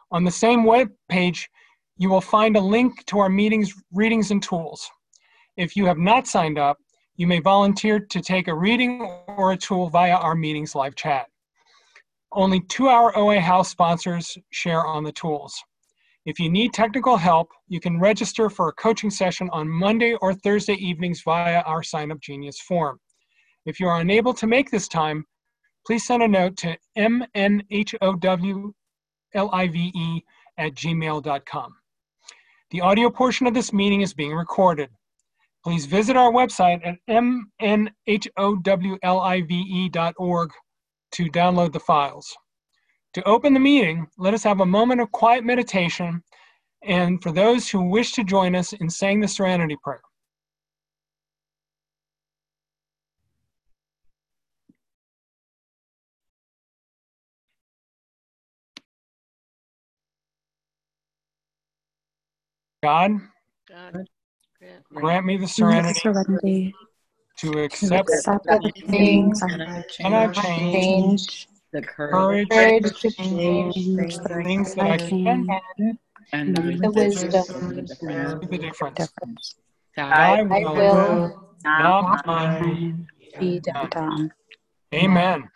On the same web page, you will find a link to our meetings, readings, and tools. If you have not signed up, you may volunteer to take a reading or a tool via our meetings live chat. Only 2-hour OA House sponsors share on the tools. If you need technical help, you can register for a coaching session on Monday or Thursday evenings via our Sign Up Genius form. If you are unable to make this time, please send a note to mnhowlive@gmail.com. The audio portion of this meeting is being recorded. Please visit our website at mnhowlive.org to download the files. To open the meeting, let us have a moment of quiet meditation, and for those who wish to join us in saying the Serenity Prayer. God, grant me the serenity to accept the things I cannot change, the courage to change the things that I can, and the wisdom see the difference. I Thy will, not mine, be done. Amen.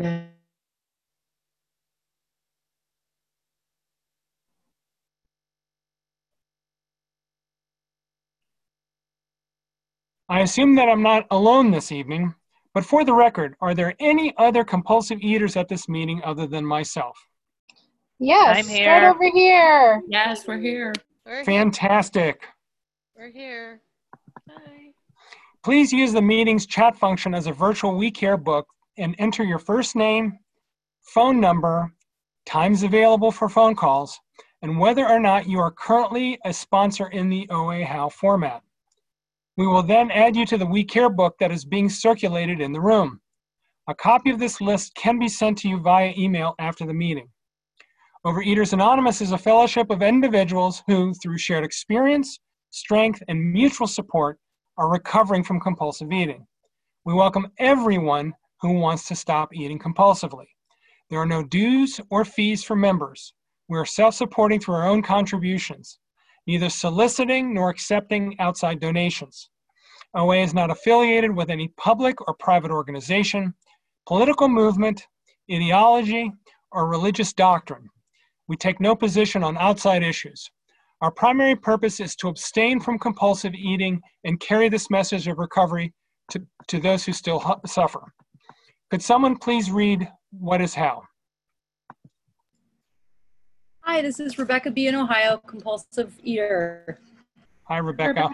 I assume that I'm not alone this evening, but for the record, are there any other compulsive eaters at this meeting other than myself? Yes, I'm here. start over here. Yes, we're here. Fantastic. We're here. Hi. Please use the meeting's chat function as a virtual We Care book and enter your first name, phone number, times available for phone calls, and whether or not you are currently a sponsor in the OA How format. We will then add you to the We Care book that is being circulated in the room. A copy of this list can be sent to you via email after the meeting. Overeaters Anonymous is a fellowship of individuals who, through shared experience, strength, and mutual support, are recovering from compulsive eating. We welcome everyone who wants to stop eating compulsively. There are no dues or fees for members. We are self-supporting through our own contributions, neither soliciting nor accepting outside donations. OA is not affiliated with any public or private organization, political movement, ideology, or religious doctrine. We take no position on outside issues. Our primary purpose is to abstain from compulsive eating and carry this message of recovery to those who still suffer. Could someone please read What is How? Hi, this is Rebecca B. in Ohio, compulsive eater. Hi, Rebecca.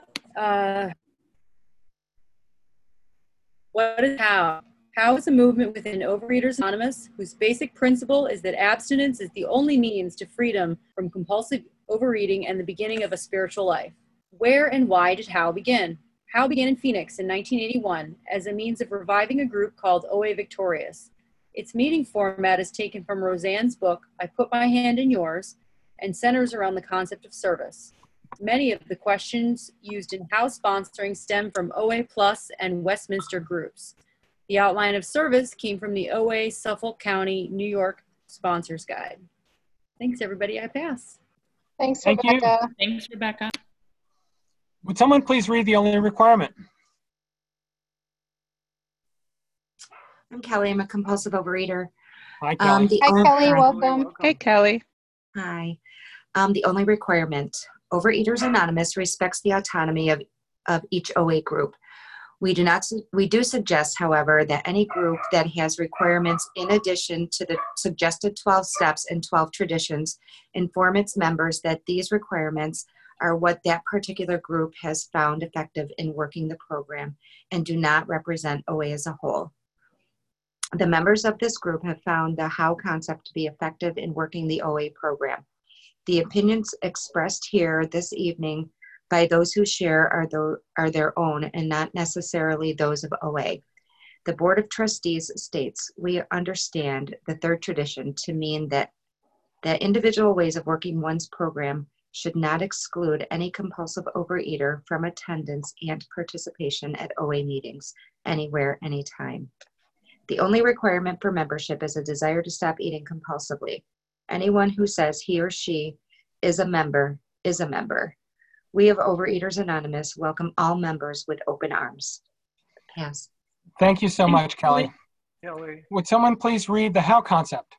What is How? How is a movement within Overeaters Anonymous whose basic principle is that abstinence is the only means to freedom from compulsive overeating and the beginning of a spiritual life. Where and why did How begin? How began in Phoenix in 1981 as a means of reviving a group called OA Victorious. Its meeting format is taken from Roseanne's book, I Put My Hand in Yours, and centers around the concept of service. Many of the questions used in How sponsoring stem from OA Plus and Westminster groups. The outline of service came from the OA Suffolk County, New York Sponsors Guide. Thanks, everybody. I pass. Thanks, Thank Rebecca. you. Thanks, Rebecca. Would someone please read the only requirement? I'm Kelly. I'm a compulsive overeater. Hi, Kelly. Hi, Kelly. Welcome. Hey, Kelly. Hi. The only requirement, Overeaters Anonymous respects the autonomy of each OA group. We do suggest, however, that any group that has requirements in addition to the suggested 12 steps and 12 traditions inform its members that these requirements are what that particular group has found effective in working the program and do not represent OA as a whole. The members of this group have found the How concept to be effective in working the OA program. The opinions expressed here this evening by those who share are their own and not necessarily those of OA. The Board of Trustees states, we understand the third tradition to mean that individual ways of working one's program should not exclude any compulsive overeater from attendance and participation at OA meetings, anywhere, anytime. The only requirement for membership is a desire to stop eating compulsively. Anyone who says he or she is a member is a member. We of Overeaters Anonymous welcome all members with open arms. Pass. Thank you so much, Kelly. Kelly. Would someone please read the how concept?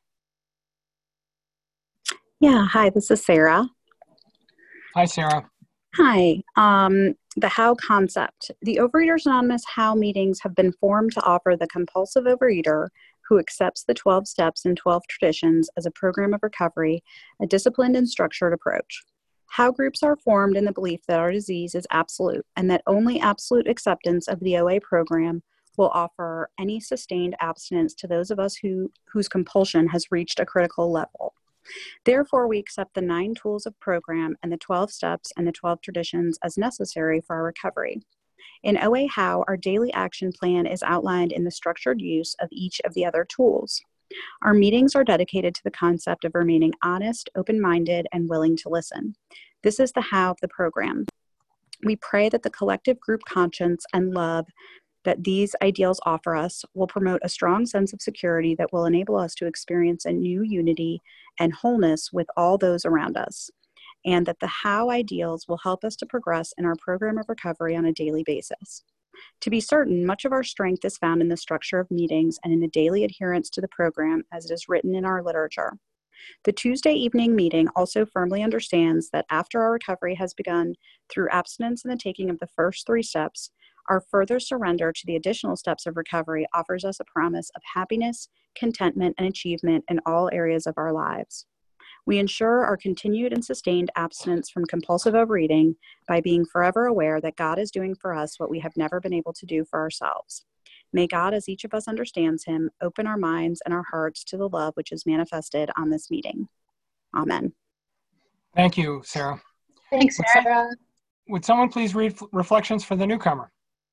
Yeah, hi, this is Sarah. Hi, Sarah. Hi. The how concept. The Overeaters Anonymous how meetings have been formed to offer the compulsive overeater who accepts the 12 steps and 12 traditions as a program of recovery, a disciplined and structured approach. How groups are formed in the belief that our disease is absolute and that only absolute acceptance of the OA program will offer any sustained abstinence to those of us whose compulsion has reached a critical level. Therefore, we accept the 9 tools of program and the 12 steps and the 12 traditions as necessary for our recovery. In OA How, our daily action plan is outlined in the structured use of each of the other tools. Our meetings are dedicated to the concept of remaining honest, open-minded, and willing to listen. This is the how of the program. We pray that the collective group conscience and love that these ideals offer us will promote a strong sense of security that will enable us to experience a new unity and wholeness with all those around us, and that the how ideals will help us to progress in our program of recovery on a daily basis. To be certain, much of our strength is found in the structure of meetings and in the daily adherence to the program as it is written in our literature. The Tuesday evening meeting also firmly understands that after our recovery has begun through abstinence and the taking of the first 3 steps, our further surrender to the additional steps of recovery offers us a promise of happiness, contentment, and achievement in all areas of our lives. We ensure our continued and sustained abstinence from compulsive overeating by being forever aware that God is doing for us what we have never been able to do for ourselves. May God, as each of us understands Him, open our minds and our hearts to the love which is manifested on this meeting. Amen. Thank you, Sarah. Thanks, Sarah. Would someone please read reflections for the newcomer?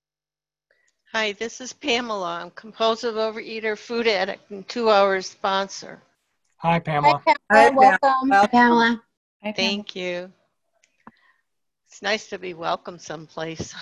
Hi, this is Pamela. I'm compulsive overeater, food addict, and 2 hours sponsor. Hi, Pamela. Hi, Pamela. Welcome. Pamela. Thank you. It's nice to be welcome someplace.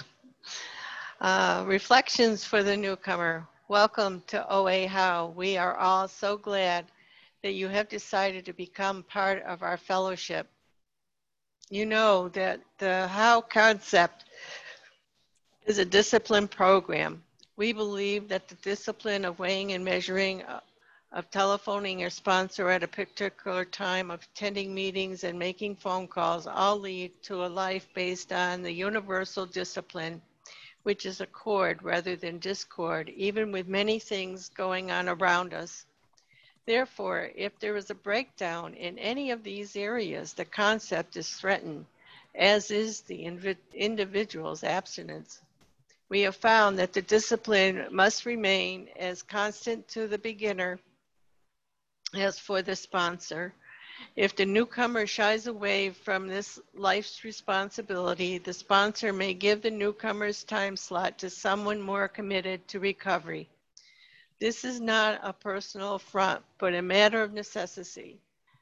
Reflections for the newcomer. Welcome to OA How. We are all so glad that you have decided to become part of our fellowship. You know that the How concept is a discipline program. We believe that the discipline of weighing and measuring, of telephoning your sponsor at a particular time, of attending meetings and making phone calls all lead to a life based on the universal discipline, which is accord rather than discord, even with many things going on around us. Therefore, if there is a breakdown in any of these areas, the concept is threatened, as is the individual's abstinence. We have found that the discipline must remain as constant to the beginner as for the sponsor. If the newcomer shies away from this life's responsibility, the sponsor may give the newcomer's time slot to someone more committed to recovery. This is not a personal affront, but a matter of necessity.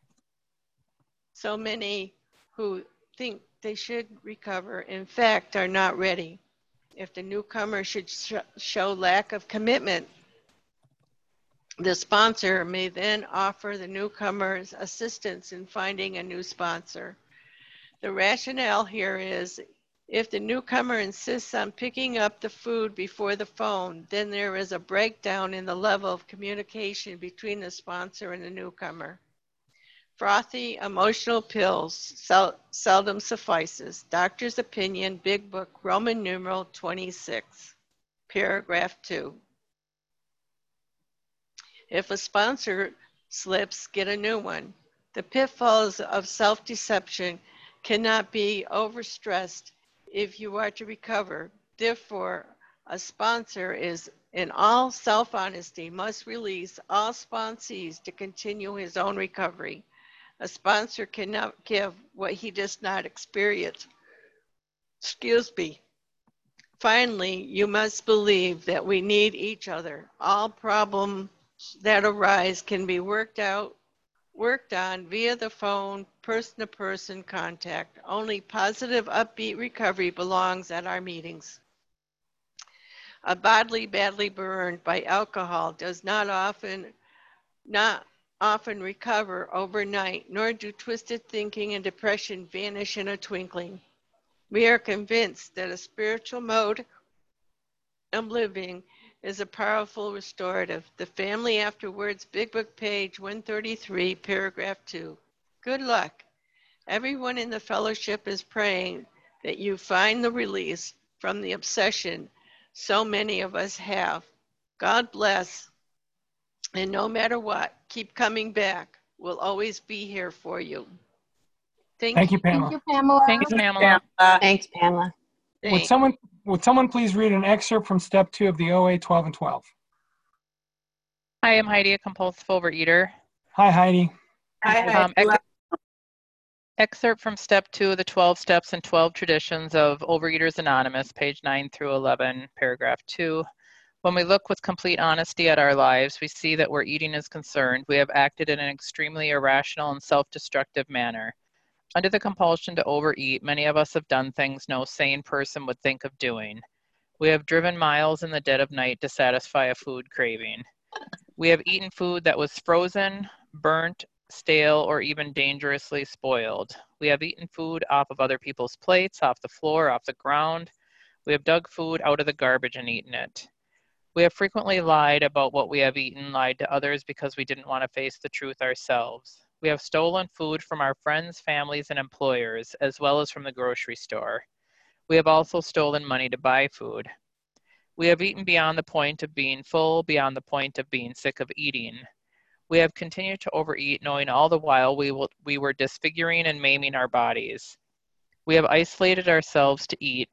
So many who think they should recover, in fact, are not ready. If the newcomer should show lack of commitment, the sponsor may then offer the newcomer's assistance in finding a new sponsor. The rationale here is if the newcomer insists on picking up the food before the phone, then there is a breakdown in the level of communication between the sponsor and the newcomer. Frothy emotional pills seldom suffices. Doctor's opinion, Big Book, Roman numeral 26, paragraph 2. If a sponsor slips, get a new one. The pitfalls of self-deception cannot be overstressed if you are to recover. Therefore, a sponsor is, in all self-honesty, must release all sponsees to continue his own recovery. A sponsor cannot give what he does not experience. Finally, you must believe that we need each other. All problems that arise can be worked on via the phone, person-to-person contact. Only positive, upbeat recovery belongs at our meetings. A body badly burned by alcohol does not often recover overnight, nor do twisted thinking and depression vanish in a twinkling. We are convinced that a spiritual mode of living is a powerful restorative. The Family After Words, Big Book, page 133, paragraph 2. Good luck. Everyone in the fellowship is praying that you find the release from the obsession so many of us have. God bless. And no matter what, keep coming back. We'll always be here for you. Thank you, Pamela. Thank you, Pamela. Thanks, Pamela. Thanks, Pamela. Would someone please read an excerpt from step 2 of the OA 12 and 12? Hi, I'm Heidi, a compulsive overeater. Hi, Heidi. Excerpt from step 2 of the 12 steps and 12 traditions of Overeaters Anonymous, page 9 through 11, paragraph 2. When we look with complete honesty at our lives, we see that where eating is concerned, we have acted in an extremely irrational and self-destructive manner. Under the compulsion to overeat, many of us have done things no sane person would think of doing. We have driven miles in the dead of night to satisfy a food craving. We have eaten food that was frozen, burnt, stale, or even dangerously spoiled. We have eaten food off of other people's plates, off the floor, off the ground. We have dug food out of the garbage and eaten it. We have frequently lied about what we have eaten, lied to others because we didn't want to face the truth ourselves. We have stolen food from our friends, families, and employers, as well as from the grocery store. We have also stolen money to buy food. We have eaten beyond the point of being full, beyond the point of being sick of eating. We have continued to overeat, knowing all the while we were disfiguring and maiming our bodies. We have isolated ourselves to eat,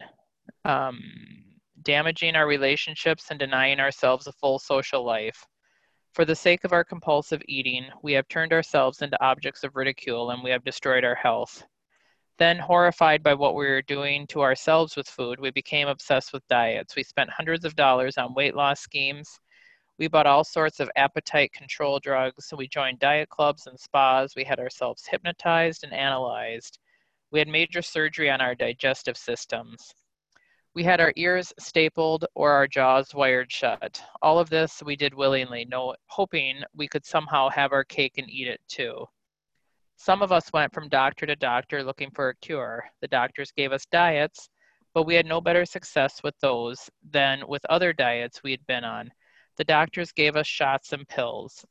damaging our relationships and denying ourselves a full social life. For the sake of our compulsive eating, we have turned ourselves into objects of ridicule and we have destroyed our health. Then, horrified by what we were doing to ourselves with food, we became obsessed with diets. We spent hundreds of dollars on weight loss schemes. We bought all sorts of appetite control drugs. We joined diet clubs and spas. We had ourselves hypnotized and analyzed. We had major surgery on our digestive systems. We had our ears stapled or our jaws wired shut. All of this we did willingly, hoping we could somehow have our cake and eat it too. Some of us went from doctor to doctor looking for a cure. The doctors gave us diets, but we had no better success with those than with other diets we had been on. The doctors gave us shots and pills.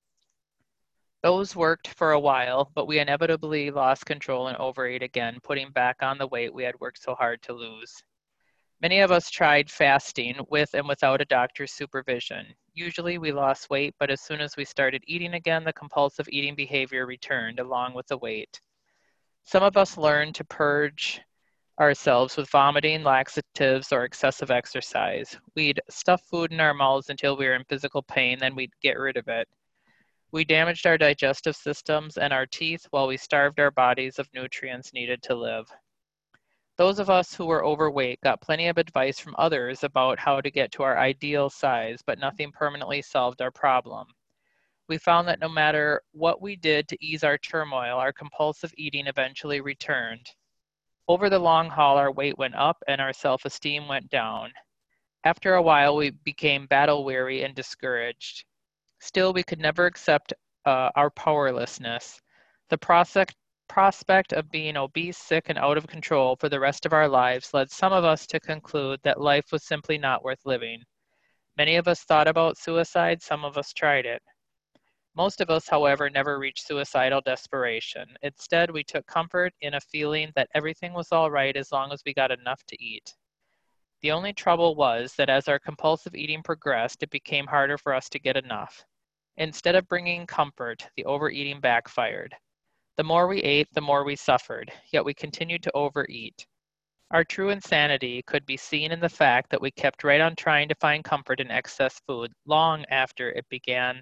Those worked for a while, but we inevitably lost control and overate again, putting back on the weight we had worked so hard to lose. Many of us tried fasting with and without a doctor's supervision. Usually we lost weight, but as soon as we started eating again, the compulsive eating behavior returned along with the weight. Some of us learned to purge ourselves with vomiting, laxatives, or excessive exercise. We'd stuff food in our mouths until we were in physical pain, then we'd get rid of it. We damaged our digestive systems and our teeth while we starved our bodies of nutrients needed to live. Those of us who were overweight got plenty of advice from others about how to get to our ideal size, but nothing permanently solved our problem. We found that no matter what we did to ease our turmoil, our compulsive eating eventually returned. Over the long haul, our weight went up and our self-esteem went down. After a while, we became battle-weary and discouraged. Still, we could never accept our powerlessness. The prospect of being obese, sick, and out of control for the rest of our lives led some of us to conclude that life was simply not worth living. Many of us thought about suicide, some of us tried it. Most of us, however, never reached suicidal desperation. Instead, we took comfort in a feeling that everything was all right as long as we got enough to eat. The only trouble was that as our compulsive eating progressed, it became harder for us to get enough. Instead of bringing comfort, the overeating backfired. The more we ate, the more we suffered, yet we continued to overeat. Our true insanity could be seen in the fact that we kept right on trying to find comfort in excess food long after it began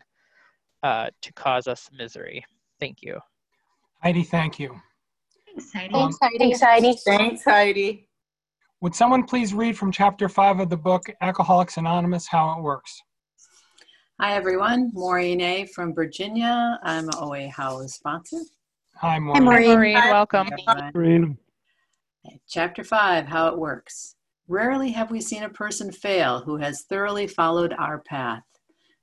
to cause us misery. Thank you. Heidi, thank you. Thanks, Heidi. Thanks, Heidi. Thanks, Heidi. Thanks, Heidi. Would someone please read from chapter 5 of the book, Alcoholics Anonymous, How It Works? Hi, everyone. Maureen A. from Virginia. I'm an OA How sponsor. Hi, Maureen. Hi, Maureen. Welcome. Maureen. Chapter 5, How It Works. Rarely have we seen a person fail who has thoroughly followed our path.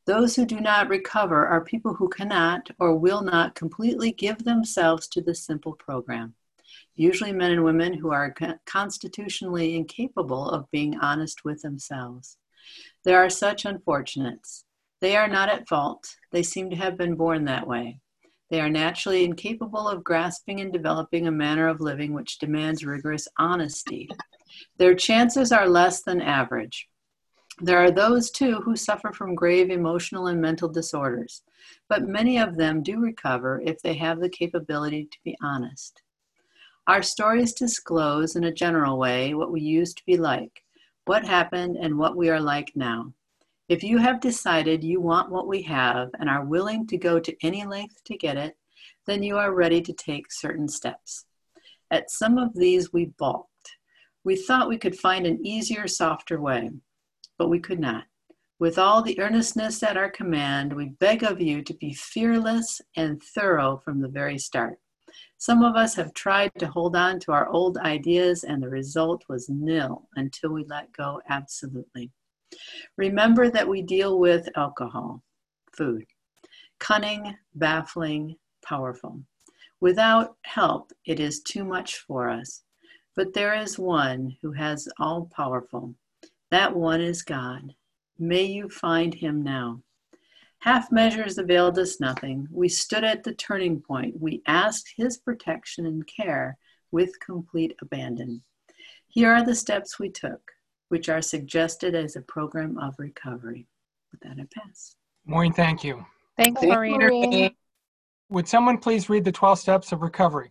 Those who do not recover are people who cannot or will not completely give themselves to the simple program. Usually men and women who are constitutionally incapable of being honest with themselves. There are such unfortunates. They are not at fault. They seem to have been born that way. They are naturally incapable of grasping and developing a manner of living which demands rigorous honesty. Their chances are less than average. There are those, too, who suffer from grave emotional and mental disorders, but many of them do recover if they have the capability to be honest. Our stories disclose, in a general way, what we used to be like, what happened, and what we are like now. If you have decided you want what we have and are willing to go to any length to get it, then you are ready to take certain steps. At some of these, we balked. We thought we could find an easier, softer way, but we could not. With all the earnestness at our command, we beg of you to be fearless and thorough from the very start. Some of us have tried to hold on to our old ideas, and the result was nil until we let go absolutely. Remember that we deal with alcohol, food, cunning, baffling, powerful. Without help, it is too much for us. But there is one who has all powerful. That one is God. May you find him now. Half measures availed us nothing. We stood at the turning point. We asked his protection and care with complete abandon. Here are the steps we took, which are suggested as a program of recovery. With that, I pass. Maureen, thank you. Thanks, Thanks, Maureen. Maureen. Would someone please read the 12 steps of recovery?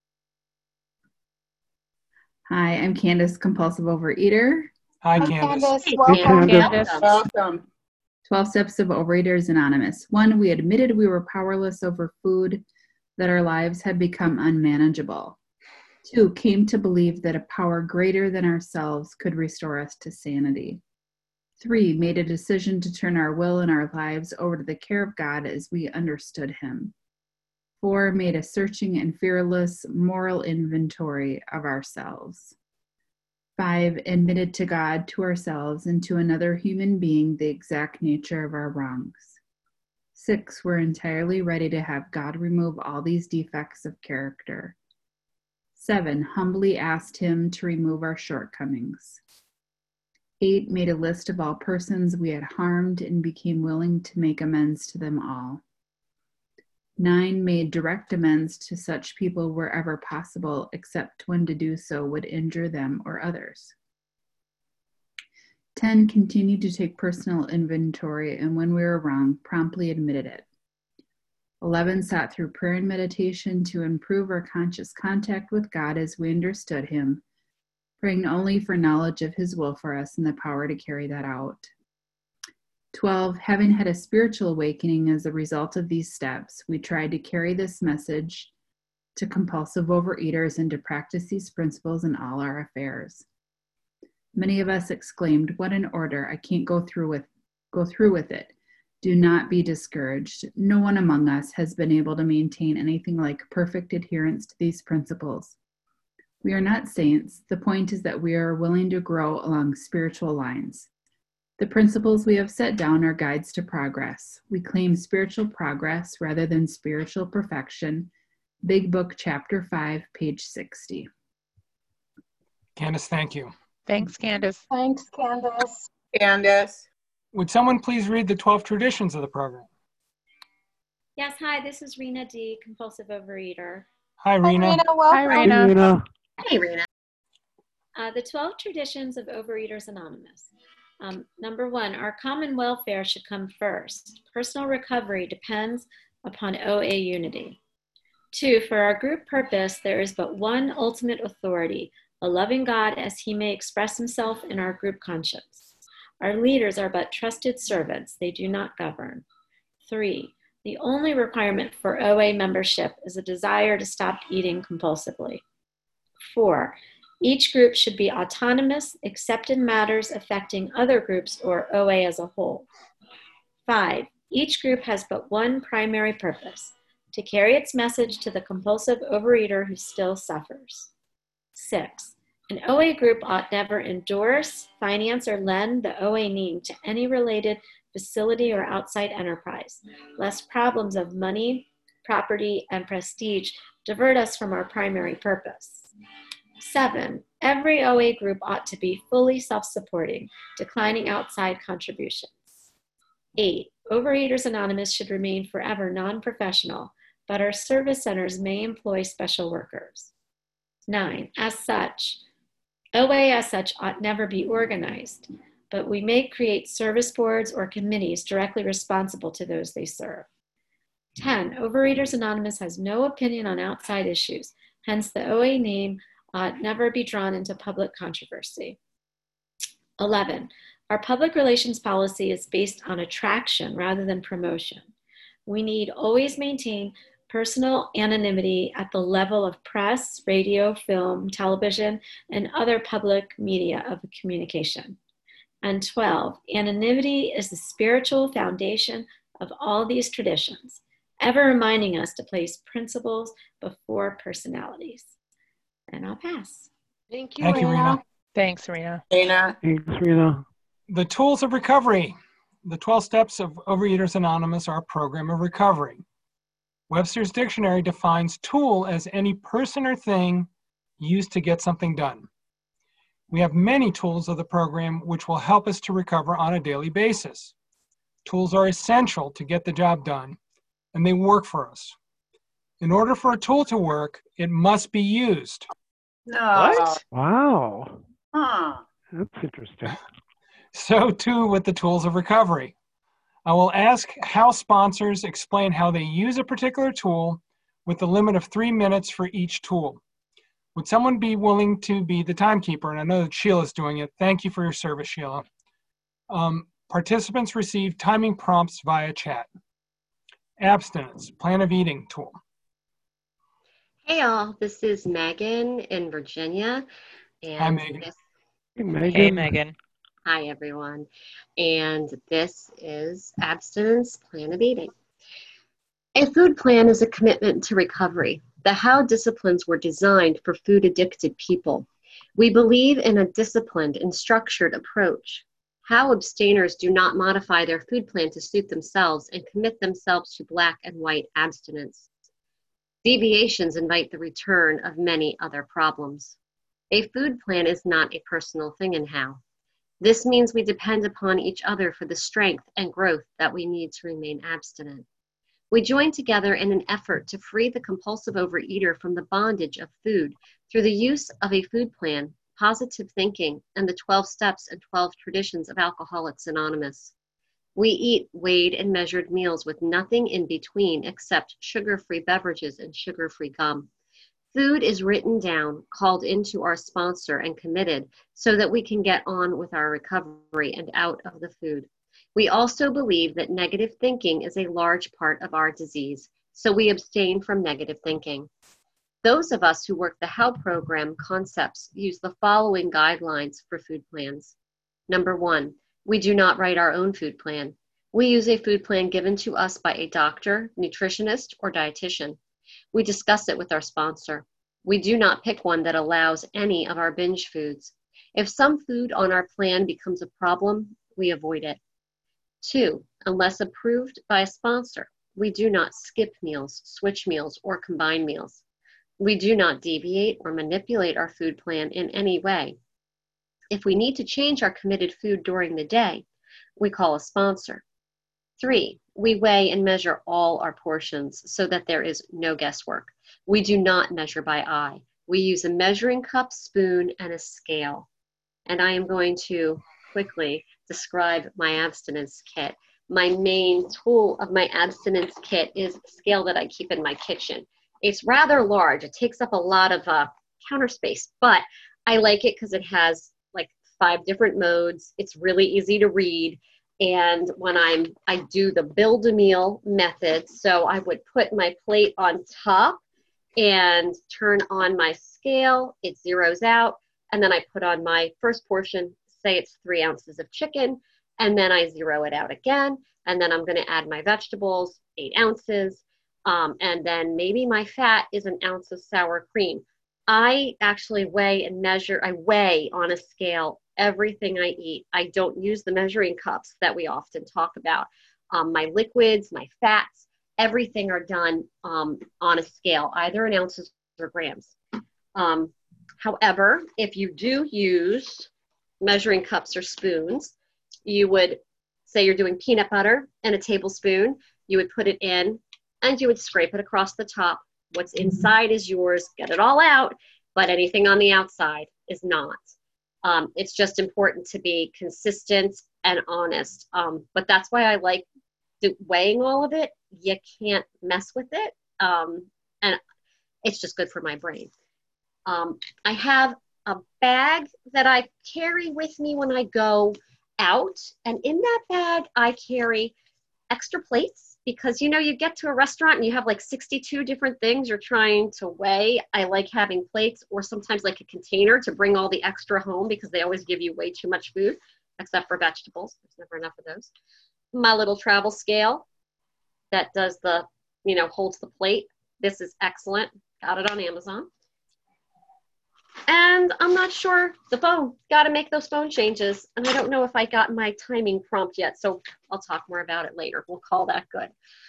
Hi, I'm Candace, compulsive overeater. Hi, Hi, Candace. Candace. Welcome. Candace. Welcome. 12 Steps of Overeaters Anonymous. 1, we admitted we were powerless over food, that our lives had become unmanageable. 2, came to believe that a power greater than ourselves could restore us to sanity. 3, made a decision to turn our will and our lives over to the care of God as we understood him. 4, made a searching and fearless moral inventory of ourselves. 5, admitted to God, to ourselves, and to another human being the exact nature of our wrongs. 6, we're entirely ready to have God remove all these defects of character. 7, humbly asked him to remove our shortcomings. 8, made a list of all persons we had harmed and became willing to make amends to them all. 9, made direct amends to such people wherever possible, except when to do so would injure them or others. 10, continued to take personal inventory, and when we were wrong, promptly admitted it. 11, sat through prayer and meditation to improve our conscious contact with God as we understood him, praying only for knowledge of his will for us and the power to carry that out. 12, having had a spiritual awakening as a result of these steps, we tried to carry this message to compulsive overeaters and to practice these principles in all our affairs. Many of us exclaimed, "What an order! I can't go through with it." Do not be discouraged. No one among us has been able to maintain anything like perfect adherence to these principles. We are not saints. The point is that we are willing to grow along spiritual lines. The principles we have set down are guides to progress. We claim spiritual progress rather than spiritual perfection. Big Book, Chapter 5, page 60. Candace, thank you. Thanks, Candace. Thanks, Candace. Candace. Would someone please read the 12 traditions of the program? Yes, hi, this is Rena D., compulsive overeater. Hi, Hi, Rena. Rena. Welcome. Hi, Rena. Hey, Rena. The 12 traditions of Overeaters Anonymous. Number 1, our common welfare should come first. Personal recovery depends upon OA unity. 2, for our group purpose, there is but one ultimate authority, a loving God as he may express himself in our group conscience. Our leaders are but trusted servants. They do not govern. 3, the only requirement for OA membership is a desire to stop eating compulsively. 4, each group should be autonomous, except in matters affecting other groups or OA as a whole. 5, each group has but one primary purpose, to carry its message to the compulsive overeater who still suffers. 6, an OA group ought never endorse, finance, or lend the OA name to any related facility, or outside enterprise, lest problems of money, property, and prestige divert us from our primary purpose. 7, every OA group ought to be fully self-supporting, declining outside contributions. 8, Overeaters Anonymous should remain forever non-professional, but our service centers may employ special workers. 9, as such, OA as such ought never be organized, but we may create service boards or committees directly responsible to those they serve. 10, Overeaters Anonymous has no opinion on outside issues, hence the OA name ought never be drawn into public controversy. 11, our public relations policy is based on attraction rather than promotion. We need always maintain personal anonymity at the level of press, radio, film, television, and other public media of communication. And 12, anonymity is the spiritual foundation of all these traditions, ever reminding us to place principles before personalities. And I'll pass. Thank you, Thank you, Rena. Rena. Thanks, Rena. Thanks, Rena. The tools of recovery. The 12 steps of Overeaters Anonymous are a program of recovery. Webster's Dictionary defines tool as any person or thing used to get something done. We have many tools of the program which will help us to recover on a daily basis. Tools are essential to get the job done, and they work for us. In order for a tool to work, it must be used. What? Wow. Huh. That's interesting. So too with the tools of recovery. I will ask how sponsors explain how they use a particular tool with a limit of 3 minutes for each tool. Would someone be willing to be the timekeeper? And I know that Sheila's doing it. Thank you for your service, Sheila. Participants receive timing prompts via chat. Abstinence, plan of eating tool. Hey all, this is Megan in Virginia. And Hi, Megan. Hey, Megan. Hey, Megan. Hi everyone. And this is Abstinence Plan of Eating. A food plan is a commitment to recovery. The HOW disciplines were designed for food addicted people. We believe in a disciplined and structured approach. HOW abstainers do not modify their food plan to suit themselves and commit themselves to black and white abstinence. Deviations invite the return of many other problems. A food plan is not a personal thing in HOW. This means we depend upon each other for the strength and growth that we need to remain abstinent. We join together in an effort to free the compulsive overeater from the bondage of food through the use of a food plan, positive thinking, and the 12 steps and 12 traditions of Alcoholics Anonymous. We eat weighed and measured meals with nothing in between except sugar-free beverages and sugar-free gum. Food is written down, called into our sponsor, and committed so that we can get on with our recovery and out of the food. We also believe that negative thinking is a large part of our disease, so we abstain from negative thinking. Those of us who work the HOW program concepts use the following guidelines for food plans. Number 1, we do not write our own food plan. We use a food plan given to us by a doctor, nutritionist, or dietitian. We discuss it with our sponsor. We do not pick one that allows any of our binge foods. If some food on our plan becomes a problem, we avoid it. 2, unless approved by a sponsor, we do not skip meals, switch meals, or combine meals. We do not deviate or manipulate our food plan in any way. If we need to change our committed food during the day, we call a sponsor. 3, we weigh and measure all our portions so that there is no guesswork. We do not measure by eye. We use a measuring cup, spoon, and a scale. And I am going to quickly describe my abstinence kit. My main tool of my abstinence kit is a scale that I keep in my kitchen. It's rather large. It takes up a lot of counter space, but I like it because it has like 5 different modes. It's really easy to read. And when I do the build-a-meal method, so I would put my plate on top and turn on my scale, it zeroes out, and then I put on my first portion, say it's 3 ounces of chicken, and then I zero it out again, and then I'm gonna add my vegetables, 8 ounces, and then maybe my fat is 1 ounce of sour cream. I actually weigh and measure, I weigh on a scale everything I eat. I don't use the measuring cups that we often talk about. My liquids, my fats, everything are done on a scale, either in ounces or grams. However, if you do use measuring cups or spoons, you would say you're doing peanut butter and a tablespoon, you would put it in and you would scrape it across the top. What's inside is yours, get it all out, but anything on the outside is not. It's just important to be consistent and honest. But that's why I like weighing all of it. You can't mess with it. And it's just good for my brain. I have a bag that I carry with me when I go out. And in that bag, I carry extra plates because, you know, you get to a restaurant and you have like 62 different things you're trying to weigh. I like having plates or sometimes like a container to bring all the extra home because they always give you way too much food, except for vegetables. There's never enough of those. My little travel scale that does the, you know, holds the plate. This is excellent. Got it on Amazon. And I'm not sure, the phone, got to make those phone changes. And I don't know if I got my timing prompt yet, so I'll talk more about it later. We'll call that good.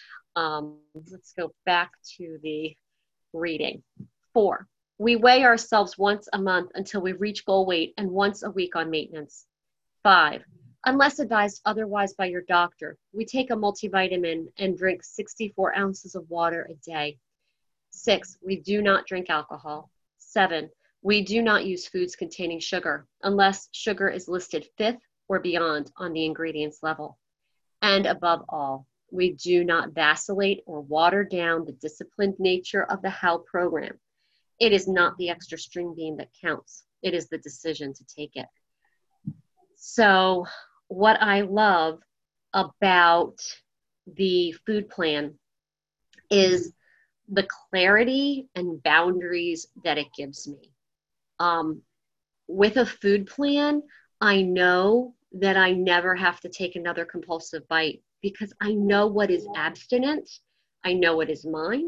Let's go back to the reading. 4, we weigh ourselves once a month until we reach goal weight and once a week on maintenance. 5, unless advised otherwise by your doctor, we take a multivitamin and drink 64 ounces of water a day. 6, we do not drink alcohol. 7, we do not use foods containing sugar unless sugar is listed 5th or beyond on the ingredients level. And above all, we do not vacillate or water down the disciplined nature of the HOW program. It is not the extra string bean that counts. It is the decision to take it. So what I love about the food plan is the clarity and boundaries that it gives me. With a food plan, I know that I never have to take another compulsive bite because I know what is abstinent. I know what is mine.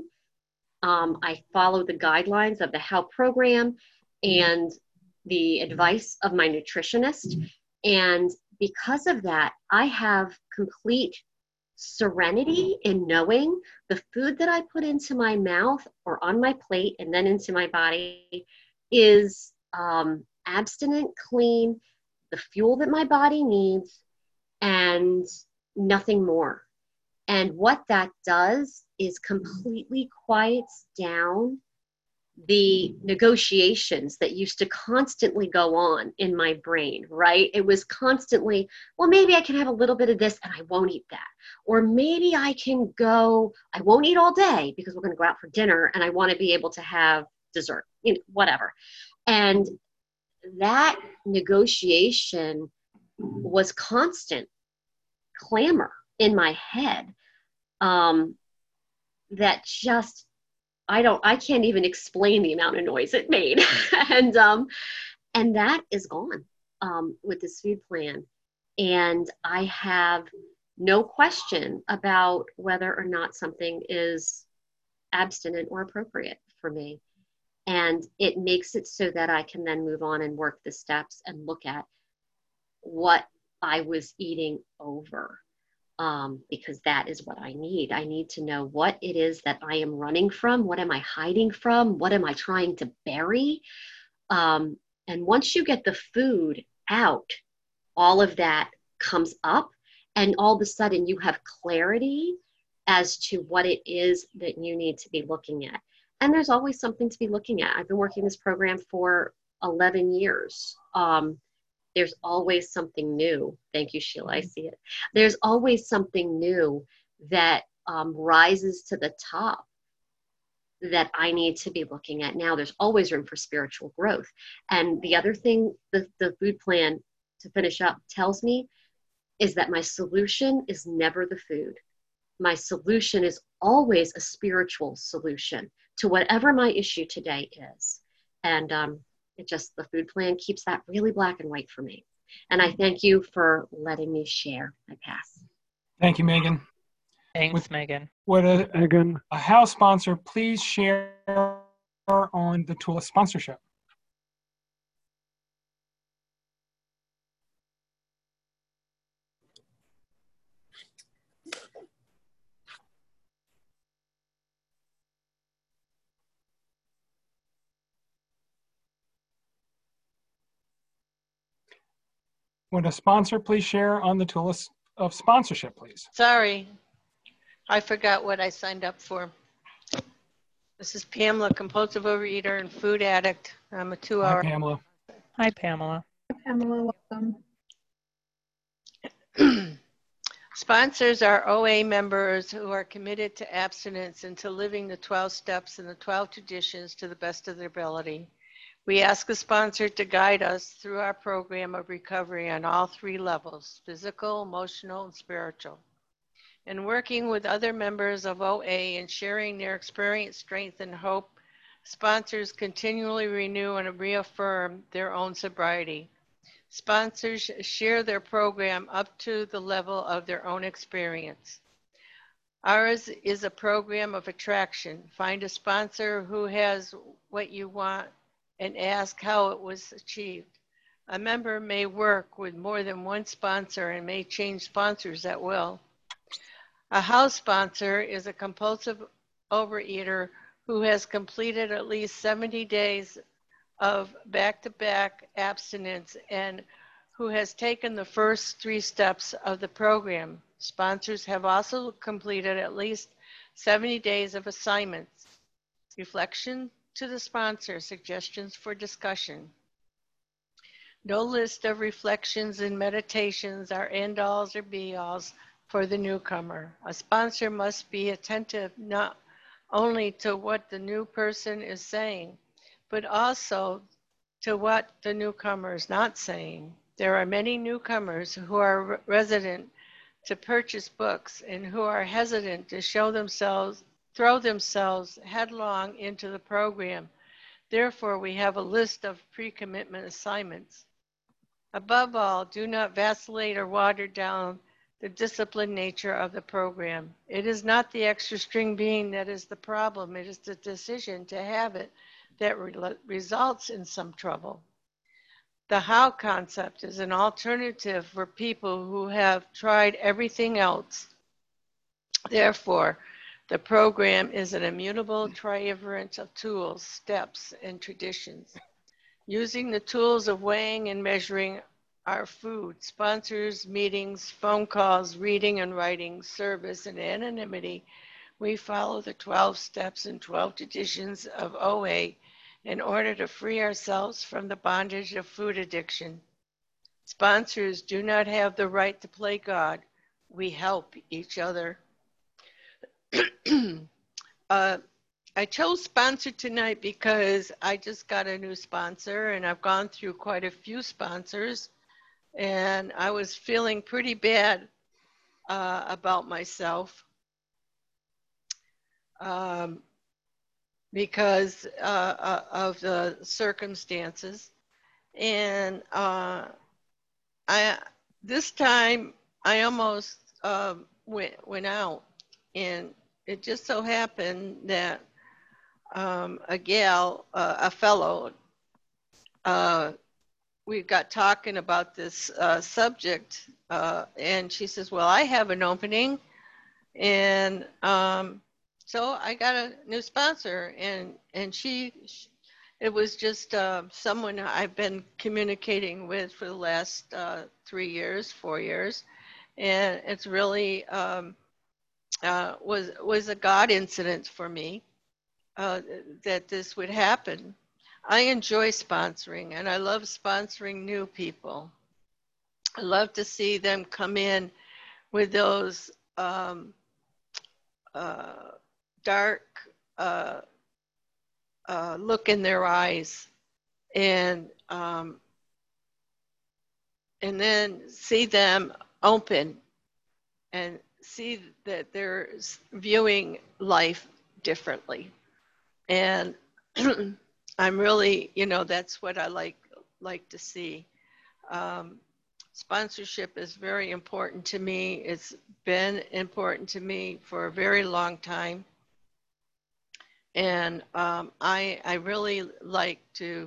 I follow the guidelines of the HOW program and the advice of my nutritionist. And because of that, I have complete serenity in knowing the food that I put into my mouth or on my plate and then into my body is abstinent, clean, the fuel that my body needs, and nothing more. And what that does is completely quiets down the negotiations that used to constantly go on in my brain, right? It was constantly, well, maybe I can have a little bit of this and I won't eat that. Or maybe I can go, I won't eat all day because we're going to go out for dinner and I want to be able to have dessert, you know, whatever. And that negotiation was constant clamor in my head that just, I can't even explain the amount of noise it made. and that is gone with this food plan. And I have no question about whether or not something is abstinent or appropriate for me. And it makes it so that I can then move on and work the steps and look at what I was eating over. Because that is what I need. I need to know what it is that I am running from. What am I hiding from? What am I trying to bury? And once you get the food out, all of that comes up and all of a sudden you have clarity as to what it is that you need to be looking at. And there's always something to be looking at. I've been working this program for 11 years. There's always something new. Thank you, Sheila, I see it. There's always something new that rises to the top that I need to be looking at now. There's always room for spiritual growth. And the other thing the food plan, to finish up, tells me is that my solution is never the food. My solution is always a spiritual solution to whatever my issue today is. And the food plan keeps that really black and white for me. And I thank you for letting me share. I pass. Thank you, Megan. Thanks, Megan. Would a House sponsor please share on the tool of sponsorship? Would a sponsor please share on the tool of sponsorship, please? Sorry, I forgot what I signed up for. This is Pamela, compulsive overeater and food addict. I'm a 2-hour. Hi, Pamela. Hi, Pamela. Hi, Pamela, welcome. Sponsors are OA members who are committed to abstinence and to living the 12 steps and the 12 traditions to the best of their ability. We ask a sponsor to guide us through our program of recovery on all 3 levels, physical, emotional, and spiritual. In working with other members of OA and sharing their experience, strength, and hope, sponsors continually renew and reaffirm their own sobriety. Sponsors share their program up to the level of their own experience. Ours is a program of attraction. Find a sponsor who has what you want and ask how it was achieved. A member may work with more than one sponsor and may change sponsors at will. A house sponsor is a compulsive overeater who has completed at least 70 days of back-to-back abstinence and who has taken the first 3 steps of the program. Sponsors have also completed at least 70 days of assignments. Reflection to the sponsor, suggestions for discussion. No list of reflections and meditations are end-alls or be-alls for the newcomer. A sponsor must be attentive not only to what the new person is saying, but also to what the newcomer is not saying. There are many newcomers who are resident to purchase books and who are hesitant to throw themselves headlong into the program. Therefore, we have a list of pre-commitment assignments. Above all, do not vacillate or water down the disciplined nature of the program. It is not the extra string bean that is the problem. It is the decision to have it that results in some trouble. The how concept is an alternative for people who have tried everything else. Therefore, the program is an immutable triumvirate of tools, steps, and traditions. Using the tools of weighing and measuring our food, sponsors, meetings, phone calls, reading and writing, service, and anonymity, we follow the 12 steps and 12 traditions of OA in order to free ourselves from the bondage of food addiction. Sponsors do not have the right to play God. We help each other. I chose sponsor tonight because I just got a new sponsor and I've gone through quite a few sponsors and I was feeling pretty bad about myself because of the circumstances. And this time I almost went out, and it just so happened that a gal, a fellow, we got talking about this subject, and she says, well, I have an opening. And so I got a new sponsor, and it was just someone I've been communicating with for the last 3 years, 4 years. And it's really was a God incident for me that this would happen. I enjoy sponsoring, and I love sponsoring new people. I love to see them come in with those dark look in their eyes, and then see them open and see that they're viewing life differently. And I'm really, that's what I like to see. Sponsorship is very important to me. It's been important to me for a very long time. And I really like to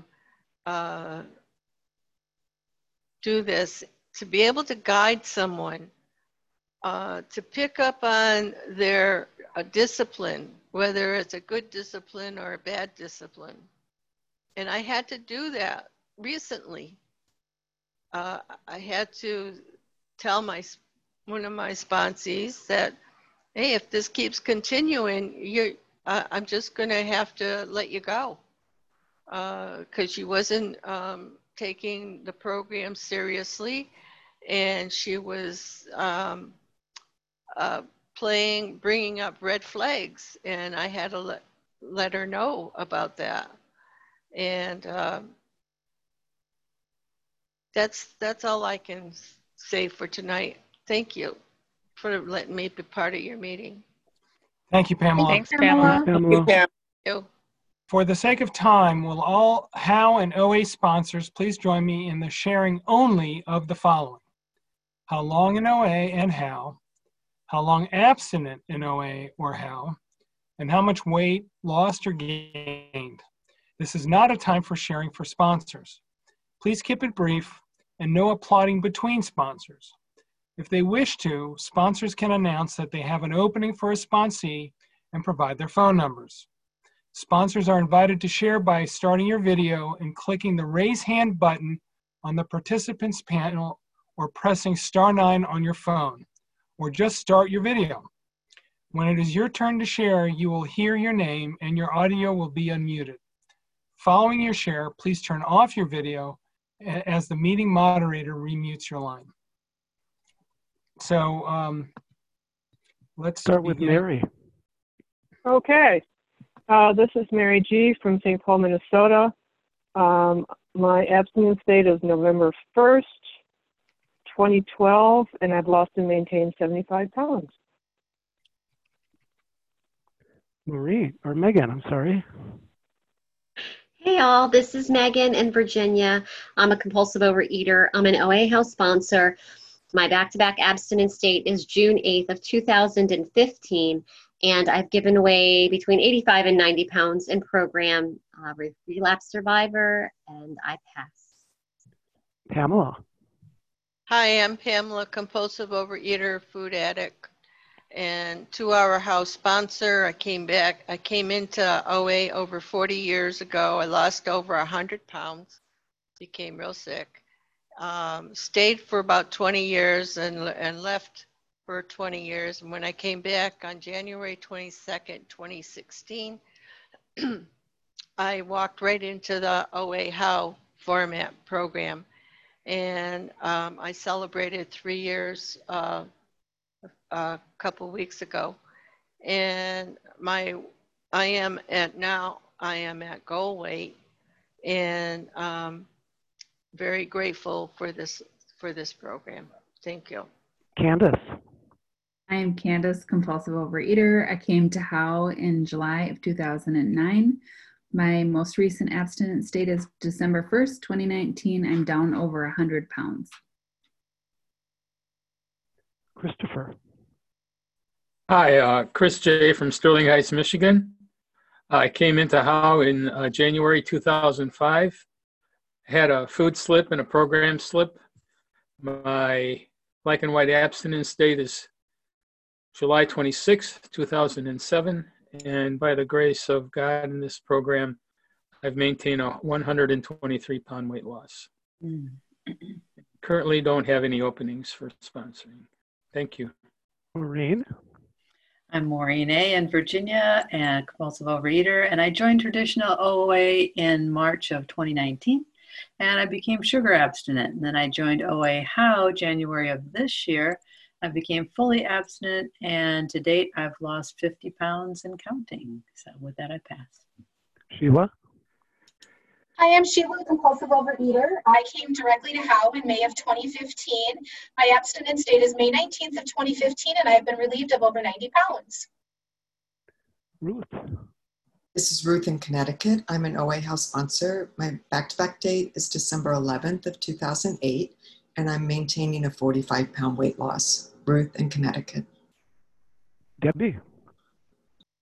do this, to be able to guide someone to pick up on their discipline, whether it's a good discipline or a bad discipline. And I had to do that recently. I had to tell one of my sponsees that, hey, if this keeps continuing, I'm just going to have to let you go, because she wasn't taking the program seriously, and she was bringing up red flags, and I had to let her know about that. And that's all I can say for tonight. Thank you for letting me be part of your meeting. Thank you, Pamela. Thanks, Pamela. Thank you. For the sake of time, will all HOW and OA sponsors please join me in the sharing only of the following: how long in OA and how long abstinent in OA or how, and how much weight lost or gained. This is not a time for sharing for sponsors. Please keep it brief and no applauding between sponsors. If they wish to, sponsors can announce that they have an opening for a sponsee and provide their phone numbers. Sponsors are invited to share by starting your video and clicking the raise hand button on the participants panel, or pressing *9 on your phone, or just start your video. When it is your turn to share, you will hear your name and your audio will be unmuted. Following your share, please turn off your video as the meeting moderator remutes your line. So let's start with Mary. Okay. This is Mary G. from St. Paul, Minnesota. My abstinence date is November 1st, 2012, and I've lost and maintained 75 pounds. Megan, I'm sorry. Hey all, this is Megan in Virginia. I'm a compulsive overeater. I'm an OA House sponsor. My back-to-back abstinence date is June 8th of 2015, and I've given away between 85 and 90 pounds in program, relapse survivor, and I pass. Pamela. Hi, I'm Pamela, compulsive overeater, food addict, and 2-Hour House sponsor. I came into OA over 40 years ago. I lost over 100 pounds, became real sick. Stayed for about 20 years and left for 20 years. And when I came back on January 22nd, 2016, I walked right into the OA HOW format program. And I celebrated 3 years a couple weeks ago. And I am at goal weight, and very grateful for this program. Thank you. Candace. I am Candace, compulsive overeater. I came to HOW in July of 2009. My most recent abstinence date is December 1st, 2019. I'm down over 100 pounds. Christopher. Hi, Chris J. from Sterling Heights, Michigan. I came into HOW in January 2005. Had a food slip and a program slip. My black and white abstinence date is July 26, 2007. And by the grace of God in this program, I've maintained a 123-pound weight loss. Currently don't have any openings for sponsoring. Thank you. Maureen. I'm Maureen A. in Virginia, and compulsive overeater, and I joined traditional OA in March of 2019, and I became sugar abstinent. And then I joined OA HOW January of this year. I became fully abstinent, and to date, I've lost 50 pounds and counting. So with that, I pass. Sheila. Hi, I'm Sheila, compulsive overeater. I came directly to HOW in May of 2015. My abstinence date is May 19th of 2015, and I've been relieved of over 90 pounds. Ruth. This is Ruth in Connecticut. I'm an OA House sponsor. My back-to-back date is December 11th of 2008, and I'm maintaining a 45-pound weight loss. Ruth in Connecticut. Debbie.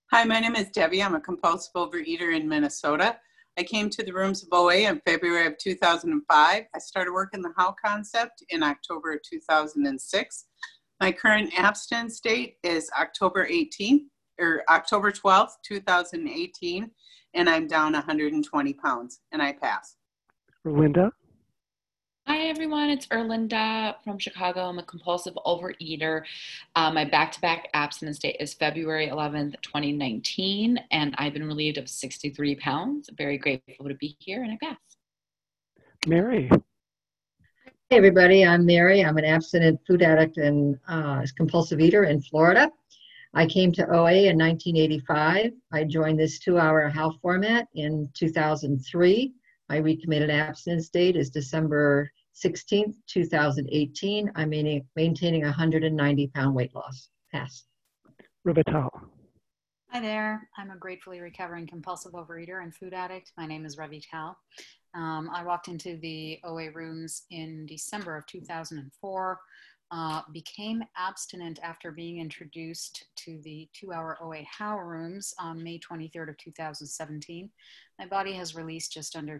Hi, my name is Debbie. I'm a compulsive overeater in Minnesota. I came to the rooms of OA in February of 2005. I started working the HOW concept in October of 2006. My current abstinence date is October 12th, 2018, and I'm down 120 pounds, and I pass. Erlinda? Hi, everyone. It's Erlinda from Chicago. I'm a compulsive overeater. My back-to-back abstinence date is February 11th, 2019, and I've been relieved of 63 pounds. Very grateful to be here, and I pass. Mary? Hey everybody, I'm Mary. I'm an abstinent food addict and compulsive eater in Florida. I came to OA in 1985. I joined this 2-hour HOW format in 2003. My recommitted abstinence date is December 16th, 2018. I'm maintaining a 190-pound weight loss. Pass. Robital? Hi there. I'm a gratefully recovering compulsive overeater and food addict. My name is Ravi Tal. I walked into the OA rooms in December of 2004, became abstinent after being introduced to the 2-hour OA HOW rooms on May 23rd of 2017. My body has released just under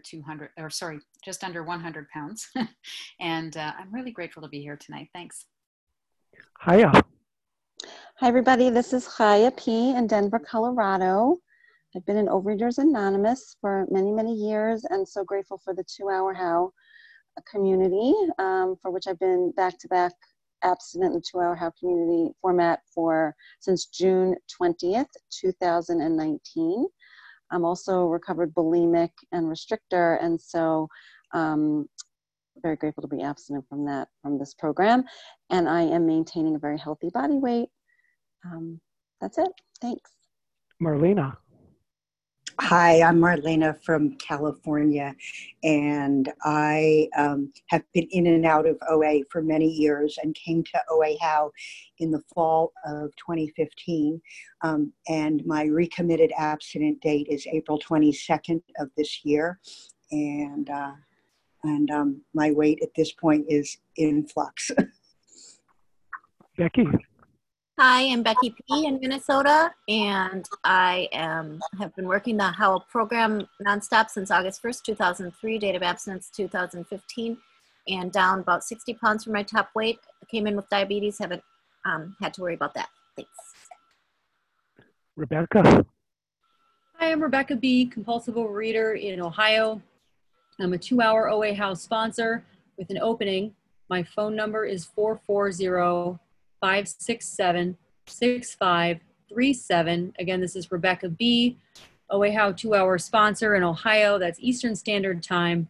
100 pounds. And I'm really grateful to be here tonight. Thanks. Hiya. Hi, everybody. This is Chaya P. in Denver, Colorado. I've been in Overeaters Anonymous for many, many years, and so grateful for the 2-hour HOW community, for which I've been back-to-back abstinent in the 2-hour HOW community format since June 20th, 2019. I'm also a recovered bulimic and restrictor, and so very grateful to be abstinent from this program. And I am maintaining a very healthy body weight. That's it. Thanks. Marlena? Hi, I'm Marlena from California, and I have been in and out of OA for many years and came to OA HOW in the fall of 2015. And my recommitted abstinent date is April 22nd of this year. And my weight at this point is in flux. Becky? Hi, I'm Becky P. in Minnesota, and I have been working the HOW program nonstop since August 1st, 2003, date of abstinence 2015, and down about 60 pounds from my top weight. I came in with diabetes, haven't had to worry about that. Thanks. Rebecca? Hi, I'm Rebecca B., compulsive overeater in Ohio. I'm a 2-hour OA HOW sponsor with an opening. My phone number is 440-567-6537. Again, this is Rebecca B., OA HOW 2-hour sponsor in Ohio. That's Eastern Standard Time,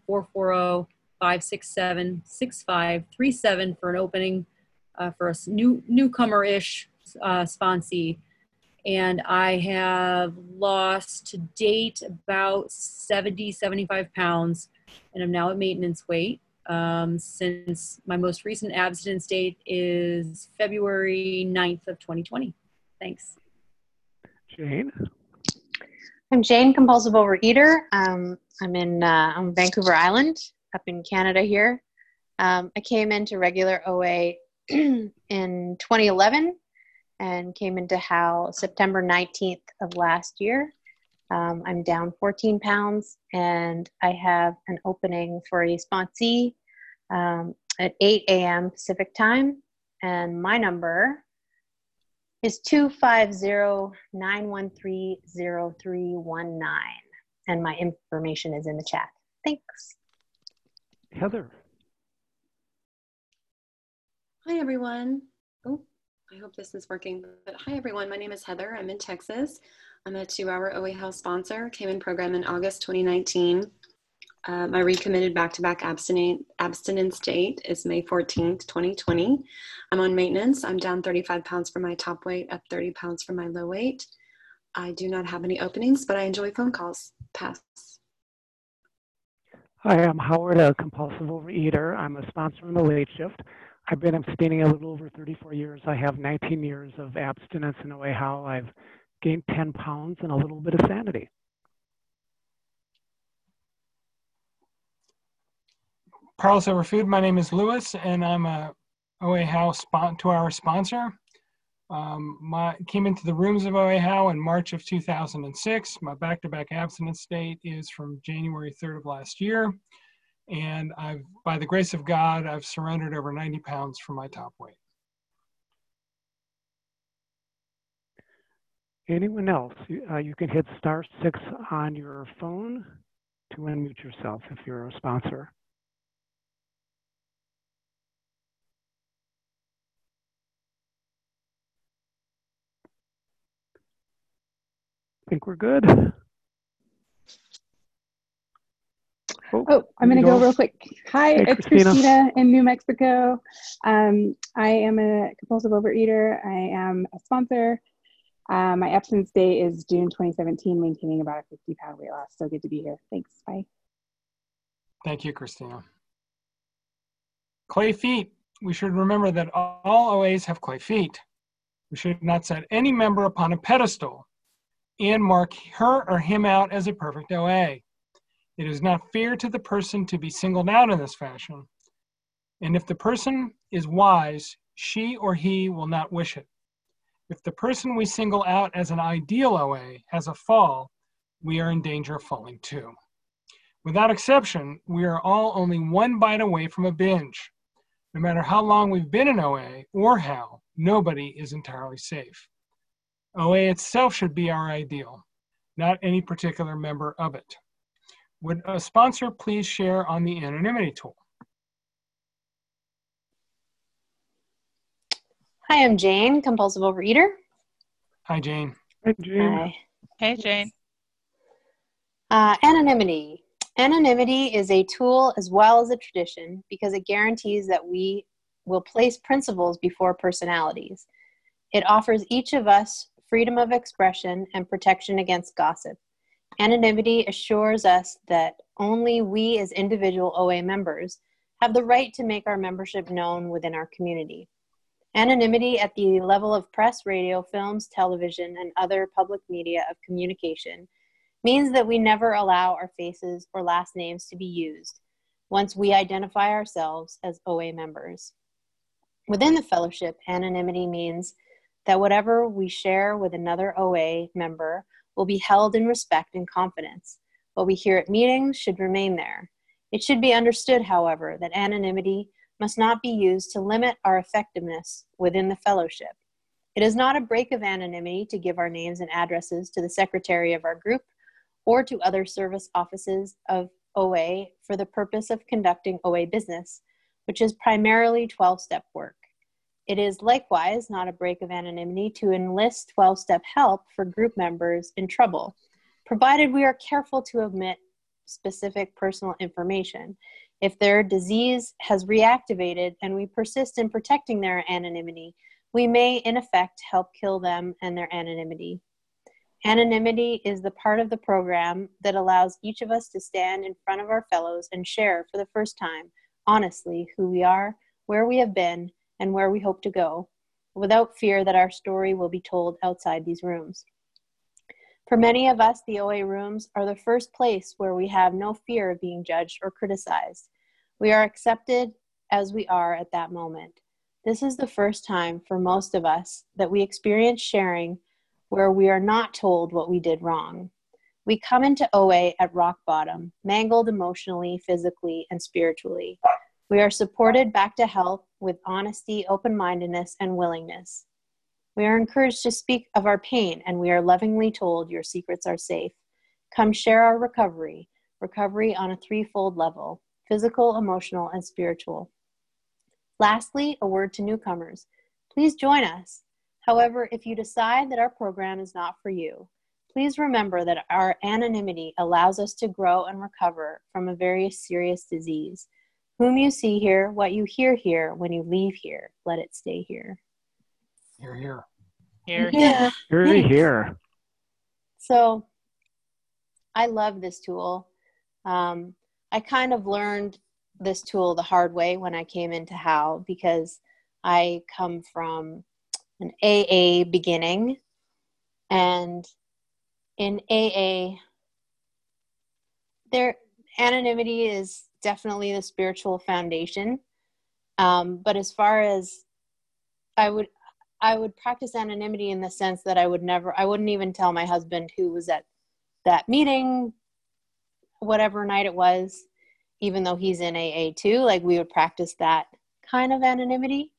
440-567-6537 for an opening for a newcomer-ish sponsee. And I have lost to date about 75 pounds, and I'm now at maintenance weight. Since my most recent abstinence date is February 9th of 2020. Thanks. Jane? I'm Jane, compulsive overeater. I'm in Vancouver Island, up in Canada here. I came into regular OA in 2011 and came into HOW September 19th of last year. I'm down 14 pounds, and I have an opening for a sponsee at 8 a.m. Pacific time, and my number is 250-913-0319, and my information is in the chat. Thanks. Heather? Hi, everyone. Oh, I hope this is working. But hi, everyone. My name is Heather. I'm in Texas. I'm a 2-hour OA HOW sponsor. Came in program in August 2019. My recommitted back-to-back abstinence date is May 14th, 2020. I'm on maintenance. I'm down 35 pounds from my top weight, up 30 pounds from my low weight. I do not have any openings, but I enjoy phone calls. Pass. Hi, I'm Howard, a compulsive overeater. I'm a sponsor in the late shift. I've been abstaining a little over 34 years. I have 19 years of abstinence in OA HOW. I've gained 10 pounds and a little bit of sanity. Parlous Over Food, my name is Lewis, and I'm a OA HOW 2-hour sponsor. Came into the rooms of OA Howe in March of 2006. My back-to-back abstinence date is from January 3rd of last year. And by the grace of God, I've surrendered over 90 pounds from my top weight. Anyone else? You can hit *6 on your phone to unmute yourself if you're a sponsor. I think we're good. Oh, I'm going to go real quick. Hi, hey, it's Christina in New Mexico. I am a compulsive overeater. I am a sponsor. My abstinence date is June 2017, maintaining about a 50-pound weight loss. So good to be here. Thanks. Bye. Thank you, Christina. Clay feet. We should remember that all OAs have clay feet. We should not set any member upon a pedestal and mark her or him out as a perfect OA. It is not fair to the person to be singled out in this fashion. And if the person is wise, she or he will not wish it. If the person we single out as an ideal OA has a fall, we are in danger of falling too. Without exception, we are all only one bite away from a binge. No matter how long we've been in OA or how, nobody is entirely safe. OA itself should be our ideal, not any particular member of it. Would a sponsor please share on the anonymity tool? Hi, I'm Jane, compulsive overeater. Hi, Jane. Hi, Jane. Hi. Hey, Jane. Anonymity. Anonymity is a tool as well as a tradition because it guarantees that we will place principles before personalities. It offers each of us freedom of expression and protection against gossip. Anonymity assures us that only we as individual OA members have the right to make our membership known within our community. Anonymity at the level of press, radio, films, television, and other public media of communication means that we never allow our faces or last names to be used once we identify ourselves as OA members. Within the fellowship, anonymity means that whatever we share with another OA member will be held in respect and confidence. What we hear at meetings should remain there. It should be understood, however, that anonymity must not be used to limit our effectiveness within the fellowship. It is not a break of anonymity to give our names and addresses to the secretary of our group or to other service offices of OA for the purpose of conducting OA business, which is primarily 12-step work. It is likewise not a break of anonymity to enlist 12-step help for group members in trouble, provided we are careful to omit specific personal information. If their disease has reactivated and we persist in protecting their anonymity, we may in effect help kill them and their anonymity. Anonymity is the part of the program that allows each of us to stand in front of our fellows and share for the first time, honestly, who we are, where we have been, and where we hope to go, without fear that our story will be told outside these rooms. For many of us, the OA rooms are the first place where we have no fear of being judged or criticized. We are accepted as we are at that moment. This is the first time for most of us that we experience sharing where we are not told what we did wrong. We come into OA at rock bottom, mangled emotionally, physically, and spiritually. We are supported back to health with honesty, open-mindedness, and willingness. We are encouraged to speak of our pain, and we are lovingly told your secrets are safe. Come share our recovery on a threefold level: physical, emotional, and spiritual. Lastly, a word to newcomers. Please join us. However, if you decide that our program is not for you, please remember that our anonymity allows us to grow and recover from a very serious disease. Whom you see here, what you hear here, when you leave here, let it stay here. Here, here. Here, here. Here, here. So I love this tool. I kind of learned this tool the hard way when I came into HOW, because I come from an AA beginning, and in AA, anonymity is definitely the spiritual foundation. But as far as I would practice anonymity in the sense that I wouldn't even tell my husband who was at that meeting, whatever night it was, even though he's in AA too. Like, we would practice that kind of anonymity.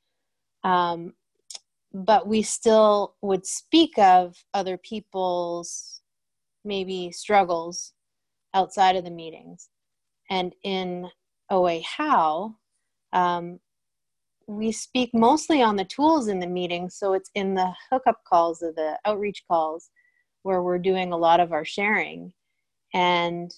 But we still would speak of other people's maybe struggles outside of the meetings. And in OA How, we speak mostly on the tools in the meeting. So it's in the hookup calls or the outreach calls where we're doing a lot of our sharing. And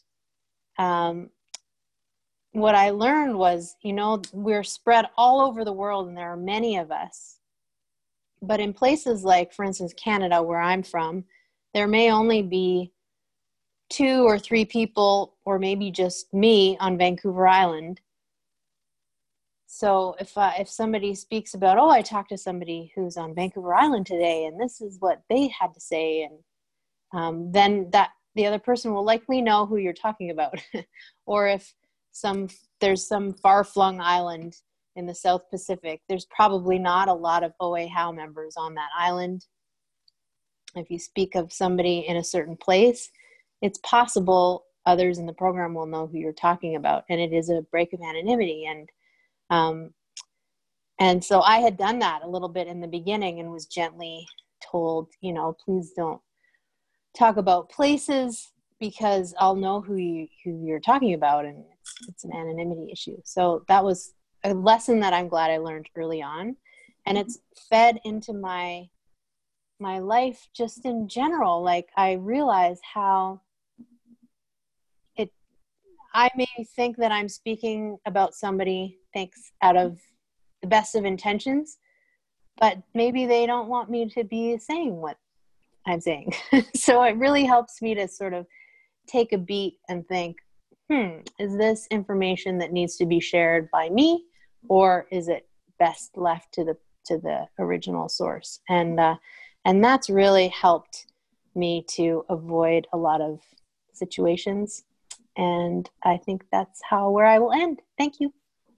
what I learned was, we're spread all over the world and there are many of us. But in places like, for instance, Canada, where I'm from, there may only be 2 or 3 people, or maybe just me on Vancouver Island. So if somebody speaks about, oh, I talked to somebody who's on Vancouver Island today, and this is what they had to say, and then that the other person will likely know who you're talking about. Or if there's some far-flung island in the South Pacific, there's probably not a lot of OA How members on that island. If you speak of somebody in a certain place, it's possible others in the program will know who you're talking about, and it is a break of anonymity. And so I had done that a little bit in the beginning and was gently told, please don't talk about places because I'll know who you're talking about, and it's an anonymity issue. So that was a lesson that I'm glad I learned early on, and it's fed into my life just in general. Like, I realize how I may think that I'm speaking about somebody, thanks, out of the best of intentions, but maybe they don't want me to be saying what I'm saying. So it really helps me to sort of take a beat and think, is this information that needs to be shared by me, or is it best left to the original source? And that's really helped me to avoid a lot of situations. And I think that's where I will end. Thank you.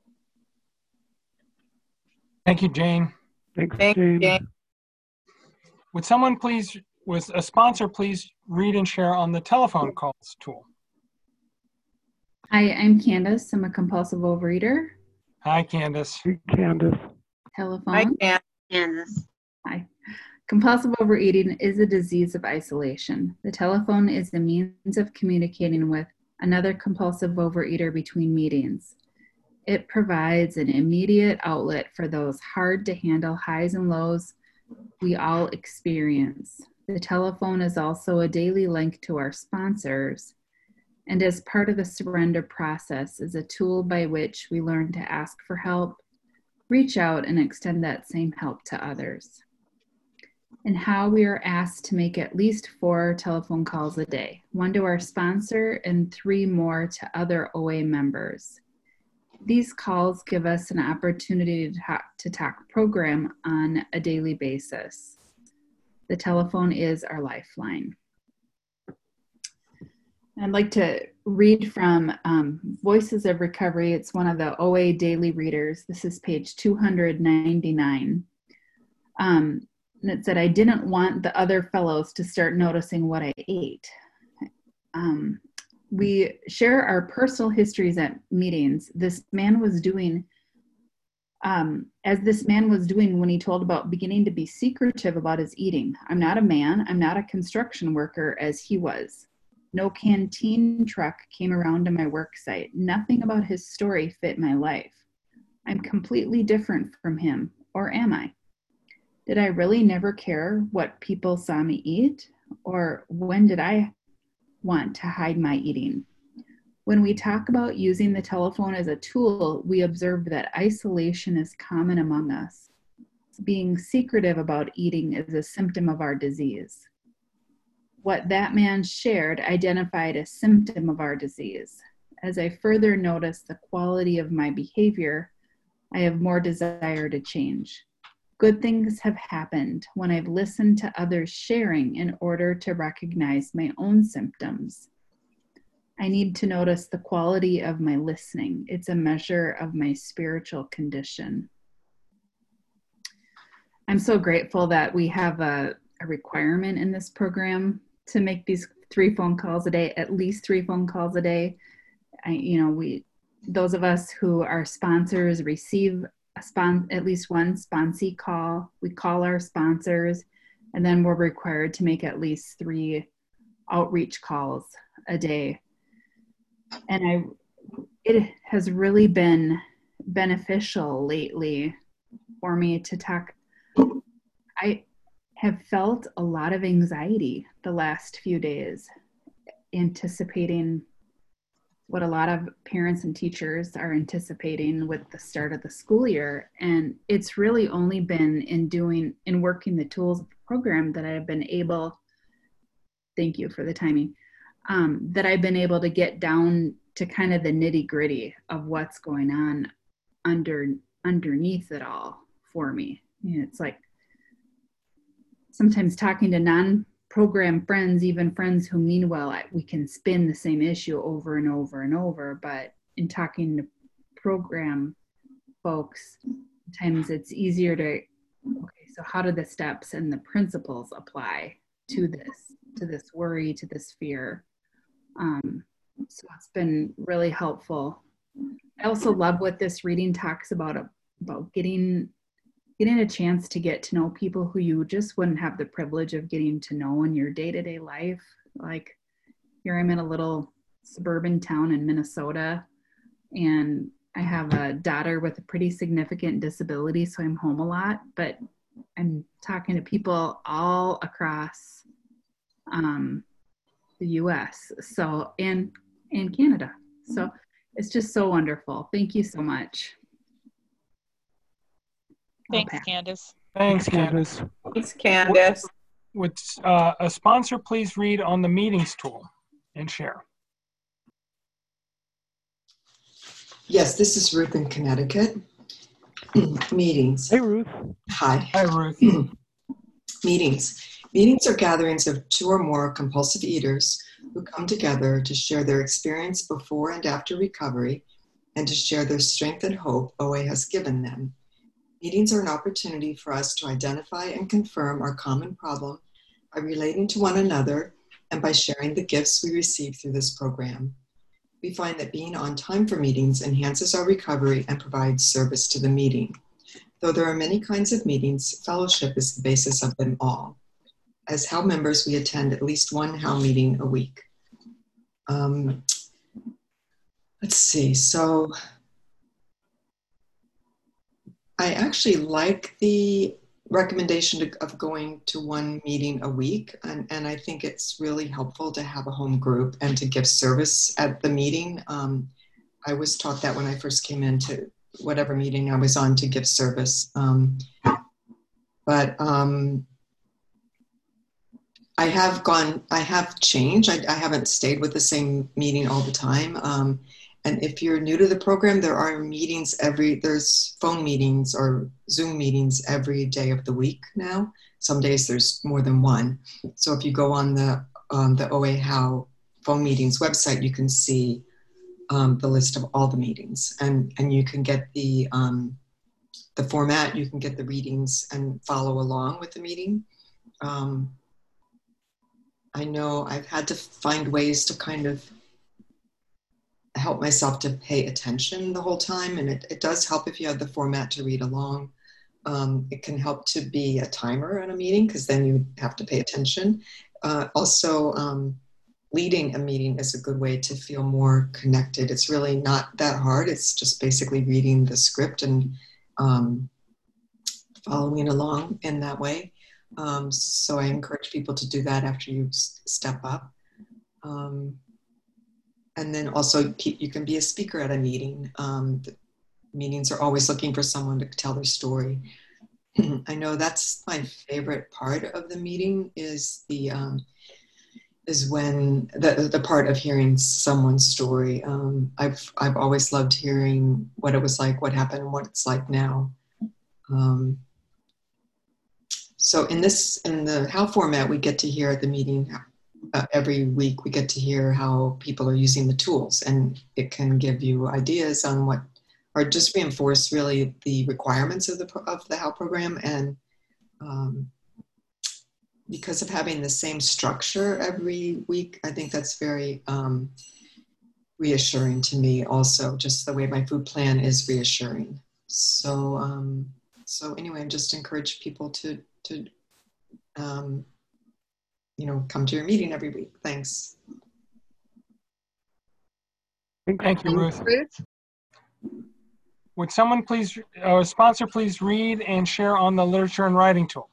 Thank you, Jane. Thanks, Thank you, Jane. Jane. Would someone please, with a sponsor, please read and share on the telephone calls tool? Hi, I'm Candace. I'm a compulsive overeater. Hi, Candace. Hey, Candace. Telephone. Hi, Candace. Hi. Compulsive overeating is a disease of isolation. The telephone is the means of communicating with another compulsive overeater between meetings. It provides an immediate outlet for those hard to handle highs and lows we all experience. The telephone is also a daily link to our sponsors, and as part of the surrender process is a tool by which we learn to ask for help, reach out, and extend that same help to others. And how we are asked to make at least 4 telephone calls a day, 1 to our sponsor and 3 more to other OA members. These calls give us an opportunity to talk program on a daily basis. The telephone is our lifeline. I'd like to read from Voices of Recovery. It's one of the OA daily readers. This is page 299. And it said, I didn't want the other fellows to start noticing what I ate. We share our personal histories at meetings. This man was doing, as this man was doing when he told about beginning to be secretive about his eating. I'm not a man. I'm not a construction worker as he was. No canteen truck came around to my work site. Nothing about his story fit my life. I'm completely different from him, or am I? Did I really never care what people saw me eat? Or when did I want to hide my eating? When we talk about using the telephone as a tool, we observe that isolation is common among us. Being secretive about eating is a symptom of our disease. What that man shared identified a symptom of our disease. As I further notice the quality of my behavior, I have more desire to change. Good things have happened when I've listened to others sharing in order to recognize my own symptoms. I need to notice the quality of my listening. It's a measure of my spiritual condition. I'm so grateful that we have a requirement in this program to make these 3 phone calls a day, at least 3 phone calls a day. Those of us who are sponsors receive at least one sponsee call. We call our sponsors, and then we're required to make at least 3 outreach calls a day. And it has really been beneficial lately for me to talk. I have felt a lot of anxiety the last few days, anticipating what a lot of parents and teachers are anticipating with the start of the school year. And it's really only been in working the tools of the program that I've been able, thank you for the timing, that I've been able to get down to kind of the nitty gritty of what's going on underneath it all for me. It's like sometimes talking to non-program friends, even friends who mean well, we can spin the same issue over and over and over, but in talking to program folks, sometimes it's easier to, okay, so how do the steps and the principles apply to this worry, to this fear? So it's been really helpful. I also love what this reading talks about getting a chance to get to know people who you just wouldn't have the privilege of getting to know in your day-to-day life. Like here I'm in a little suburban town in Minnesota, and I have a daughter with a pretty significant disability, so I'm home a lot, but I'm talking to people all across the US, so and Canada. So it's just so wonderful. Thank you so much. Thanks, Candace. Thanks, Candace. Thanks, Candace. Would a sponsor please read on the meetings tool and share? Yes, this is Ruth in Connecticut. Meetings. Hey, Ruth. Hi. Hi, Ruth. Meetings. Meetings are gatherings of 2 or more compulsive eaters who come together to share their experience before and after recovery and to share their strength and hope OA has given them. Meetings are an opportunity for us to identify and confirm our common problem by relating to one another and by sharing the gifts we receive through this program. We find that being on time for meetings enhances our recovery and provides service to the meeting. Though there are many kinds of meetings, fellowship is the basis of them all. As HOW members, we attend at least 1 HOW meeting a week. Let's see, so I actually like the recommendation of going to 1 meeting a week, and I think it's really helpful to have a home group and to give service at the meeting. I was taught that when I first came into whatever meeting I was on to give service. I have changed. I haven't stayed with the same meeting all the time. And if you're new to the program, there are meetings there's phone meetings or Zoom meetings every day of the week now. Some days there's more than 1. So if you go on the OA HOW phone meetings website, you can see the list of all the meetings, and you can get the format, you can get the readings and follow along with the meeting. I know I've had to find ways to kind of help myself to pay attention the whole time, and it does help if you have the format to read along. It can help to be a timer in a meeting because then you have to pay attention. Also, leading a meeting is a good way to feel more connected. It's really not that hard. It's just basically reading the script and following along in that way. So I encourage people to do that after you step up. And then also you can be a speaker at a meeting. The meetings are always looking for someone to tell their story. I know that's my favorite part of the meeting is when the part of hearing someone's story. I've always loved hearing what it was like, what happened, and what it's like now. So in the HOW format, we get to hear at the meeting every week. We get to hear how people are using the tools, and it can give you ideas on or just reinforce really the requirements of the HOW program and because of having the same structure every week, I think that's very reassuring to me also, just the way my food plan is reassuring. So, so anyway, I just encourage people to come to your meeting every week. Thanks. Thank you, Ruth. Would someone please, a sponsor, please read and share on the literature and writing tool?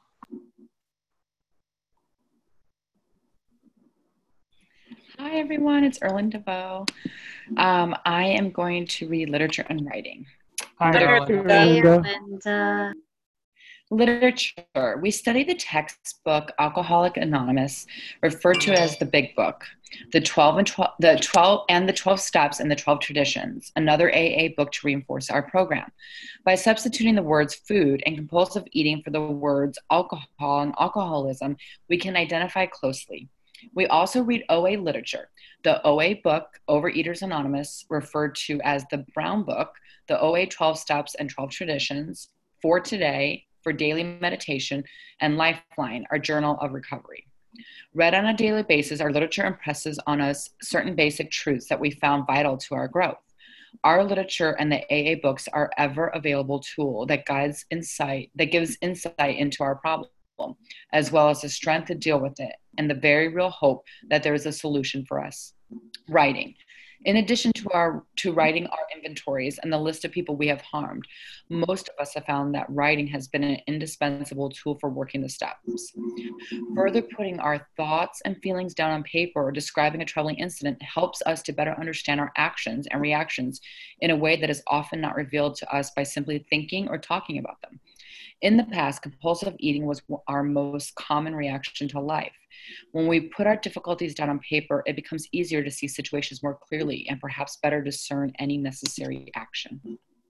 Hi, everyone. It's Erlyn DeVoe. I am going to read literature and writing. Hi, Erlyn. Literature. We study the textbook Alcoholics Anonymous, referred to as the Big Book, the 12 Steps and the 12 Traditions, another AA book to reinforce our program. By substituting the words food and compulsive eating for the words alcohol and alcoholism, we can identify closely. We also read OA literature, the OA book, Overeaters Anonymous, referred to as the Brown Book, the OA 12 Steps and 12 Traditions, For Today, for Daily Meditation, and Lifeline, our Journal of Recovery. Read on a daily basis, our literature impresses on us certain basic truths that we found vital to our growth. Our literature and the AA books are ever available tool that gives insight into our problem, as well as the strength to deal with it, and the very real hope that there is a solution for us. Writing. In addition to writing our inventories and the list of people we have harmed, most of us have found that writing has been an indispensable tool for working the steps. Further putting our thoughts and feelings down on paper or describing a troubling incident helps us to better understand our actions and reactions in a way that is often not revealed to us by simply thinking or talking about them. In the past, compulsive eating was our most common reaction to life. When we put our difficulties down on paper, it becomes easier to see situations more clearly and perhaps better discern any necessary action.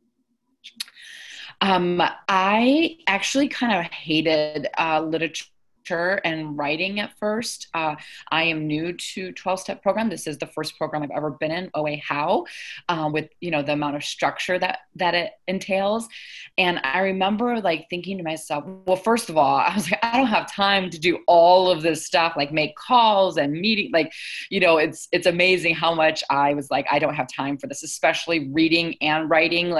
I actually kind of hated literature and writing at first. I am new to 12-step program. This is the first program I've ever been in, OA How, with the amount of structure that it entails. And I remember thinking to myself, well, first of all, I was like, I don't have time to do all of this stuff, like make calls and meeting, it's amazing how much I was like, I don't have time for this, especially reading and writing.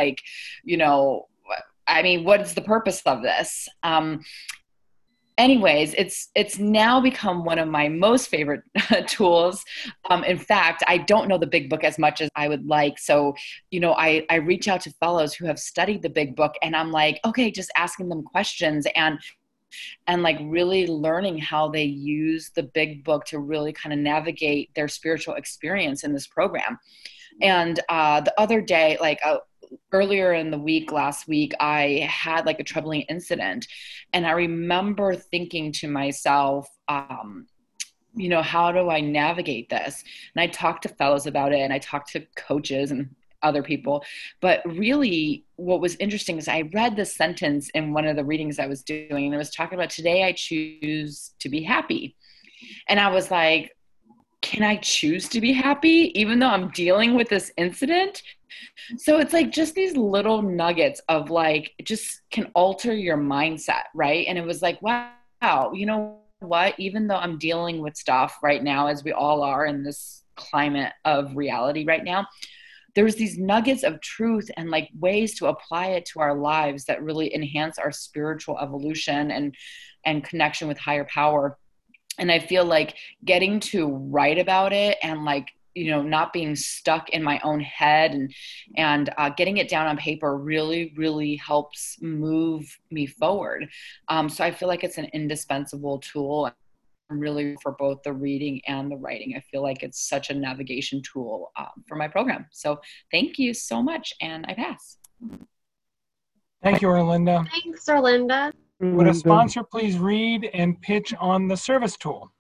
What's the purpose of this? Anyways, it's now become one of my most favorite tools. In fact, I don't know the Big Book as much as I would like. So, I reach out to fellows who have studied the Big Book, and I'm like, okay, just asking them questions and really learning how they use the Big Book to really kind of navigate their spiritual experience in this program. And the other day, earlier in the week, last week, I had a troubling incident. And I remember thinking to myself, how do I navigate this? And I talked to fellows about it, and I talked to coaches and other people. But really what was interesting is I read this sentence in one of the readings I was doing, and it was talking about, today I choose to be happy. And I was like, can I choose to be happy even though I'm dealing with this incident? So it's just these little nuggets of it just can alter your mindset, right? And it was like, wow, you know what? Even though I'm dealing with stuff right now, as we all are in this climate of reality right now, there's these nuggets of truth and ways to apply it to our lives that really enhance our spiritual evolution and connection with higher power. And I feel like getting to write about it and not being stuck in my own head and getting it down on paper really, really helps move me forward. So I feel like it's an indispensable tool really for both the reading and the writing. I feel like it's such a navigation tool for my program. So thank you so much. And I pass. Thank you, Erlinda. Thanks, Erlinda. Would a sponsor please read and pitch on the service tool?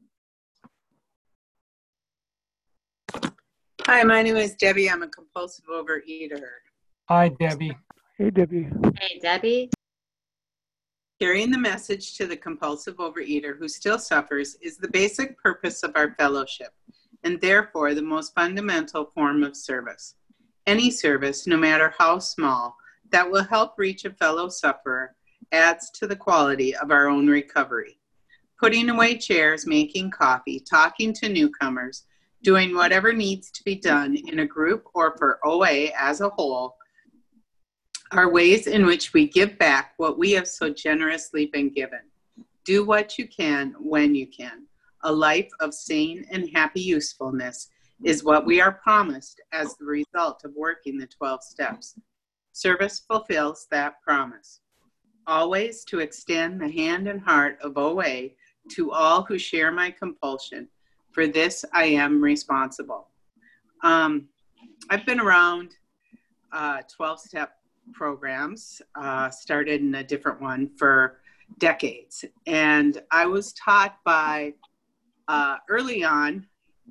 Hi, my name is Debbie. I'm a compulsive overeater. Hi, Debbie. Hey, Debbie. Hey, Debbie. Carrying the message to the compulsive overeater who still suffers is the basic purpose of our fellowship, and therefore the most fundamental form of service. Any service, no matter how small, that will help reach a fellow sufferer adds to the quality of our own recovery. Putting away chairs, making coffee, talking to newcomers, doing whatever needs to be done in a group or for OA as a whole are ways in which we give back what we have so generously been given. Do what you can when you can. A life of sane and happy usefulness is what we are promised as the result of working the 12 steps. Service fulfills that promise. Always to extend the hand and heart of OA to all who share my compulsion. For this, I am responsible. I've been around 12-step programs, started in a different one for decades. And I was taught by, early on,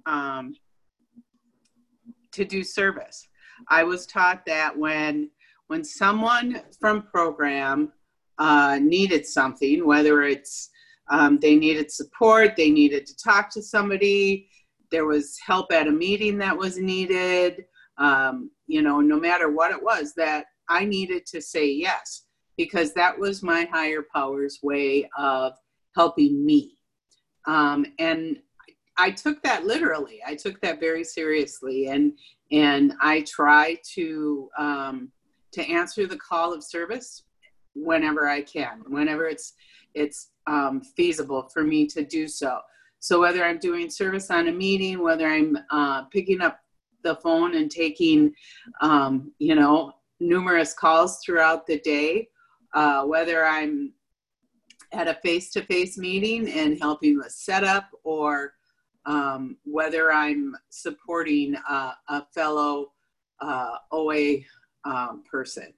to do service. I was taught that when someone from program needed something, whether it's they needed support, they needed to talk to somebody, there was help at a meeting that was needed, no matter what it was, that I needed to say yes, because that was my higher power's way of helping me. And I took that literally. I took that very seriously, and I try to answer the call of service whenever I can, whenever it's feasible for me to do so. So whether I'm doing service on a meeting, whether I'm picking up the phone and taking, numerous calls throughout the day, whether I'm at a face-to-face meeting and helping with setup, or whether I'm supporting a fellow OA person.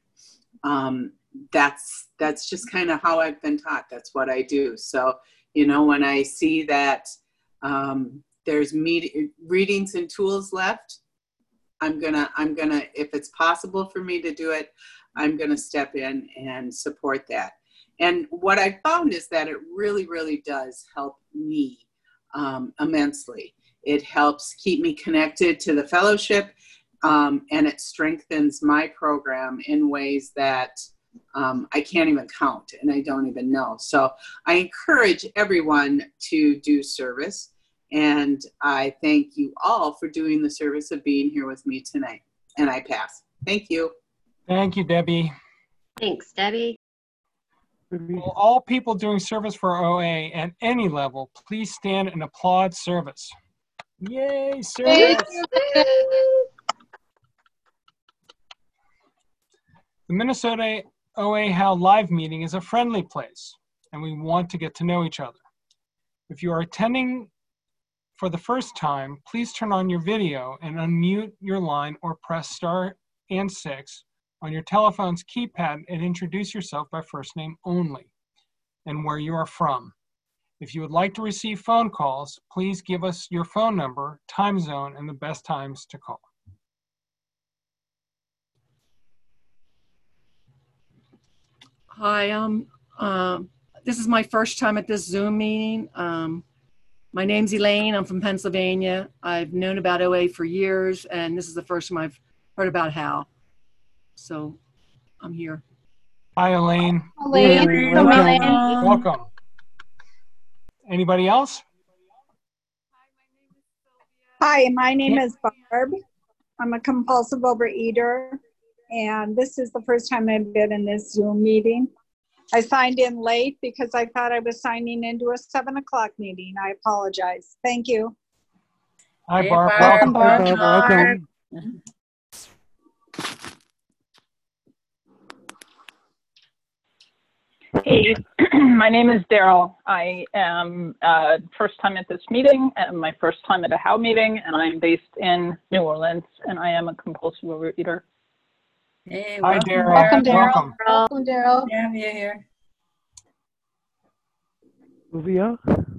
That's just kind of how I've been taught. That's what I do. So, when I see that there's readings and tools left, I'm gonna, if it's possible for me to do it, I'm gonna step in and support that. And what I found is that it really, really does help me immensely. It helps keep me connected to the fellowship, and it strengthens my program in ways that I can't even count, and I don't even know. So I encourage everyone to do service, and I thank you all for doing the service of being here with me tonight. And I pass. Thank you. Thank you, Debbie. Thanks, Debbie. Will all people doing service for OA at any level please stand and applaud service? Yay, service! The Minnesota OA How Live meeting is a friendly place, and we want to get to know each other. If you are attending for the first time, please turn on your video and unmute your line, or press star and 6 on your telephone's keypad and introduce yourself by first name only and where you are from. If you would like to receive phone calls, please give us your phone number, time zone, and the best times to call. Hi, this is my first time at this Zoom meeting. My name's Elaine. I'm from Pennsylvania. I've known about OA for years, and this is the first time I've heard about HOW. So I'm here. Hi, Elaine. Elaine. Welcome. Welcome. Anybody else? Hi, my name is Barb. I'm a compulsive overeater, and this is the first time I've been in this Zoom meeting. I signed in late because I thought I was signing into a 7 o'clock meeting. I apologize. Thank you. Hi, Barb. Welcome, Barb. Welcome. Hey, my name is Daryl. I am first time at this meeting, and my first time at a HOW meeting, and I'm based in New Orleans, and I am a compulsive overeater. Hey, hi, Daryl. Welcome, Daryl. Welcome. Welcome, Daryl. Yeah, you're here. Sylvia?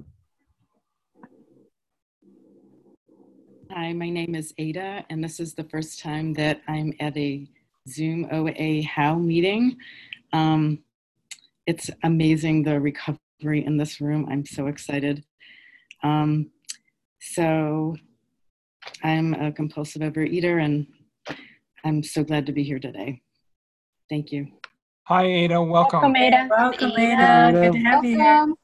Hi, my name is Ada, and this is the first time that I'm at a Zoom OA HOW meeting. It's amazing, the recovery in this room. I'm so excited. So I'm a compulsive overeater, and I'm so glad to be here today. Thank you. Hi, Ada. Welcome. Welcome, Ada. Welcome, Ada. Ada. Good to have you here. Welcome.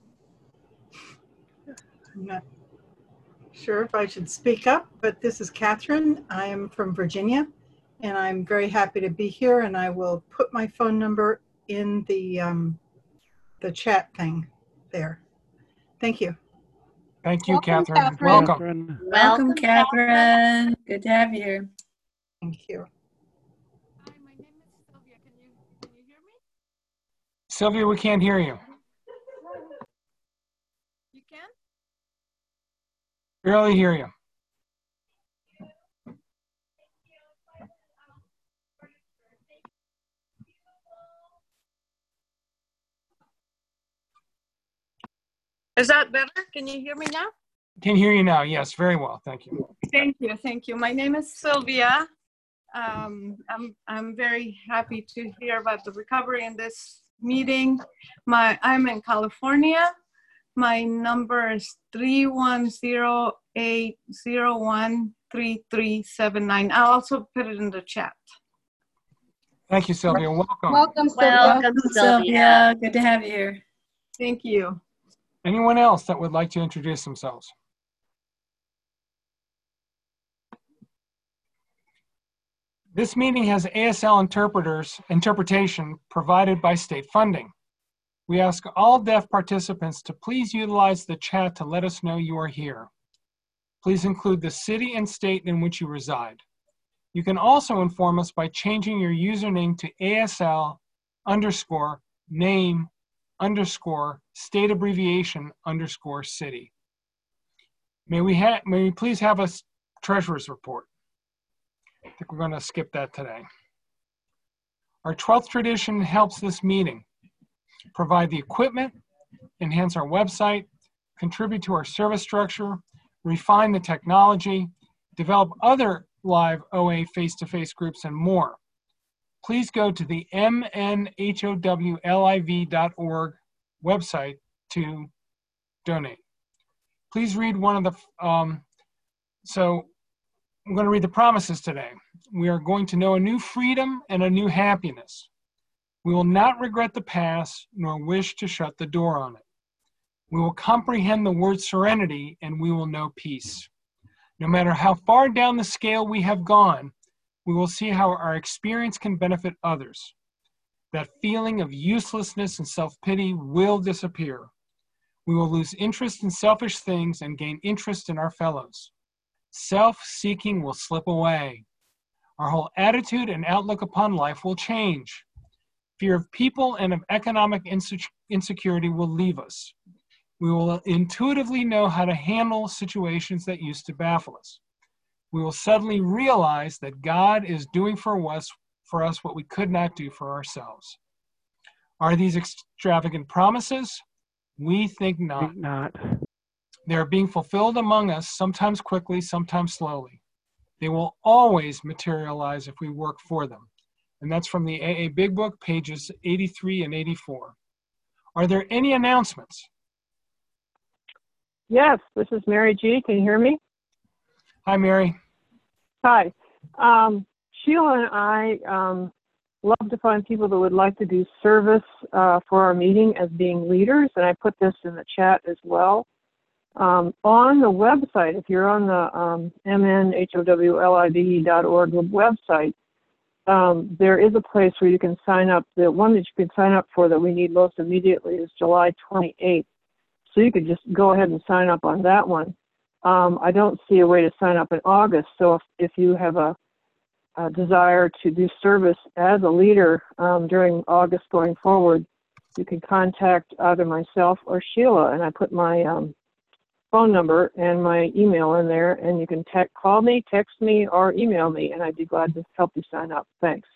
I'm not sure if I should speak up, but this is Catherine. I am from Virginia, and I'm very happy to be here, and I will put my phone number in the chat thing there. Thank you. Thank you, Welcome, Catherine. Catherine. Welcome. Welcome, Catherine. Good to have you here. Thank you. Sylvia, we can't hear you. You can? Barely hear you. Is that better? Can you hear me now? Can hear you now. Yes, very well. Thank you. Thank you. Thank you. My name is Sylvia. I'm very happy to hear about the recovery in this meeting. I'm in California. My number is 310-801-3379. I'll also put it in the chat. Thank you, Sylvia. Welcome. Welcome, Sylvia. Welcome, Sylvia. Good to have you here. Thank you. Anyone else that would like to introduce themselves? This meeting has ASL interpretation provided by state funding. We ask all deaf participants to please utilize the chat to let us know you are here. Please include the city and state in which you reside. You can also inform us by changing your username to ASL_name_state abbreviation _city. May we please have a treasurer's report? I think we're going to skip that today. Our 12th tradition helps this meeting provide the equipment, enhance our website, contribute to our service structure, refine the technology, develop other live OA face-to-face groups, and more. Please go to the mnhowliv.org website to donate. Please read one of the, I'm going to read the promises today. We are going to know a new freedom and a new happiness. We will not regret the past nor wish to shut the door on it. We will comprehend the word serenity and we will know peace. No matter how far down the scale we have gone, we will see how our experience can benefit others. That feeling of uselessness and self-pity will disappear. We will lose interest in selfish things and gain interest in our fellows. Self-seeking will slip away. Our whole attitude and outlook upon life will change. Fear of people and of economic insecurity will leave us. We will intuitively know how to handle situations that used to baffle us. We will suddenly realize that God is doing for us what we could not do for ourselves. Are these extravagant promises? We think not. They are being fulfilled among us, sometimes quickly, sometimes slowly. They will always materialize if we work for them. And that's from the AA Big Book, pages 83 and 84. Are there any announcements? Yes, this is Mary G. Can you hear me? Hi, Mary. Hi. Sheila and I love to find people that would like to do service for our meeting as being leaders, and I put this in the chat as well. On the website, if you're on the mnhowliv.org website, there is a place where you can sign up. The one that you can sign up for that we need most immediately is July 28th. So you could just go ahead and sign up on that one. I don't see a way to sign up in August. So if you have a desire to do service as a leader during August going forward, you can contact either myself or Sheila. And I put my phone number and my email in there, and you can call me, text me, or email me, and I'd be glad to help you sign up. Thanks.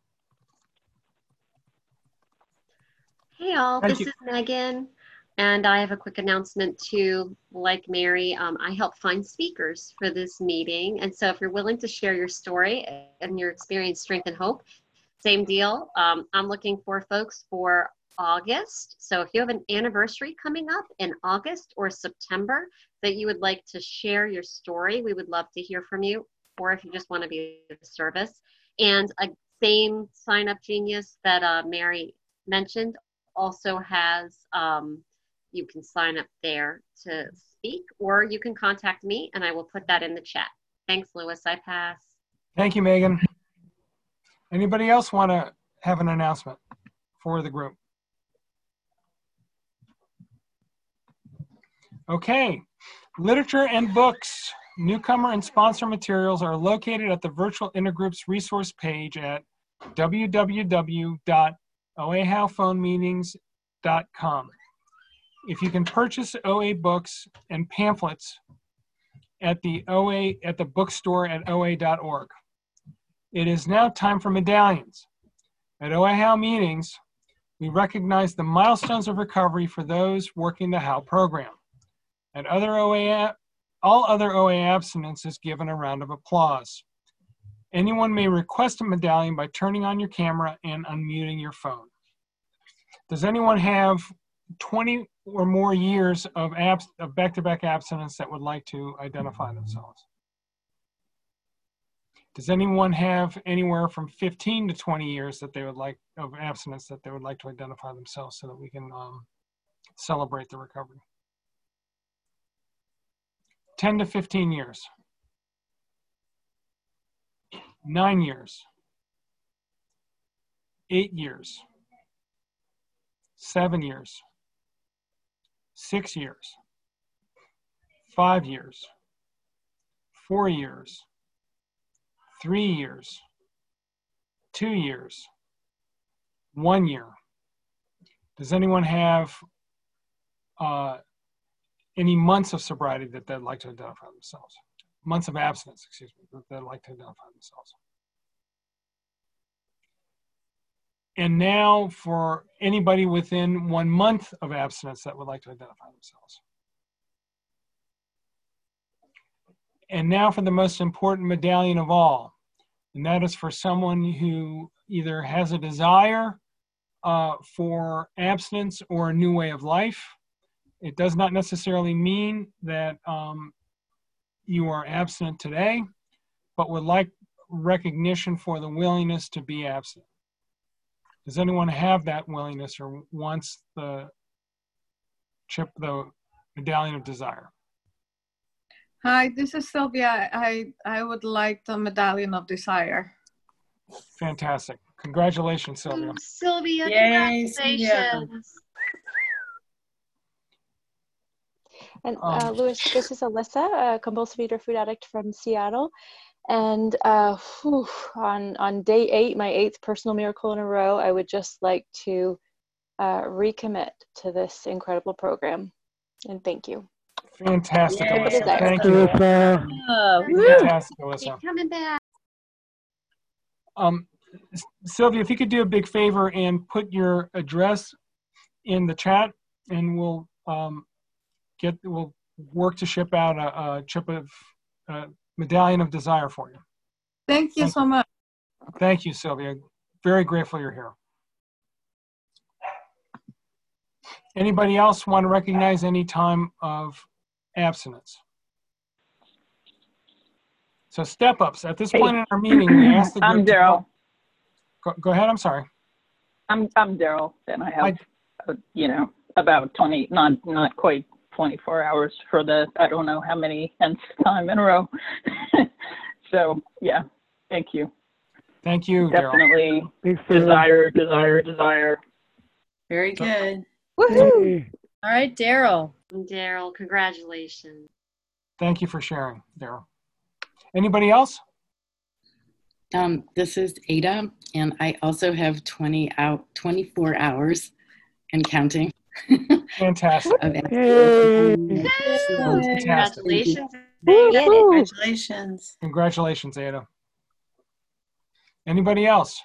Hey all, this is Megan, and I have a quick announcement too. Like Mary, I help find speakers for this meeting, and so if you're willing to share your story and your experience, strength, and hope, same deal. I'm looking for folks for August. So if you have an anniversary coming up in August or September that you would like to share your story, we would love to hear from you, or if you just want to be of service. And same Sign Up Genius that Mary mentioned also has, you can sign up there to speak, or you can contact me and I will put that in the chat. Thanks, Louis. I pass. Thank you, Megan. Anybody else want to have an announcement for the group? Okay. Literature and books, newcomer and sponsor materials are located at the Virtual Intergroups resource page at www.oahowphonemeetings.com. If you can purchase OA books and pamphlets at the bookstore at oa.org. It is now time for medallions. At OA How meetings, we recognize the milestones of recovery for those working the How program. At all other OA abstinence is given a round of applause. Anyone may request a medallion by turning on your camera and unmuting your phone. Does anyone have 20 or more years of back-to-back abstinence that would like to identify themselves? Does anyone have anywhere from 15 to 20 years that they would like of abstinence that they would like to identify themselves so that we can celebrate the recovery? 10 to 15 years. 9 years. 8 years. 7 years. 6 years. 5 years. 4 years. 3 years. 2 years. 1 year. Does anyone have any months of sobriety that they'd like to identify themselves? Months of abstinence, excuse me, that they'd like to identify themselves. And now for anybody within 1 month of abstinence that would like to identify themselves. And now for the most important medallion of all, and that is for someone who either has a desire for abstinence or a new way of life. It does not necessarily mean that you are abstinent today, but would like recognition for the willingness to be abstinent. Does anyone have that willingness or wants the medallion of desire? Hi, this is Sylvia. I would like the medallion of desire. Fantastic. Congratulations, Sylvia. Sylvia, Yay, congratulations. And Louis, this is Alyssa, a compulsive eater food addict from Seattle. And on day 8, my 8th personal miracle in a row, I would just like to recommit to this incredible program. And thank you. Fantastic, Yay. Alyssa. Thank you. Fantastic, Alyssa. Keep coming back. Sylvia, if you could do a big favor and put your address in the chat, and we'll work to ship out a medallion of desire for you. Thank you so much. Thank you, Sylvia. Very grateful you're here. Anybody else want to recognize any time of abstinence? So step-ups. At this point in our meeting, we asked the group. I'm Daryl. Go ahead. I'm sorry. I'm Daryl, and I have, about 20, not quite 24 hours for the, I don't know how many nth time in a row. So yeah, thank you. Thank you, Definitely desire. Very good. Woohoo! All right, Daryl. Daryl, congratulations. Thank you for sharing, Daryl. Anybody else? This is Ada, and I also have 24 hours and counting. Fantastic. Congratulations. Congratulations. Congratulations, Ada. Anybody else?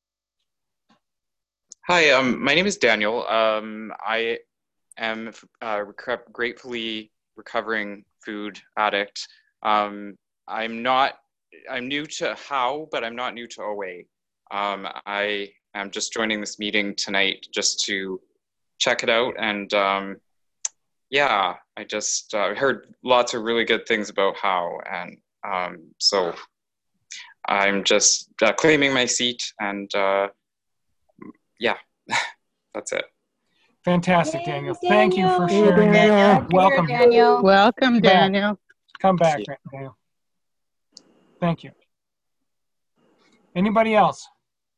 Hi, my name is Daniel. I am gratefully recovering food addict. I'm new to How, but I'm not new to OA. I am just joining this meeting tonight just to check it out. And yeah, I just heard lots of really good things about How. And so I'm just claiming my seat, and yeah, that's it. Fantastic, Daniel. Thank you for Hey, sharing Daniel. that. Welcome, Daniel. Welcome, Come back. Daniel. Come back, Daniel. Thank you. Anybody else?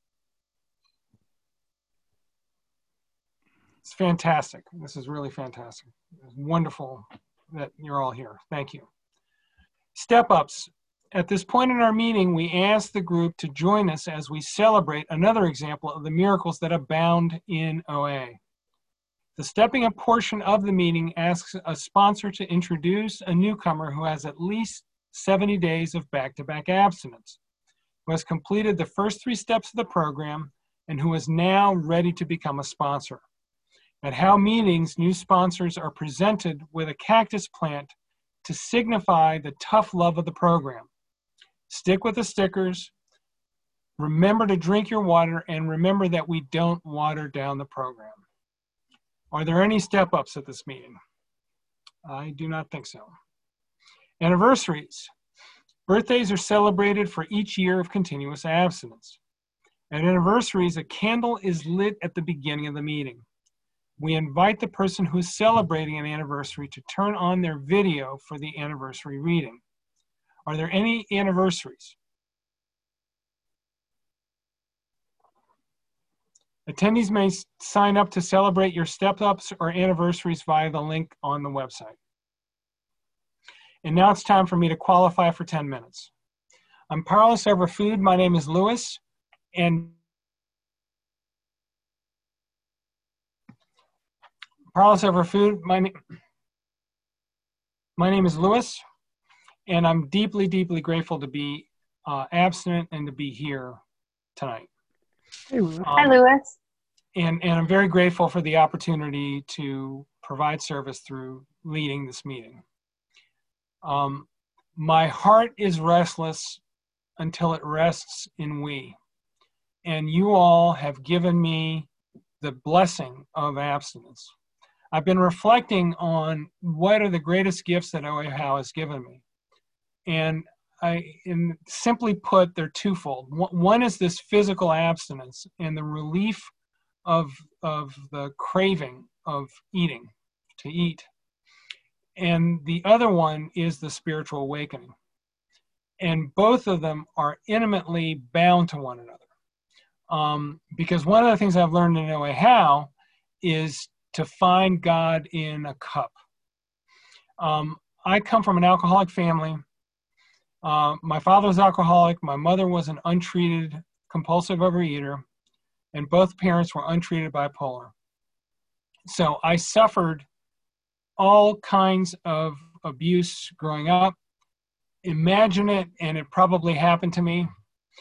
It's fantastic. This is really fantastic. It's wonderful that you're all here. Thank you. Step-ups. At this point in our meeting, we ask the group to join us as we celebrate another example of the miracles that abound in OA. The stepping up portion of the meeting asks a sponsor to introduce a newcomer who has at least 70 days of back-to-back abstinence, who has completed the first 3 steps of the program, and who is now ready to become a sponsor. At HOW meetings, new sponsors are presented with a cactus plant to signify the tough love of the program. Stick with the stickers, remember to drink your water, and remember that we don't water down the program. Are there any step-ups at this meeting? I do not think so. Anniversaries. Birthdays are celebrated for each year of continuous abstinence. At anniversaries, a candle is lit at the beginning of the meeting. We invite the person who is celebrating an anniversary to turn on their video for the anniversary reading. Are there any anniversaries? Attendees may sign up to celebrate your step-ups or anniversaries via the link on the website. And now it's time for me to qualify for 10 minutes. I'm powerless over food. My name is Lewis, and powerless over food. My name is Lewis, and I'm deeply, deeply grateful to be abstinent and to be here tonight. Hi, Lewis. And I'm very grateful for the opportunity to provide service through leading this meeting. My heart is restless until it rests in we. And you all have given me the blessing of abstinence. I've been reflecting on what are the greatest gifts that OA HOW has given me. And simply put, they're twofold. One is this physical abstinence and the relief of the craving of eating, to eat. And the other one is the spiritual awakening. And both of them are intimately bound to one another. Because one of the things I've learned in OA HOW is to find God in a cup. I come from an alcoholic family. My father was alcoholic. My mother was an untreated compulsive overeater, and both parents were untreated bipolar. So I suffered all kinds of abuse growing up. Imagine it, and it probably happened to me.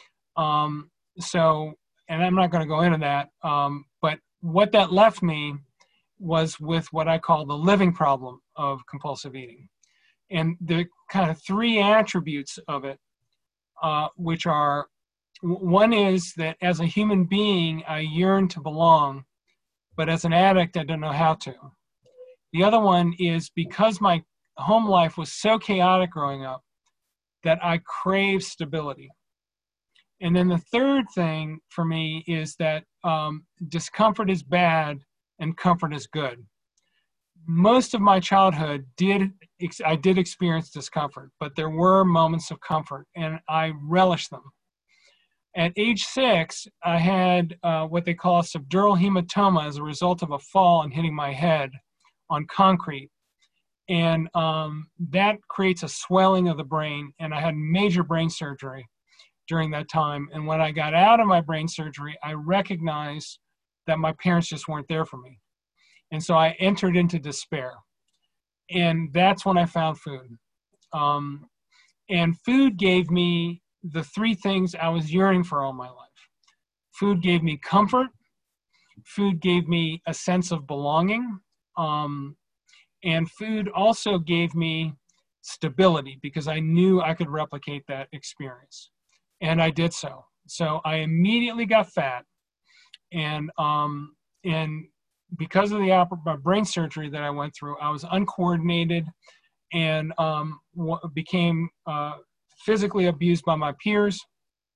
And I'm not going to go into that, but what that left me was with what I call the living problem of compulsive eating. And the kind of 3 attributes of it, which are, one is that as a human being, I yearn to belong, but as an addict, I don't know how to. The other one is because my home life was so chaotic growing up that I crave stability. And then the third thing for me is that discomfort is bad and comfort is good. Most of my childhood I did experience discomfort, but there were moments of comfort, and I relished them. At age 6, I had what they call a subdural hematoma as a result of a fall and hitting my head on concrete. And that creates a swelling of the brain, and I had major brain surgery during that time. And when I got out of my brain surgery, I recognized that my parents just weren't there for me. And so I entered into despair. And that's when I found food. And food gave me the 3 things I was yearning for all my life. Food gave me comfort. Food gave me a sense of belonging. And food also gave me stability because I knew I could replicate that experience. And I did so. So I immediately got fat. And because of the brain surgery that I went through, I was uncoordinated and became physically abused by my peers.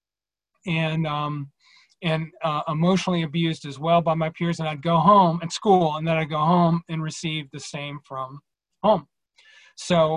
emotionally abused as well by my peers. And I'd go home at school, and then I'd go home and receive the same from home. So,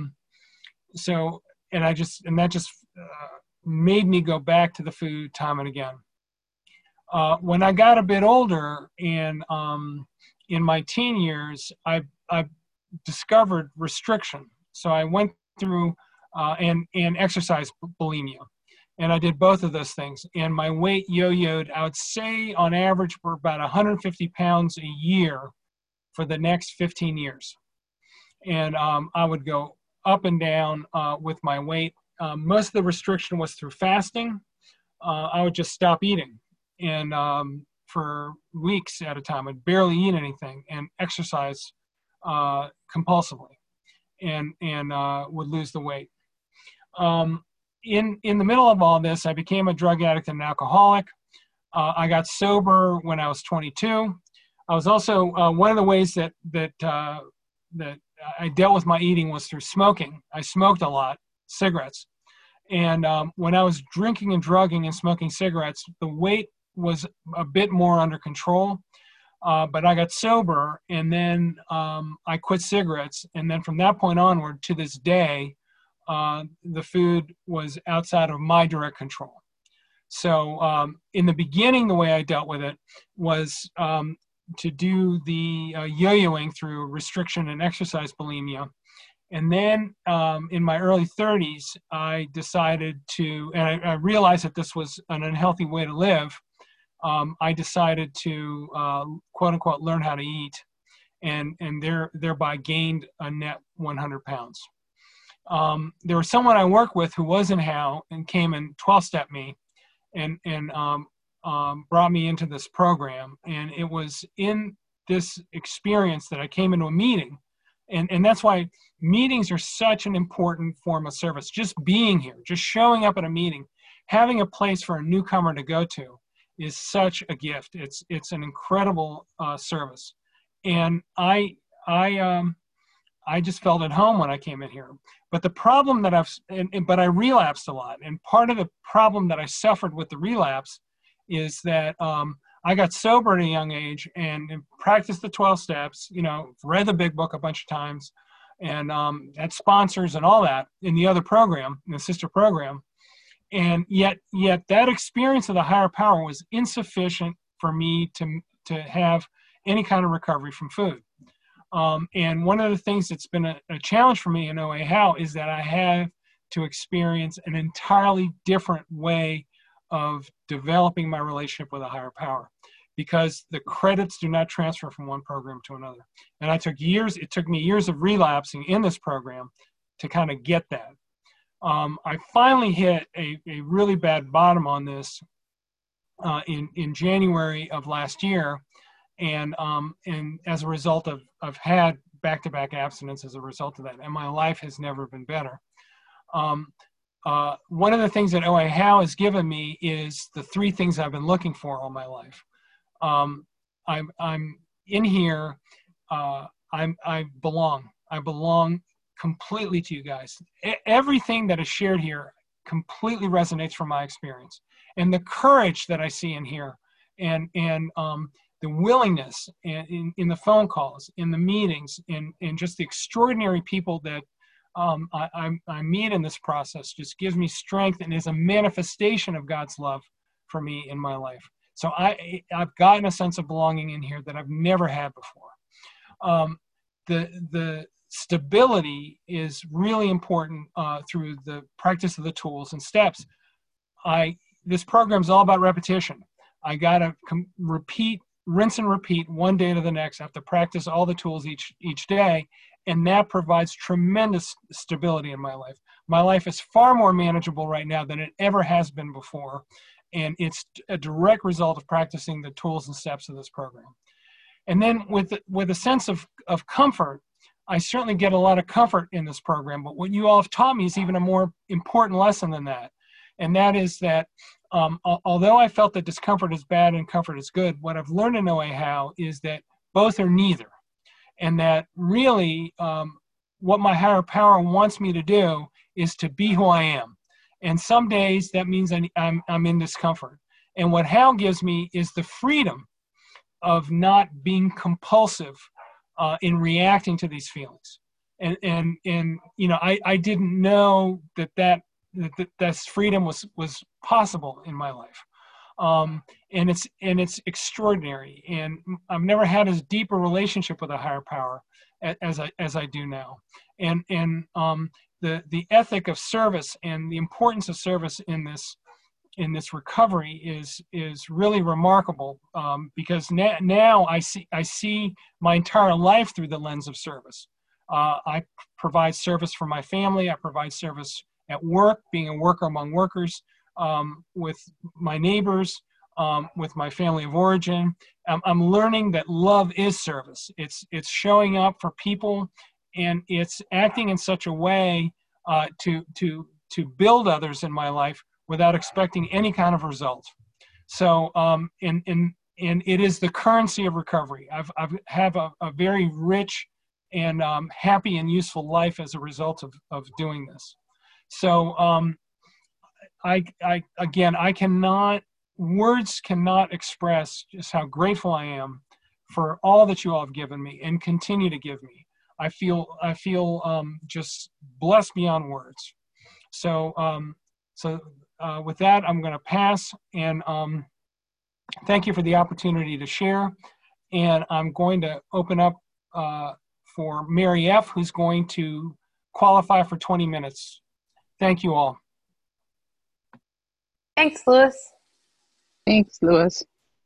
and that just made me go back to the food time and again. When I got a bit older, and in my teen years, I discovered restriction. So I went through and exercise bulimia. And I did both of those things. And my weight yo-yoed, I would say on average, for about 150 pounds a year for the next 15 years. And I would go up and down with my weight. Most of the restriction was through fasting. I would just stop eating. And for weeks at a time, I'd barely eat anything and exercise compulsively and would lose the weight. In the middle of all this, I became a drug addict and an alcoholic. I got sober when I was 22. I was also one of the ways that I dealt with my eating was through smoking. I smoked a lot, cigarettes, and when I was drinking and drugging and smoking cigarettes, the weight was a bit more under control. But I got sober, and then I quit cigarettes, and then from that point onward to this day, the food was outside of my direct control. So in the beginning, the way I dealt with it was to do the yo-yoing through restriction and exercise bulimia. And then in my early 30s, I decided to, and I realized that this was an unhealthy way to live. I decided to, quote unquote, learn how to eat, and thereby gained a net 100 pounds. There was someone I worked with who was in HOW and came and 12-stepped me and brought me into this program. And it was in this experience that I came into a meeting. And that's why meetings are such an important form of service. Just being here, just showing up at a meeting, having a place for a newcomer to go to is such a gift. It's an incredible service. And I just felt at home when I came in here. But the problem that but I relapsed a lot. And part of the problem that I suffered with the relapse is that I got sober at a young age and practiced the 12 steps, read the big book a bunch of times, and had sponsors and all that in the other program, in the sister program. And yet that experience of the higher power was insufficient for me to have any kind of recovery from food. And one of the things that's been a challenge for me in OA HOW is that I have to experience an entirely different way of developing my relationship with a higher power, because the credits do not transfer from one program to another. And it took me years of relapsing in this program to kind of get that. I finally hit a really bad bottom on this in January of last year. And as a result of, I've had back-to-back abstinence as a result of that, and my life has never been better. One of the things that OA HOW has given me is the three things I've been looking for all my life. I'm in here. I belong. I belong completely to you guys. Everything that is shared here completely resonates from my experience, and the courage that I see in here, and the willingness in the phone calls, in the meetings, in just the extraordinary people that I meet in this process just gives me strength and is a manifestation of God's love for me in my life. So I've gotten a sense of belonging in here that I've never had before. The stability is really important through the practice of the tools and steps. This program is all about repetition. I got to rinse and repeat one day to the next. I have to practice all the tools each day, and that provides tremendous stability in my life. My life is far more manageable right now than it ever has been before, and it's a direct result of practicing the tools and steps of this program. And then with a sense of comfort, I certainly get a lot of comfort in this program, but what you all have taught me is even a more important lesson than that, and that is that although I felt that discomfort is bad and comfort is good, what I've learned in OA HOW is that both are neither. And that really what my higher power wants me to do is to be who I am. And some days that means I'm in discomfort. And what Hal gives me is the freedom of not being compulsive in reacting to these feelings. And you know, I didn't know that freedom was possible in my life. And it's extraordinary. And I've never had as deep a relationship with a higher power as I do now. And the ethic of service and the importance of service in this recovery is really remarkable, because now I see my entire life through the lens of service. I provide service for my family. I provide service at work, being a worker among workers, with my neighbors, with my family of origin. I'm learning that love is service. It's showing up for people, and it's acting in such a way to build others in my life without expecting any kind of result. So, and it is the currency of recovery. I've have a very rich and happy and useful life as a result of doing this. So, words cannot express just how grateful I am for all that you all have given me and continue to give me. I feel just blessed beyond words. So, with that, I'm going to pass, and thank you for the opportunity to share. And I'm going to open up for Mary F., who's going to qualify for 20 minutes. Thank you all. Thanks, Louis. Thanks, Louis.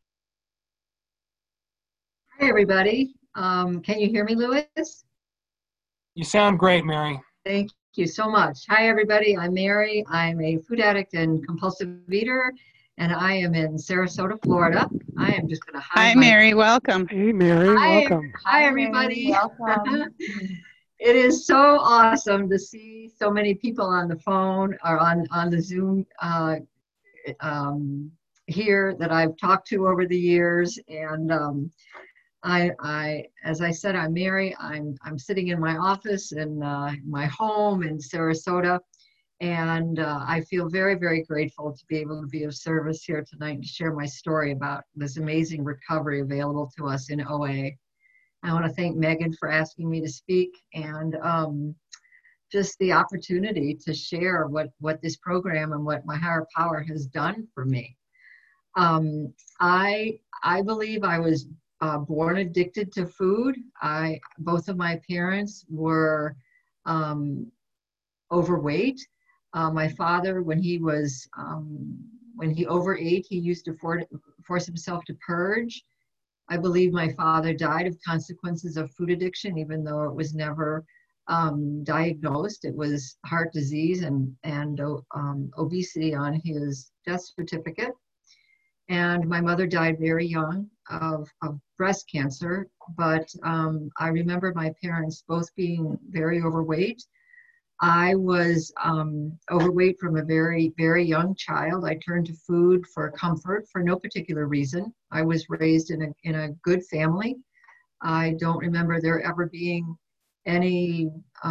Hi, everybody. Can you hear me, Louis? You sound great, Mary. Thank you so much. Hi, everybody. I'm Mary. I'm a food addict and compulsive eater, and I am in Sarasota, Florida. I am just going to Hi, Mary. Welcome. Hey, Mary. Welcome. Hi, everybody. Welcome. It is so awesome to see so many people on the phone or on the Zoom here that I've talked to over the years. And as I said, I'm Mary. I'm sitting in my office in my home in Sarasota, and I feel very, very grateful to be able to be of service here tonight and to share my story about this amazing recovery available to us in OA. I want to thank Megan for asking me to speak, and just the opportunity to share what this program and what my higher power has done for me. I believe I was born addicted to food. Both of my parents were overweight. My father, when he overate, he used to force himself to purge. I believe my father died of consequences of food addiction, even though it was never diagnosed. It was heart disease and obesity on his death certificate. And my mother died very young of breast cancer, but I remember my parents both being very overweight. I was overweight from a very, very young child. I turned to food for comfort for no particular reason. I was raised in a good family. I don't remember there ever being any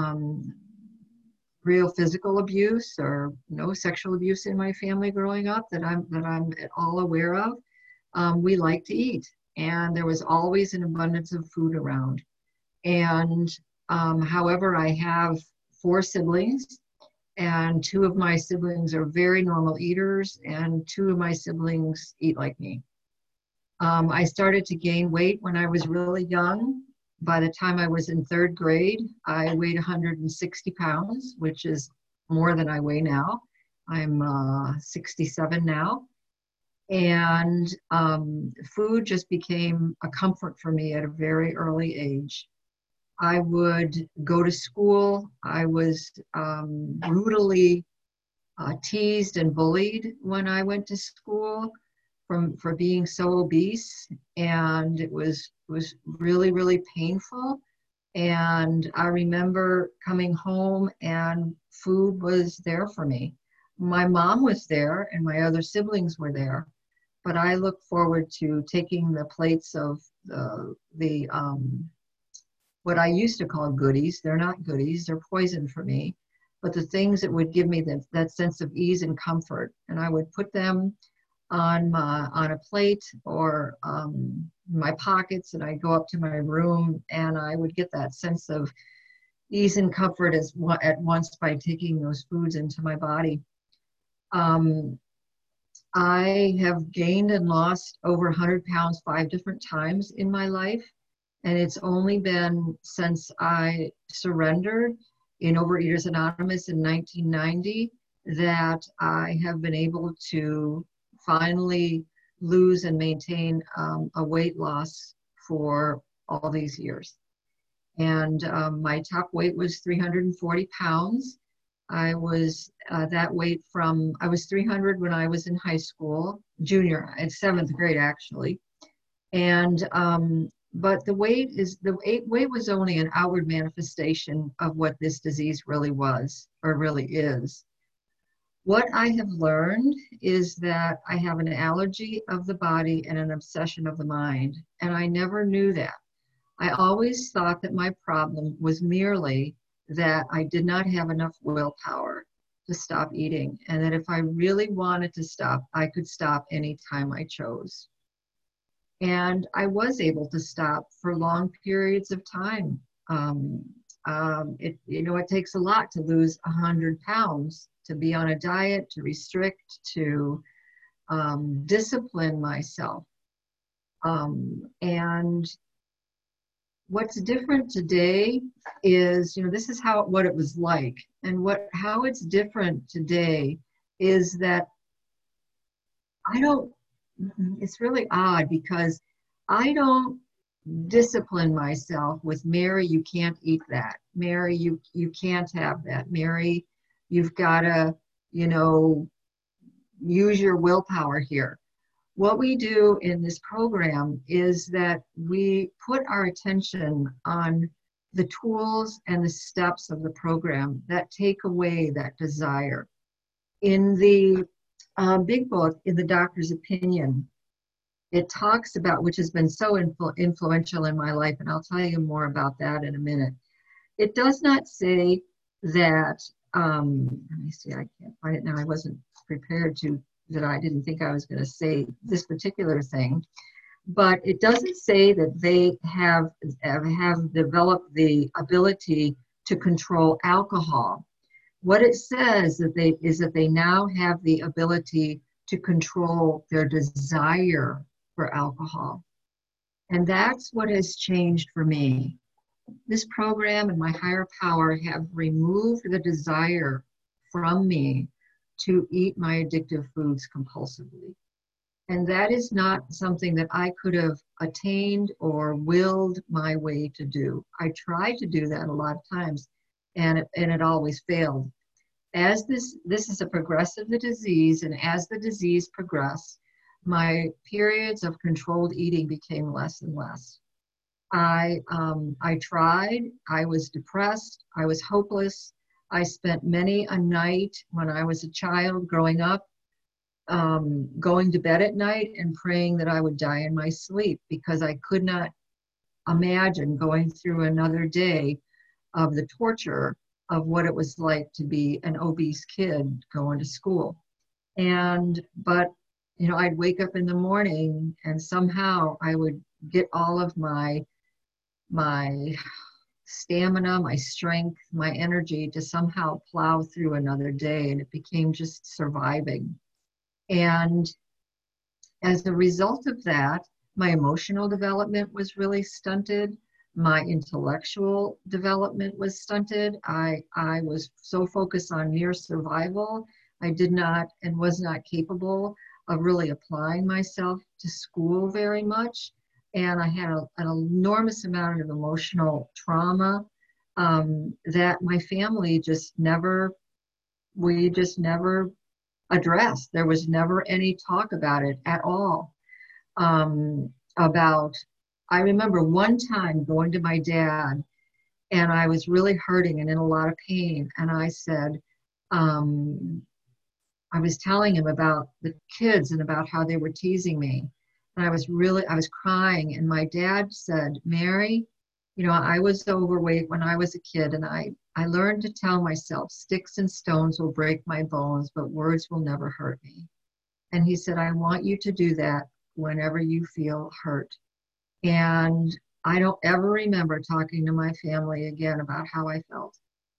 real physical abuse or no sexual abuse in my family growing up that I'm at all aware of. We like to eat, and there was always an abundance of food around. And however, I have 4 siblings, and 2 of my siblings are very normal eaters, and 2 of my siblings eat like me. I started to gain weight when I was really young. By the time I was in 3rd grade, I weighed 160 pounds, which is more than I weigh now. I'm 67 now. And food just became a comfort for me at a very early age. I would go to school. I was brutally teased and bullied when I went to school for being so obese, and it was really, really painful. And I remember coming home and food was there for me. My mom was there and my other siblings were there, but I look forward to taking the plates of what I used to call goodies. They're not goodies, they're poison for me. but the things that would give me that sense of ease and comfort. And I would put them on a plate or my pockets, and I'd go up to my room, and I would get that sense of ease and comfort at once by taking those foods into my body. I have gained and lost over 100 pounds 5 different times in my life. And it's only been since I surrendered in Overeaters Anonymous in 1990 that I have been able to finally lose and maintain a weight loss for all these years. And my top weight was 340 pounds. I was that weight I was 300 when I was in high school, junior, in 7th grade actually. And, but the weight was only an outward manifestation of what this disease really was, or really is. What I have learned is that I have an allergy of the body and an obsession of the mind, and I never knew that. I always thought that my problem was merely that I did not have enough willpower to stop eating, and that if I really wanted to stop, I could stop anytime I chose. And I was able to stop for long periods of time. It takes a lot to lose 100 pounds, to be on a diet, to restrict, to discipline myself. And what's different today is, this is what it was like. And how it's different today is that it's really odd because I don't discipline myself with, Mary, you can't eat that. Mary, you can't have that. Mary, you've got to, use your willpower here. What we do in this program is that we put our attention on the tools and the steps of the program that take away that desire. In the big book, In the Doctor's Opinion, it talks about, which has been so influential in my life, and I'll tell you more about that in a minute. It does not say that, let me see, I can't find it now. I wasn't prepared I didn't think I was going to say this particular thing, but it doesn't say that they have developed the ability to control alcohol. What it says is that they now have the ability to control their desire for alcohol. And that's what has changed for me. This program and my higher power have removed the desire from me to eat my addictive foods compulsively. And that is not something that I could have attained or willed my way to do. I tried to do that a lot of times, and it always failed. As this is a progressive disease, and as the disease progressed, my periods of controlled eating became less and less. I tried, I was depressed, I was hopeless. I spent many a night when I was a child growing up, going to bed at night and praying that I would die in my sleep, because I could not imagine going through another day of the torture of what it was like to be an obese kid going to school. But I'd wake up in the morning and somehow I would get all of my stamina, my strength, my energy to somehow plow through another day, and it became just surviving. And as a result of that, my emotional development was really stunted. My intellectual development was stunted. I was so focused on mere survival, I did not and was not capable of really applying myself to school very much. And I had an enormous amount of emotional trauma that my family we just never addressed. There was never any talk about it at all. I remember one time going to my dad, and I was really hurting and in a lot of pain. And I said, I was telling him about the kids and about how they were teasing me. And I was crying. And my dad said, Mary, I was overweight when I was a kid, and I learned to tell myself, sticks and stones will break my bones, but words will never hurt me. And he said, I want you to do that whenever you feel hurt. And I don't ever remember talking to my family again about how I felt.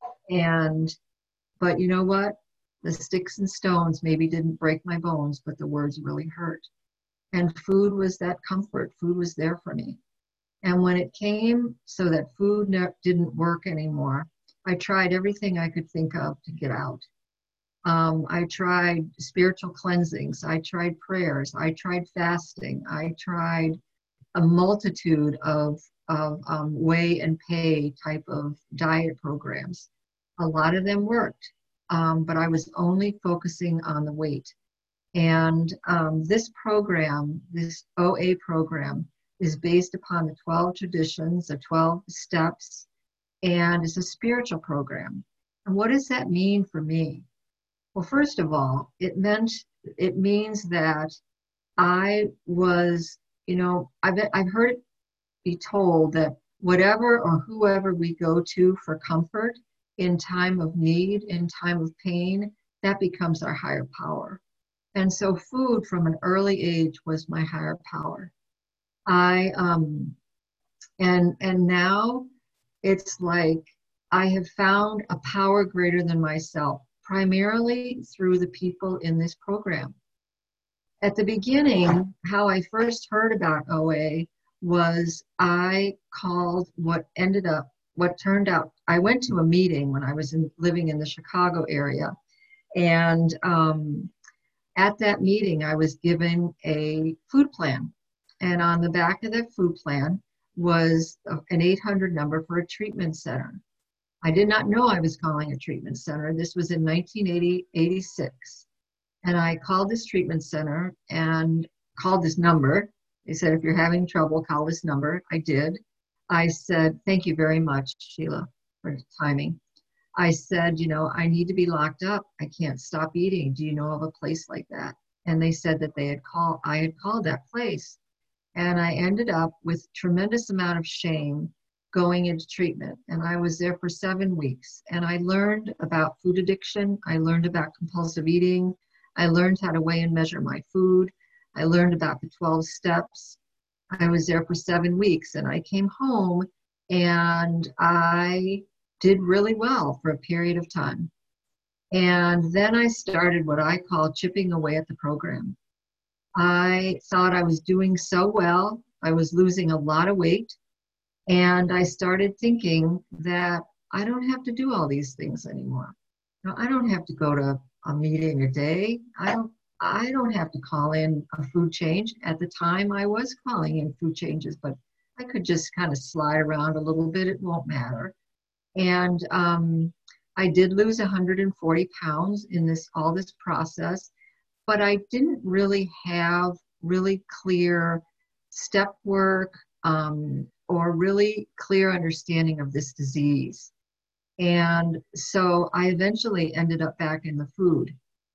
But you know what? The sticks and stones maybe didn't break my bones, but the words really hurt. And food was that comfort. Food was there for me. And when it came so that food didn't work anymore, I tried everything I could think of to get out. I tried spiritual cleansings. I tried prayers. I tried fasting. I tried a multitude of weigh and pay type of diet programs. A lot of them worked, but I was only focusing on the weight. And this program, this OA program, is based upon the 12 traditions, the 12 steps, and it's a spiritual program. And what does that mean for me? Well, first of all, it means that I was, I've heard it be told that whatever or whoever we go to for comfort in time of need, in time of pain, that becomes our higher power. And so food from an early age was my higher power. And now it's like I have found a power greater than myself, primarily through the people in this program. At the beginning, how I first heard about OA was I called what turned out, I went to a meeting when I was living in the Chicago area. And at that meeting, I was given a food plan. And on the back of that food plan was an 800 number for a treatment center. I did not know I was calling a treatment center. This was in 1986. And I called this treatment center and called this number. They said, if you're having trouble, call this number. I did. I said, thank you very much, Sheila, for timing. I said, I need to be locked up. I can't stop eating. Do you know of a place like that? And they said that I had called that place. And I ended up with tremendous amount of shame going into treatment. And I was there for 7 weeks. And I learned about food addiction. I learned about compulsive eating. I learned how to weigh and measure my food. I learned about the 12 steps. I was there for 7 weeks. And I came home and I did really well for a period of time. And then I started what I call chipping away at the program. I thought I was doing so well. I was losing a lot of weight. And I started thinking that I don't have to do all these things anymore. I don't have to go to a meeting a day. I don't have to call in a food change. At the time I was calling in food changes, but I could just kind of slide around a little bit. It won't matter. And I did lose 140 pounds in all this process. But I didn't really have really clear step work or really clear understanding of this disease. And so I eventually ended up back in the food.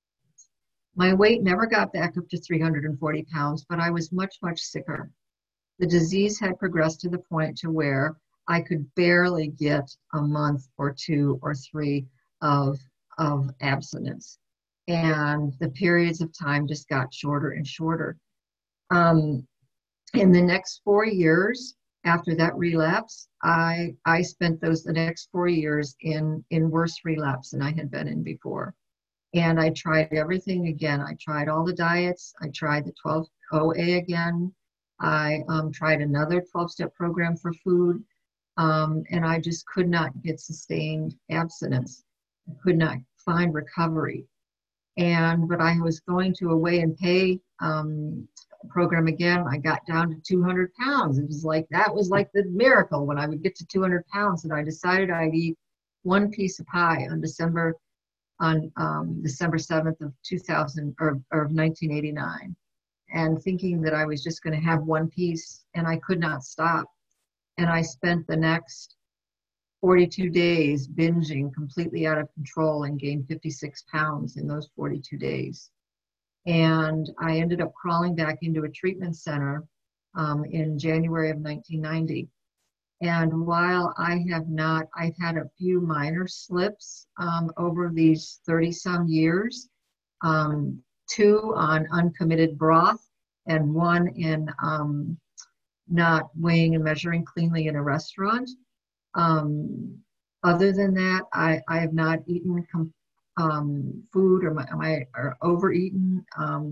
My weight never got back up to 340 pounds, but I was much, much sicker. The disease had progressed to the point to where I could barely get a month or 2 or 3 of abstinence. And the periods of time just got shorter and shorter. In the next 4 years after that relapse, I spent the next 4 years in worse relapse than I had been in before. And I tried everything again. I tried all the diets. I tried the 12 OA again. I tried another 12-step program for food. And I just could not get sustained abstinence. I could not find recovery. But I was going to a weigh and pay program again. I got down to 200 pounds. That was like the miracle when I would get to 200 pounds. And I decided I'd eat 1 piece of pie on December 7th of 1989, and thinking that I was just going to have 1 piece, and I could not stop. And I spent the next 42 days binging completely out of control and gained 56 pounds in those 42 days. And I ended up crawling back into a treatment center in January of 1990. And while I've had a few minor slips over these 30-some years, 2 on uncommitted broth and 1 in not weighing and measuring cleanly in a restaurant. Other than that, I have not eaten food or overeaten.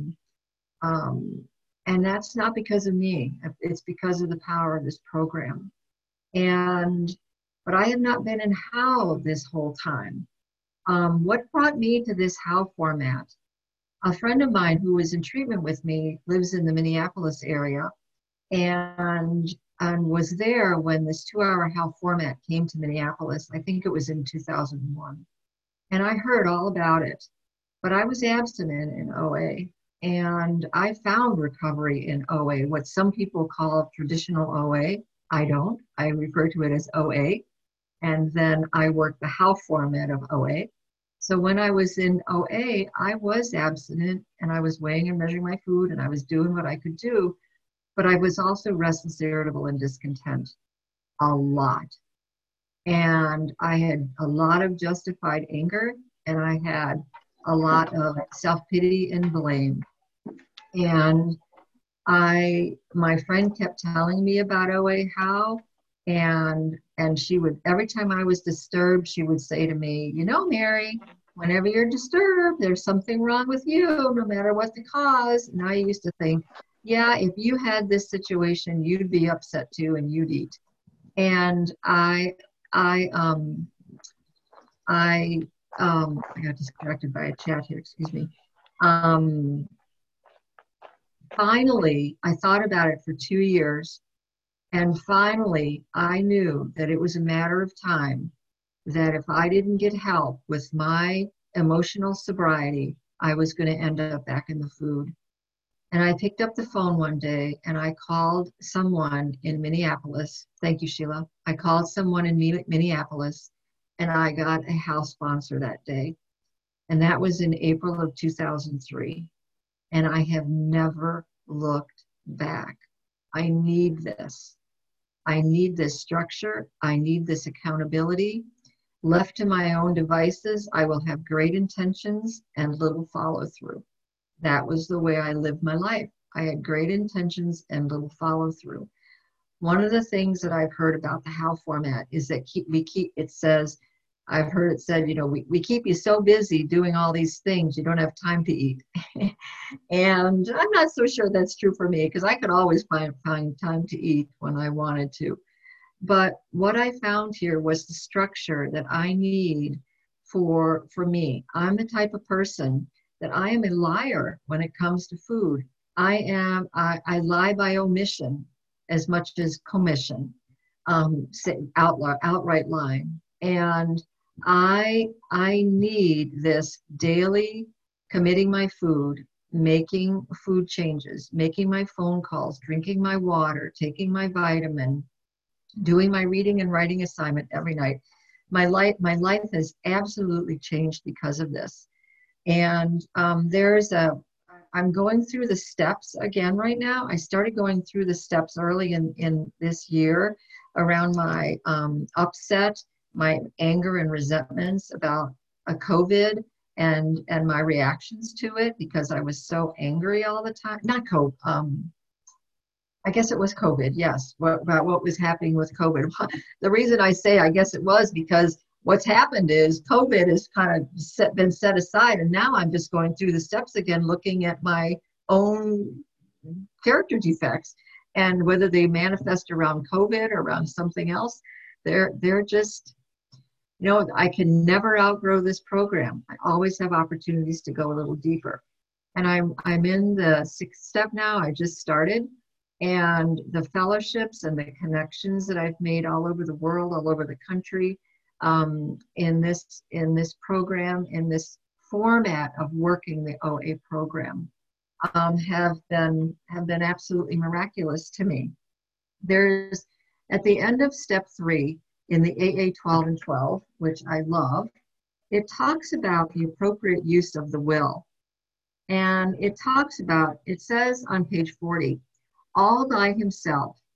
And that's not because of me. It's because of the power of this program. But I have not been in HOW this whole time. What brought me to this HOW format? A friend of mine who was in treatment with me lives in the Minneapolis area and was there when this 2-hour HOW format came to Minneapolis. I think it was in 2001. And I heard all about it. But I was abstinent in OA, and I found recovery in OA, what some people call traditional OA. I don't. I refer to it as OA. And then I worked the HOW format of OA. So when I was in OA, I was abstinent and I was weighing and measuring my food and I was doing what I could do, but I was also restless, irritable, and discontent a lot. And I had a lot of justified anger and I had a lot of self-pity and blame. And my friend kept telling me about OA HOW, and she would, every time I was disturbed, she would say to me, you know, Mary, whenever you're disturbed, there's something wrong with you, no matter what the cause. And I used to think, yeah, if you had this situation, you'd be upset too, and you'd eat. And I got distracted by a chat here, excuse me. Finally, I thought about it for 2 years. And finally, I knew that it was a matter of time, that if I didn't get help with my emotional sobriety, I was going to end up back in the food. And I picked up the phone one day and I called someone in Minneapolis. Thank you, Sheila. I called someone in Minneapolis and I got a house sponsor that day. And that was in April of 2003. And I have never looked back. I need this. I need this structure. I need this accountability. Left to my own devices, I will have great intentions and little follow through. That was the way I lived my life. I had great intentions and little follow through. One of the things that I've heard about the HOW format is that it says, I've heard it said, you know, we keep you so busy doing all these things, you don't have time to eat. And I'm not so sure that's true for me because I could always find time to eat when I wanted to. But what I found here was the structure that I need for me. I'm the type of person that I am a liar when it comes to food. I lie by omission as much as commission, outright lying. And I need this daily committing my food, making food changes, making my phone calls, drinking my water, taking my vitamin, doing my reading and writing assignment every night. My life has absolutely changed because of this. And I'm going through the steps again right now. I started going through the steps early in this year around my upset, my anger and resentments about COVID and my reactions to it because I was so angry all the time. Not COVID. I guess it was COVID, yes, about what was happening with COVID. The reason I say I guess it was because what's happened is COVID has kind of been set aside, and now I'm just going through the steps again, looking at my own character defects and whether they manifest around COVID or around something else. They're just, you know, I can never outgrow this program. I always have opportunities to go a little deeper. And I'm in the 6th step now. I just started. And the fellowships and the connections that I've made all over the world, all over the country, in this program, in this format of working the OA program, have been absolutely miraculous to me. There's, at the end of step 3 in the AA 12 and 12, which I love, it talks about the appropriate use of the will. And it says on page 40, all by himself,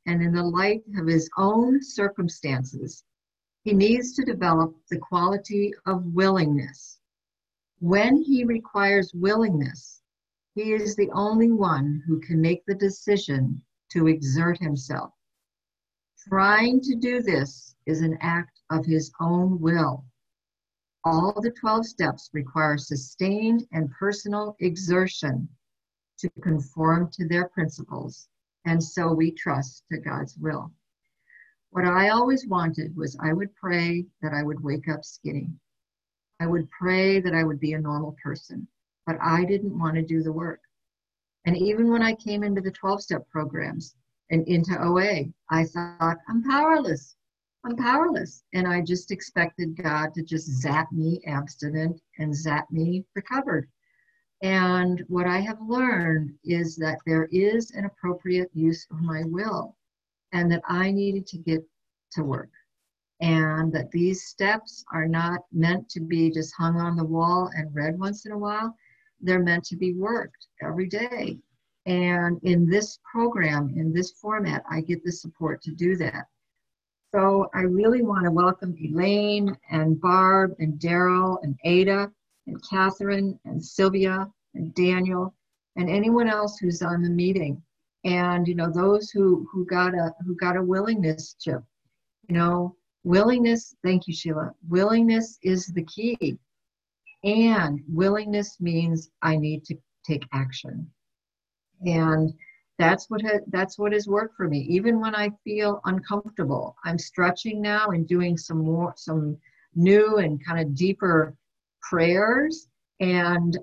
and in the light of his own circumstances, he needs to develop the quality of willingness. When he requires willingness, he is the only one who can make the decision to exert himself. Trying to do this is an act of his own will. All the 12 steps require sustained and personal exertion to conform to their principles, and so we trust to God's will. What I always wanted was I would pray that I would wake up skinny. I would pray that I would be a normal person, but I didn't want to do the work. And even when I came into the 12-step programs and into OA, I thought, I'm powerless. I'm powerless. And I just expected God to just zap me abstinent and zap me recovered. And what I have learned is that there is an appropriate use of my will, and that I needed to get to work. And that these steps are not meant to be just hung on the wall and read once in a while. They're meant to be worked every day. And in this program, in this format, I get the support to do that. So I really want to welcome Elaine and Barb and Daryl and Ada and Catherine and Sylvia and Daniel and anyone else who's on the meeting. And, you know, those who got a willingness chip, you know, willingness, thank you, Sheila. Willingness is the key. And willingness means I need to take action. And that's what has worked for me. Even when I feel uncomfortable, I'm stretching now and doing some new and kind of deeper prayers and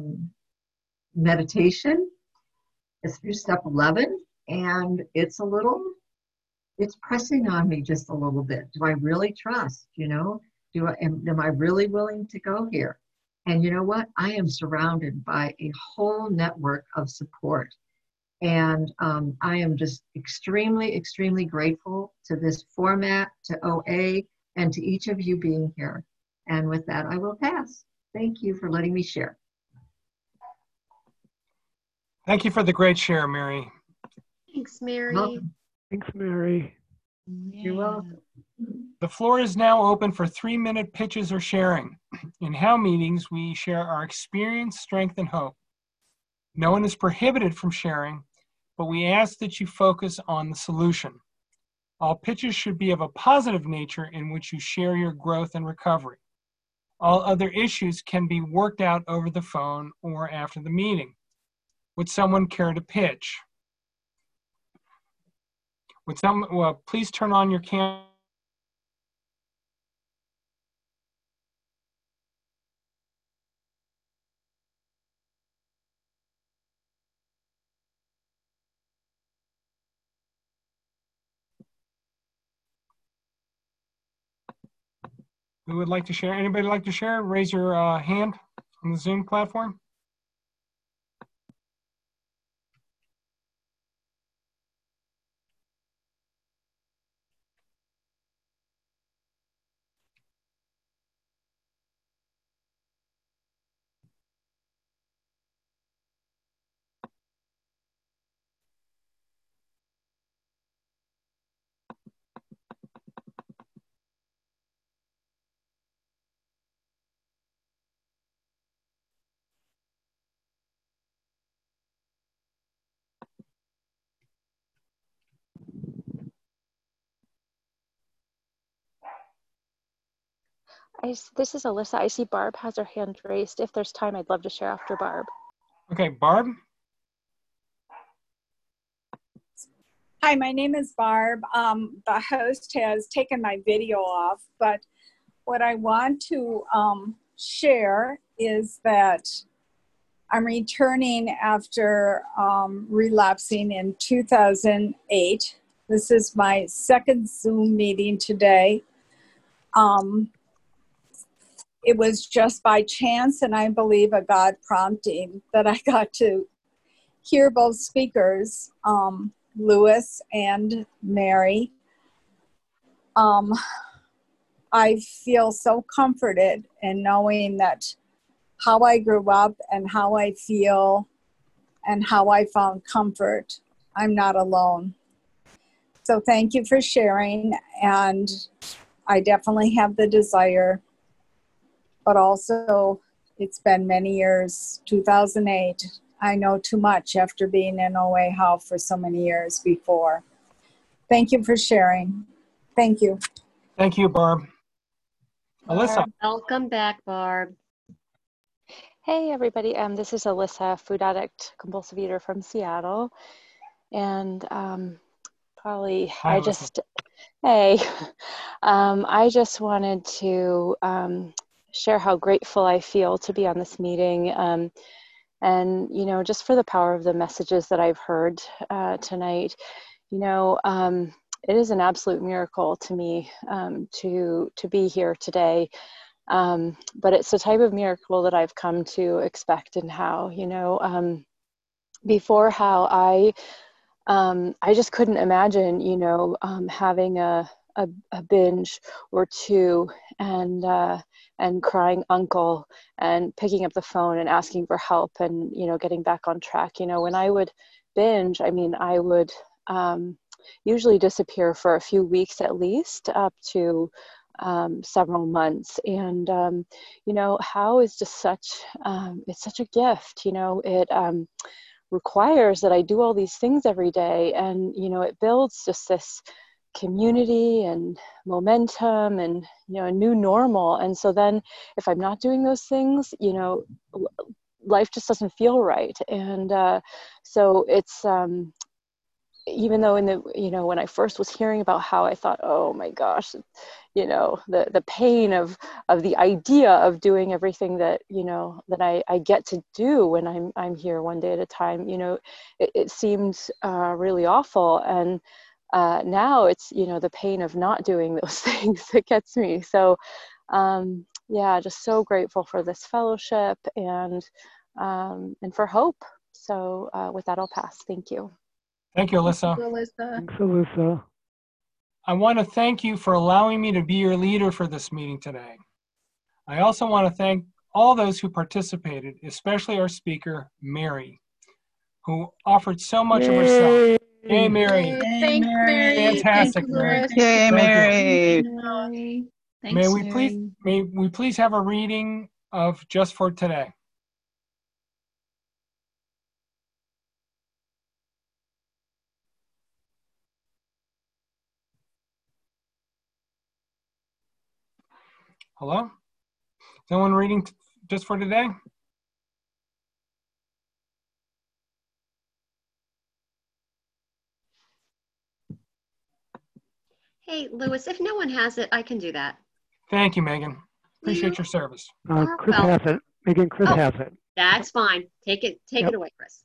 meditation. It's through step 11, and it's pressing on me just a little bit. Do I really trust? You know, am I really willing to go here? And you know what? I am surrounded by a whole network of support. And I am just extremely, extremely grateful to this format, to OA, and to each of you being here. And with that, I will pass. Thank you for letting me share. Thank you for the great share, Mary. Thanks, Mary. Welcome. Thanks, Mary. You're welcome. The floor is now open for 3-minute pitches or sharing. In HOW meetings, we share our experience, strength, and hope. No one is prohibited from sharing, but we ask that you focus on the solution. All pitches should be of a positive nature in which you share your growth and recovery. All other issues can be worked out over the phone or after the meeting. Would someone care to pitch? Well, please turn on your camera. Who would like to share? Anybody like to share? Raise your hand on the Zoom platform. This is Alyssa. I see Barb has her hand raised. If there's time, I'd love to share after Barb. Okay, Barb. Hi, my name is Barb. The host has taken my video off, but what I want to share is that I'm returning after relapsing in 2008. This is my second Zoom meeting today. It was just by chance, and I believe a God prompting, that I got to hear both speakers, Lewis and Mary. I feel so comforted in knowing that how I grew up and how I feel and how I found comfort, I'm not alone. So thank you for sharing. And I definitely have the desire, but also it's been many years, 2008. I know too much after being in OA How for so many years before. Thank you for sharing. Thank you. Thank you, Barb. Alyssa. Welcome back, Barb. Hey, everybody. This is Alyssa, food addict, compulsive eater from Seattle. And Hi, Alyssa. hey, I just wanted to share how grateful I feel to be on this meeting. And, you know, just for the power of the messages that I've heard tonight, you know, it is an absolute miracle to me to be here today. But it's the type of miracle that I've come to expect and how, you know, before how I just couldn't imagine, you know, having a binge or two and crying uncle and picking up the phone and asking for help and, you know, getting back on track. You know, when I would binge, I mean, I would usually disappear for a few weeks at least, up to several months. And, you know, how is just it's such a gift, you know, it requires that I do all these things every day. And, you know, it builds just this community and momentum and, you know, a new normal. And so then if I'm not doing those things, you know, life just doesn't feel right. And so it's, even though you know, when I first was hearing about how, I thought, oh my gosh, you know, the pain of the idea of doing everything that, you know, that I get to do when I'm here one day at a time, you know, it seemed really awful. And now it's, you know, the pain of not doing those things that gets me. So yeah, just so grateful for this fellowship and for hope. So with that, I'll pass. Thank you. Thank you, Alyssa. Thanks, Alyssa. I want to thank you for allowing me to be your leader for this meeting today. I also want to thank all those who participated, especially our speaker, Mary, who offered so much of herself. Yay, Mary. Thanks, Mary. Fantastic, Thank you, Mary. Louis. Yay, Thank Mary. you. Thanks, May we please have a reading of Just for Today? Hello? Is anyone reading Just for Today? Hey, Louis, if no one has it, I can do that. Thank you, Megan. Appreciate your service. Chris has it. Megan, Chris has it. That's fine. Take it away, Chris.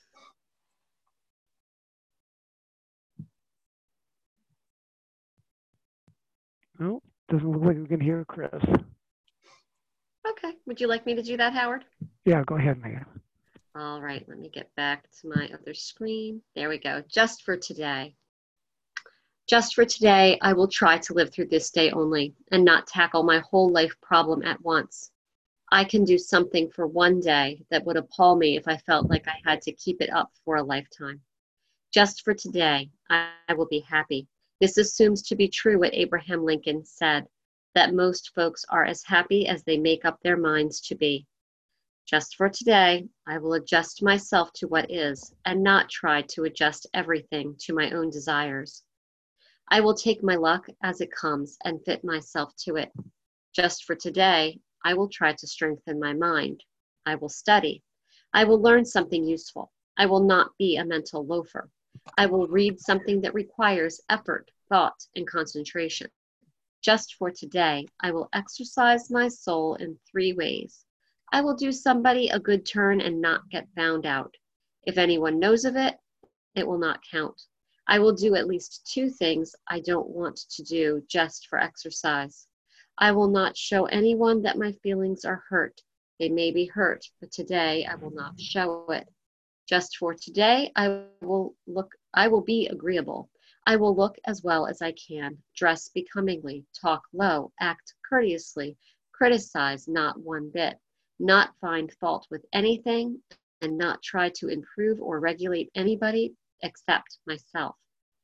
Oh, doesn't look like we can hear Chris. Okay. Would you like me to do that, Howard? Yeah, go ahead, Megan. All right. Let me get back to my other screen. There we go. Just for today. Just for today, I will try to live through this day only and not tackle my whole life problem at once. I can do something for one day that would appall me if I felt like I had to keep it up for a lifetime. Just for today, I will be happy. This assumes to be true what Abraham Lincoln said, that most folks are as happy as they make up their minds to be. Just for today, I will adjust myself to what is and not try to adjust everything to my own desires. I will take my luck as it comes and fit myself to it. Just for today, I will try to strengthen my mind. I will study. I will learn something useful. I will not be a mental loafer. I will read something that requires effort, thought, and concentration. Just for today, I will exercise my soul in 3 ways. I will do somebody a good turn and not get found out. If anyone knows of it, it will not count. I will do at least 2 things I don't want to do just for exercise. I will not show anyone that my feelings are hurt. They may be hurt, but today I will not show it. Just for today, I will be agreeable. I will look as well as I can, dress becomingly, talk low, act courteously, criticize not one bit, not find fault with anything, and not try to improve or regulate anybody except myself.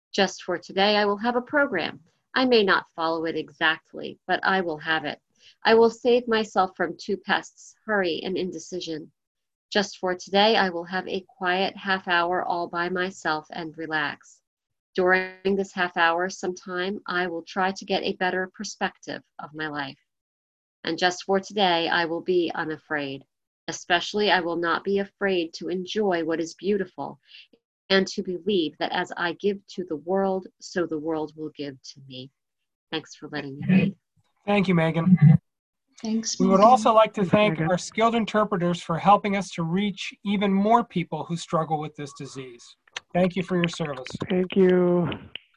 Just for today, I will have a program. I may not follow it exactly, but I will have it. I will save myself from two pests, hurry and indecision. Just for today, I will have a quiet half hour all by myself and relax. During this half hour, sometime, I will try to get a better perspective of my life. And just for today, I will be unafraid. Especially, I will not be afraid to enjoy what is beautiful and to believe that as I give to the world, so the world will give to me. Thanks for letting me read. Thank you, Megan. Thanks, We would Megan. also like to thank our skilled interpreters for helping us to reach even more people who struggle with this disease. Thank you for your service. Thank you.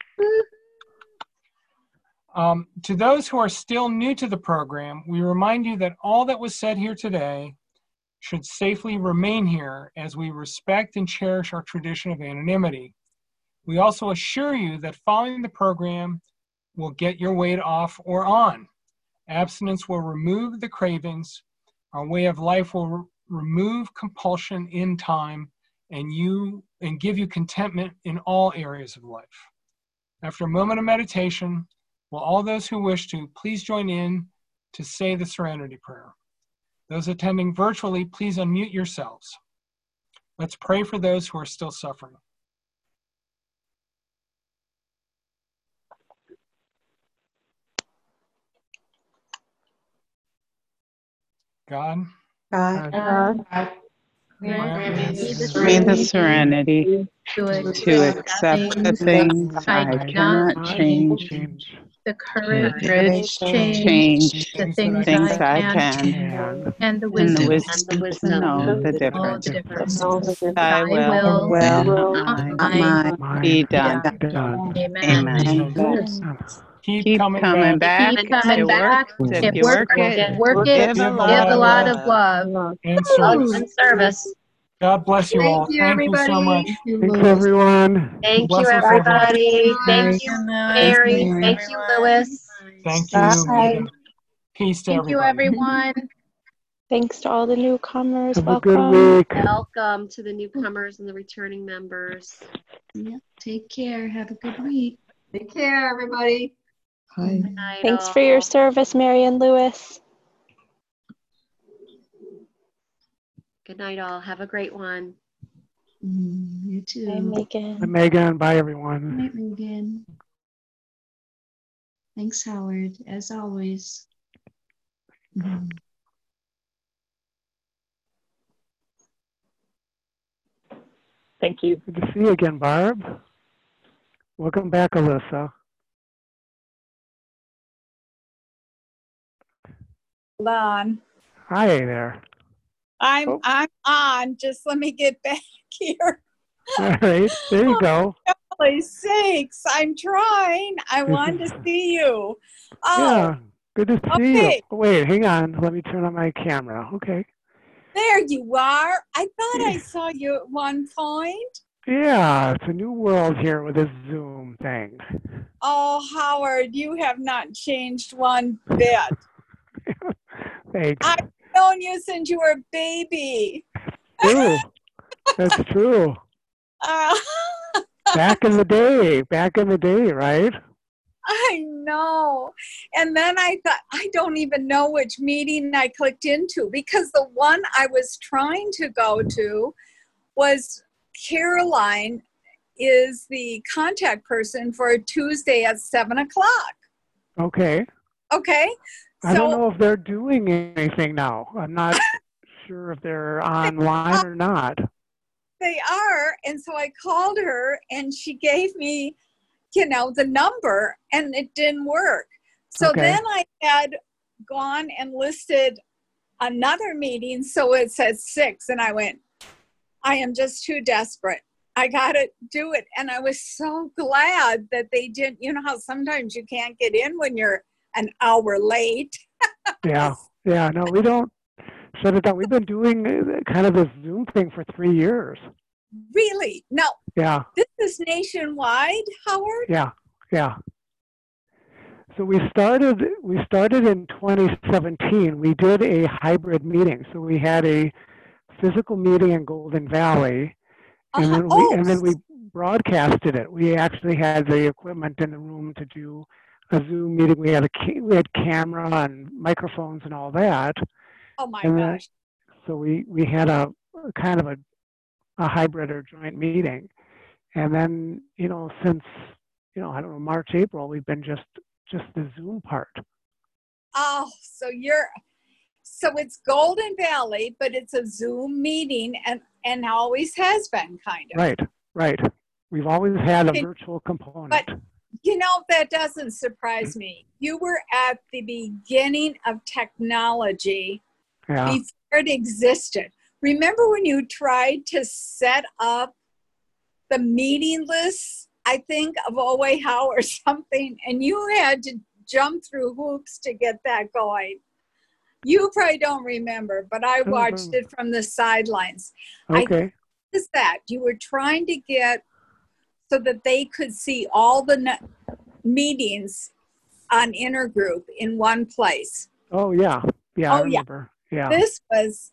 To those who are still new to the program, we remind you that all that was said here today should safely remain here as we respect and cherish our tradition of anonymity. We also assure you that following the program will get your weight off or on. Abstinence will remove the cravings. Our way of life will remove compulsion in time and give you contentment in all areas of life. After a moment of meditation, will all those who wish to please join in to say the Serenity Prayer. Those attending virtually, please unmute yourselves. Let's pray for those who are still suffering. God. Grant me the serenity to accept the things I cannot change, the courage to change the things I can, and the and the wisdom wisdom to know the difference. Thy will not be done. Amen. Keep coming back. Keep coming back. If you work it, give a lot of love. And service. God bless you all. Thank you, Thank you so everybody. much. Thanks, everyone. Thank Bless you, us, everyone. everybody. Thank you, Mary. Thank you, Lewis. Thank you. Bye. Peace to Thank you, everyone. Thanks to all the newcomers. Have a Welcome. good week. Welcome to the newcomers and the returning members. Yep. Take care. Have a good week. Take care, everybody. Bye. Good night, Thanks all. for your service, Mary and Lewis. Good night, all. Have a great one. You too. Bye, Megan. Bye, Megan. Bye, everyone. Good night, Megan. Thanks, Howard, as always. Thank you. Good to see you again, Barb. Welcome back, Alyssa. Hold on. Hi there. I'm on. Just let me get back here. All right, there you go. Holy sakes, I'm trying. I wanted to see you. Oh, Yeah, good to see you. okay. Oh, wait, hang on. Let me turn on my camera. Okay. There you are. I thought I saw you at one point. Yeah, it's a new world here with this Zoom thing. Oh, Howard, you have not changed one bit. Thanks. I've known you since you were a baby. True. That's true. Back in the day, right? I know. And then I thought, I don't even know which meeting I clicked into because the one I was trying to go to was Caroline is the contact person for a Tuesday at 7 o'clock. Okay. Okay. I don't know if they're doing anything now. I'm not sure if they're online or not. They are. And so I called her and she gave me, the number and it didn't work. So then I had gone and listed another meeting. So it says 6 and I went, I am just too desperate. I got to do it. And I was so glad that they didn't, you know how sometimes you can't get in when you're an hour late. Yeah. No, we don't shut it down. We've been doing kind of this Zoom thing for 3 years. Really? No. Yeah. This is nationwide, Howard? Yeah. So we started in 2017. We did a hybrid meeting. So we had a physical meeting in Golden Valley, and then we broadcasted it. We actually had the equipment in the room to do a Zoom meeting. We had camera and microphones and all that. Oh my And gosh. so we had a kind of a hybrid or joint meeting. And then, since, I don't know, March, April, we've been just the Zoom part. Oh, so it's Golden Valley, but it's a Zoom meeting and always has been kind of. Right. We've always had a virtual component. But, that doesn't surprise me. You were at the beginning of technology before it existed. Remember when you tried to set up the meeting lists, I think, of OA How or something, and you had to jump through hoops to get that going? You probably don't remember, but I watched it from the sidelines. Okay. I think it's that you were trying to get so that they could see all the meetings on Intergroup in one place. Oh, yeah. Yeah, I remember. Yeah. This was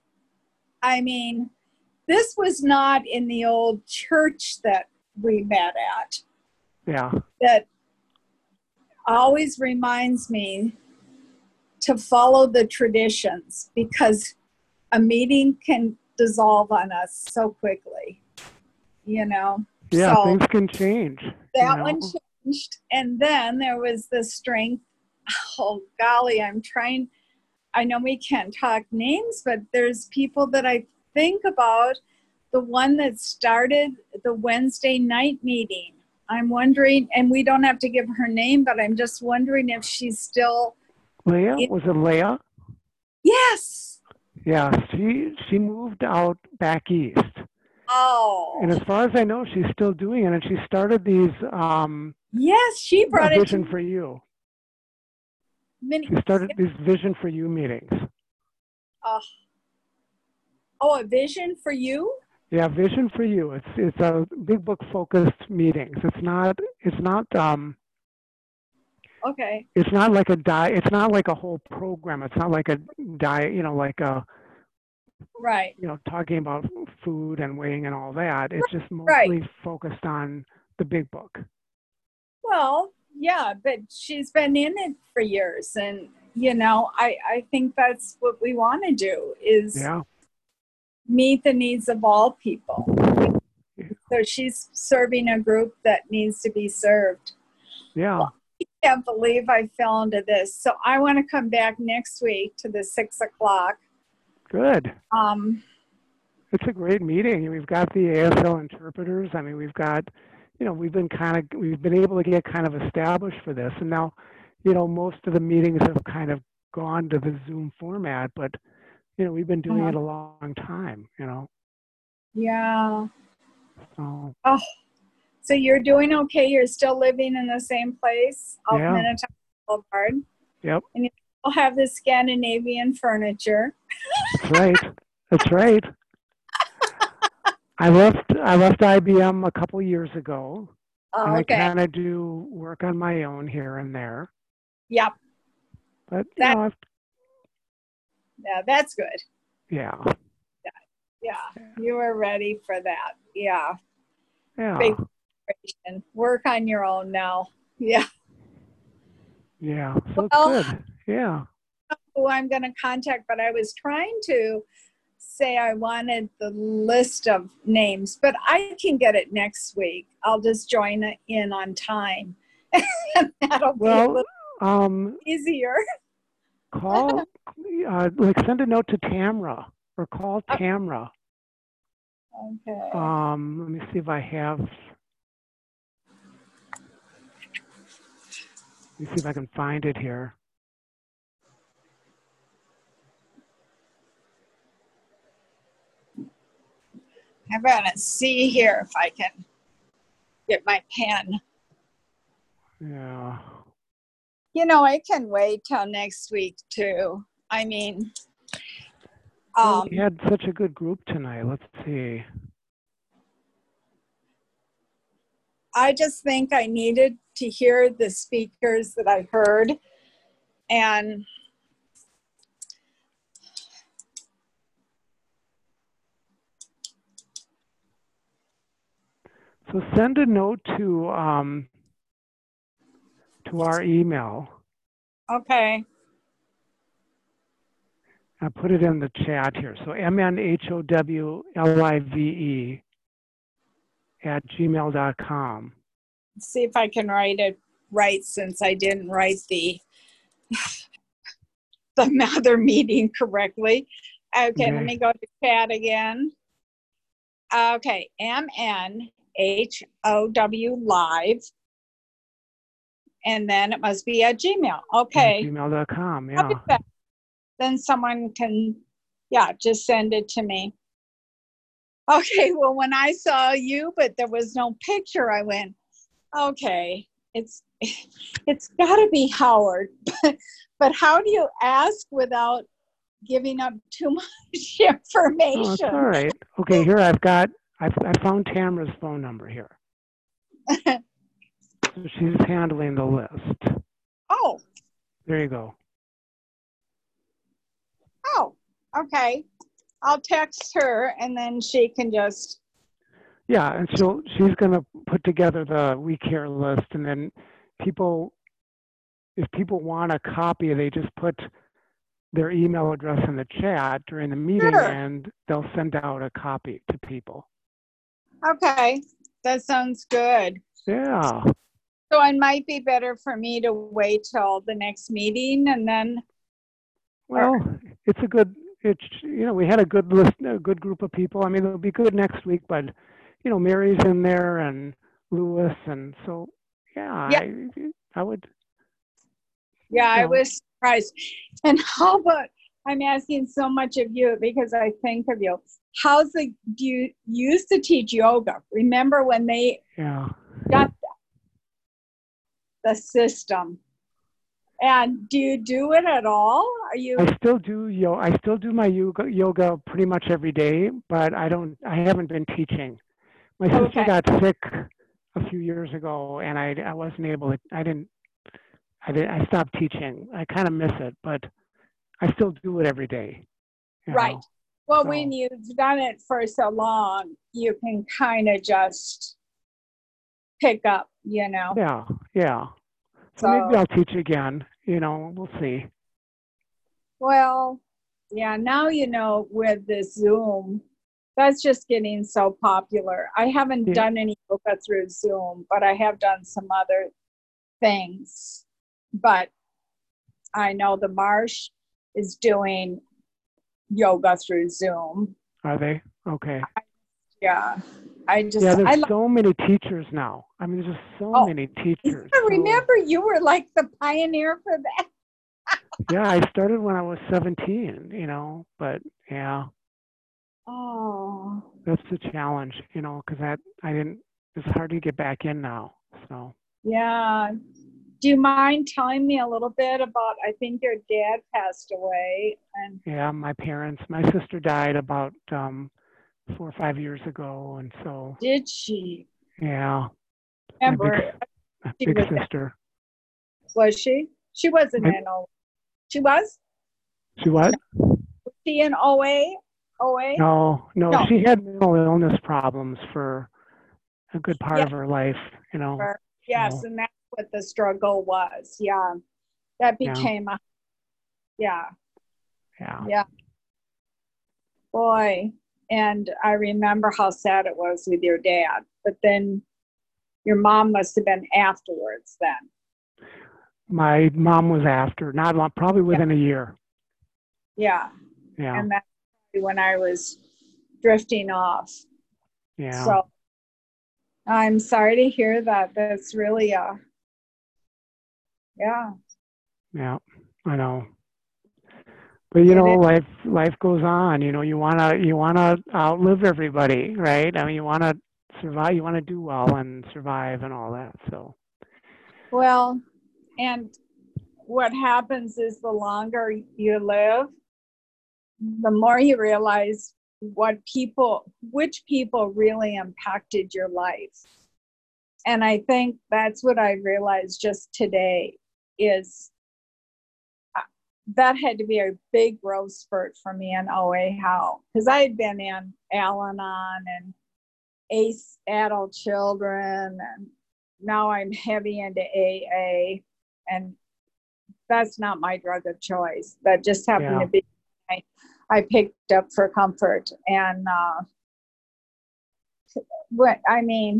not in the old church that we met at. Yeah. That always reminds me to follow the traditions, because a meeting can dissolve on us so quickly, Yeah, So things can change. that one changed. And then there was the strength. Oh, golly, I know we can't talk names, but there's people that I think about. The one that started the Wednesday night meeting. I'm wondering, and we don't have to give her name, but I'm just wondering if she's still. Leah? Was it Leah? Yes. Yeah, she moved out back east. Oh. And as far as I know, she's still doing it, and she started these. Yes, she brought it. Vision for You. She started these Vision for You meetings. A Vision for You? Yeah, Vision for You. It's a big book focused meetings. It's not. Okay. It's not like a it's not like a whole program. It's not like a diet, like a. Right. Talking about food and weighing and all that. It's just mostly focused on the big book. Well, yeah, but she's been in it for years, and I think that's what we want to do is meet the needs of all people. So she's serving a group that needs to be served. Yeah. Well, I can't believe I fell into this. So I want to come back next week to the 6 o'clock. Good. It's a great meeting. We've got the ASL interpreters. I mean, we've got, we've been able to get kind of established for this. And now, most of the meetings have kind of gone to the Zoom format, but, we've been doing it a long time, Yeah. So. Oh, so you're doing okay? You're still living in the same place off Minnetonka Boulevard? Yep. And you still have the Scandinavian furniture. That's right. I left IBM a couple years ago, and I kind of do work on my own here and there. Yep. But yeah, that's good. Yeah. Yeah, you were ready for that. Yeah. Yeah. Big work on your own now. Yeah. Yeah. So it's good. Yeah. Who I'm going to contact, but I was trying to say I wanted the list of names, but I can get it next week. I'll just join in on time. And that'll be a little easier. Call, send a note to Tamra or call Tamra. Okay. Let me see if I have. Let me see if I can find it here. I'm going to see here if I can get my pen. Yeah. I can wait till next week too. I mean, we had such a good group tonight. Let's see. I just think I needed to hear the speakers that I heard, and so So send a note to our email. Okay. I put it in the chat here. So MNHOWLIVE@gmail.com. See if I can write it right since I didn't write the other meeting correctly. Okay, let me go to chat again. Okay, MNHOW live. And then it must be at Gmail. Okay. Gmail.com, yeah. Then someone can, just send it to me. Okay, well, when I saw you, but there was no picture, I went, okay, it's got to be Howard. But how do you ask without giving up too much information? Oh, it's all right. Okay, here I found Tamara's phone number here. So she's handling the list. Oh. There you go. Oh, okay. I'll text her and then she can just. Yeah, and she's going to put together the We Care list, and then if people want a copy, they just put their email address in the chat during the meeting, and they'll send out a copy to people. Okay, that sounds good. Yeah. So it might be better for me to wait till the next meeting and then. Well, we had a good list, a good group of people. I mean, it'll be good next week, but Mary's in there and Lewis, and so I would. Yeah, I was surprised. And how about, I'm asking so much of you because I think of you. Do you used to teach yoga? Remember when they got the system? And do you do it at all? I still do my yoga pretty much every day, but I haven't been teaching. My sister got sick a few years ago, and I wasn't able to. I stopped teaching. I kind of miss it, but I still do it every day. Right. Well, when you've done it for so long, you can kind of just pick up, Yeah. So maybe I'll teach again. We'll see. Well, yeah, now with the Zoom, that's just getting so popular. I haven't done any yoga through Zoom, but I have done some other things. But I know the Marsh is doing yoga through Zoom. Are they? Okay. Yeah. There's so many teachers now. I mean, there's just so many teachers. I remember you were like the pioneer for that. Yeah, I started when I was 17, but yeah. Oh. That's the challenge, because it's hard to get back in now, so. Yeah. Do you mind telling me a little bit about, I think your dad passed away. Yeah, my sister died about 4 or 5 years ago, and so. Did she? Yeah. Remember, my big sister. Was she? She wasn't in OA. She was? She what? Was she in OA? No, she had mental illness problems for a good part of her life, Yes, and that's what the struggle was. Yeah. That became Yeah. Boy, and I remember how sad it was with your dad, but then your mom must have been afterwards then. My mom was after, not long, probably within a year. Yeah. Yeah. And that's when I was drifting off. Yeah. So I'm sorry to hear that. That's really yeah. Yeah, I know. But life goes on. You wanna outlive everybody, right? I mean, you wanna survive. You wanna do well and survive and all that. So. Well, and what happens is the longer you live, the more you realize which people really impacted your life. And I think that's what I realized just today is that had to be a big growth spurt for me in OA How, because I had been in Al-Anon and ACE adult children, and now I'm heavy into AA, and that's not my drug of choice. That just happened to be I picked up for comfort. And what I mean,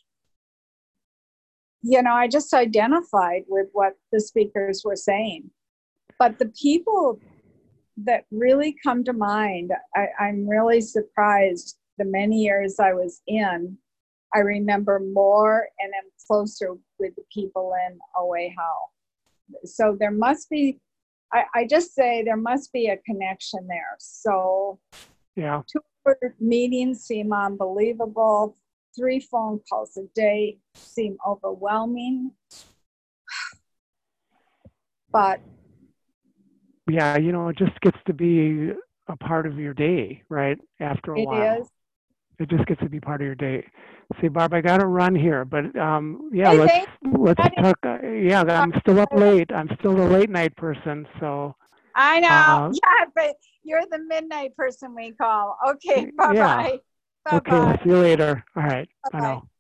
you know, I just identified with what the speakers were saying. But the people that really come to mind, I'm really surprised the many years I was in, I remember more and am closer with the people in OA How. So there must be, I just say there must be a connection there. So 2 meetings seem unbelievable. 3 phone calls a day seem overwhelming. But yeah, you know, it just gets to be a part of your day, right? After a while. It is. It just gets to be part of your day. See, Barb, I got to run here, but yeah, hey, let's talk. Yeah, I'm still up late. I'm still a late night person, so. I know. Yeah, but you're the midnight person we call. Okay, bye-bye. Yeah. Bye-bye. Okay, see you later. All right. Bye-bye. I know.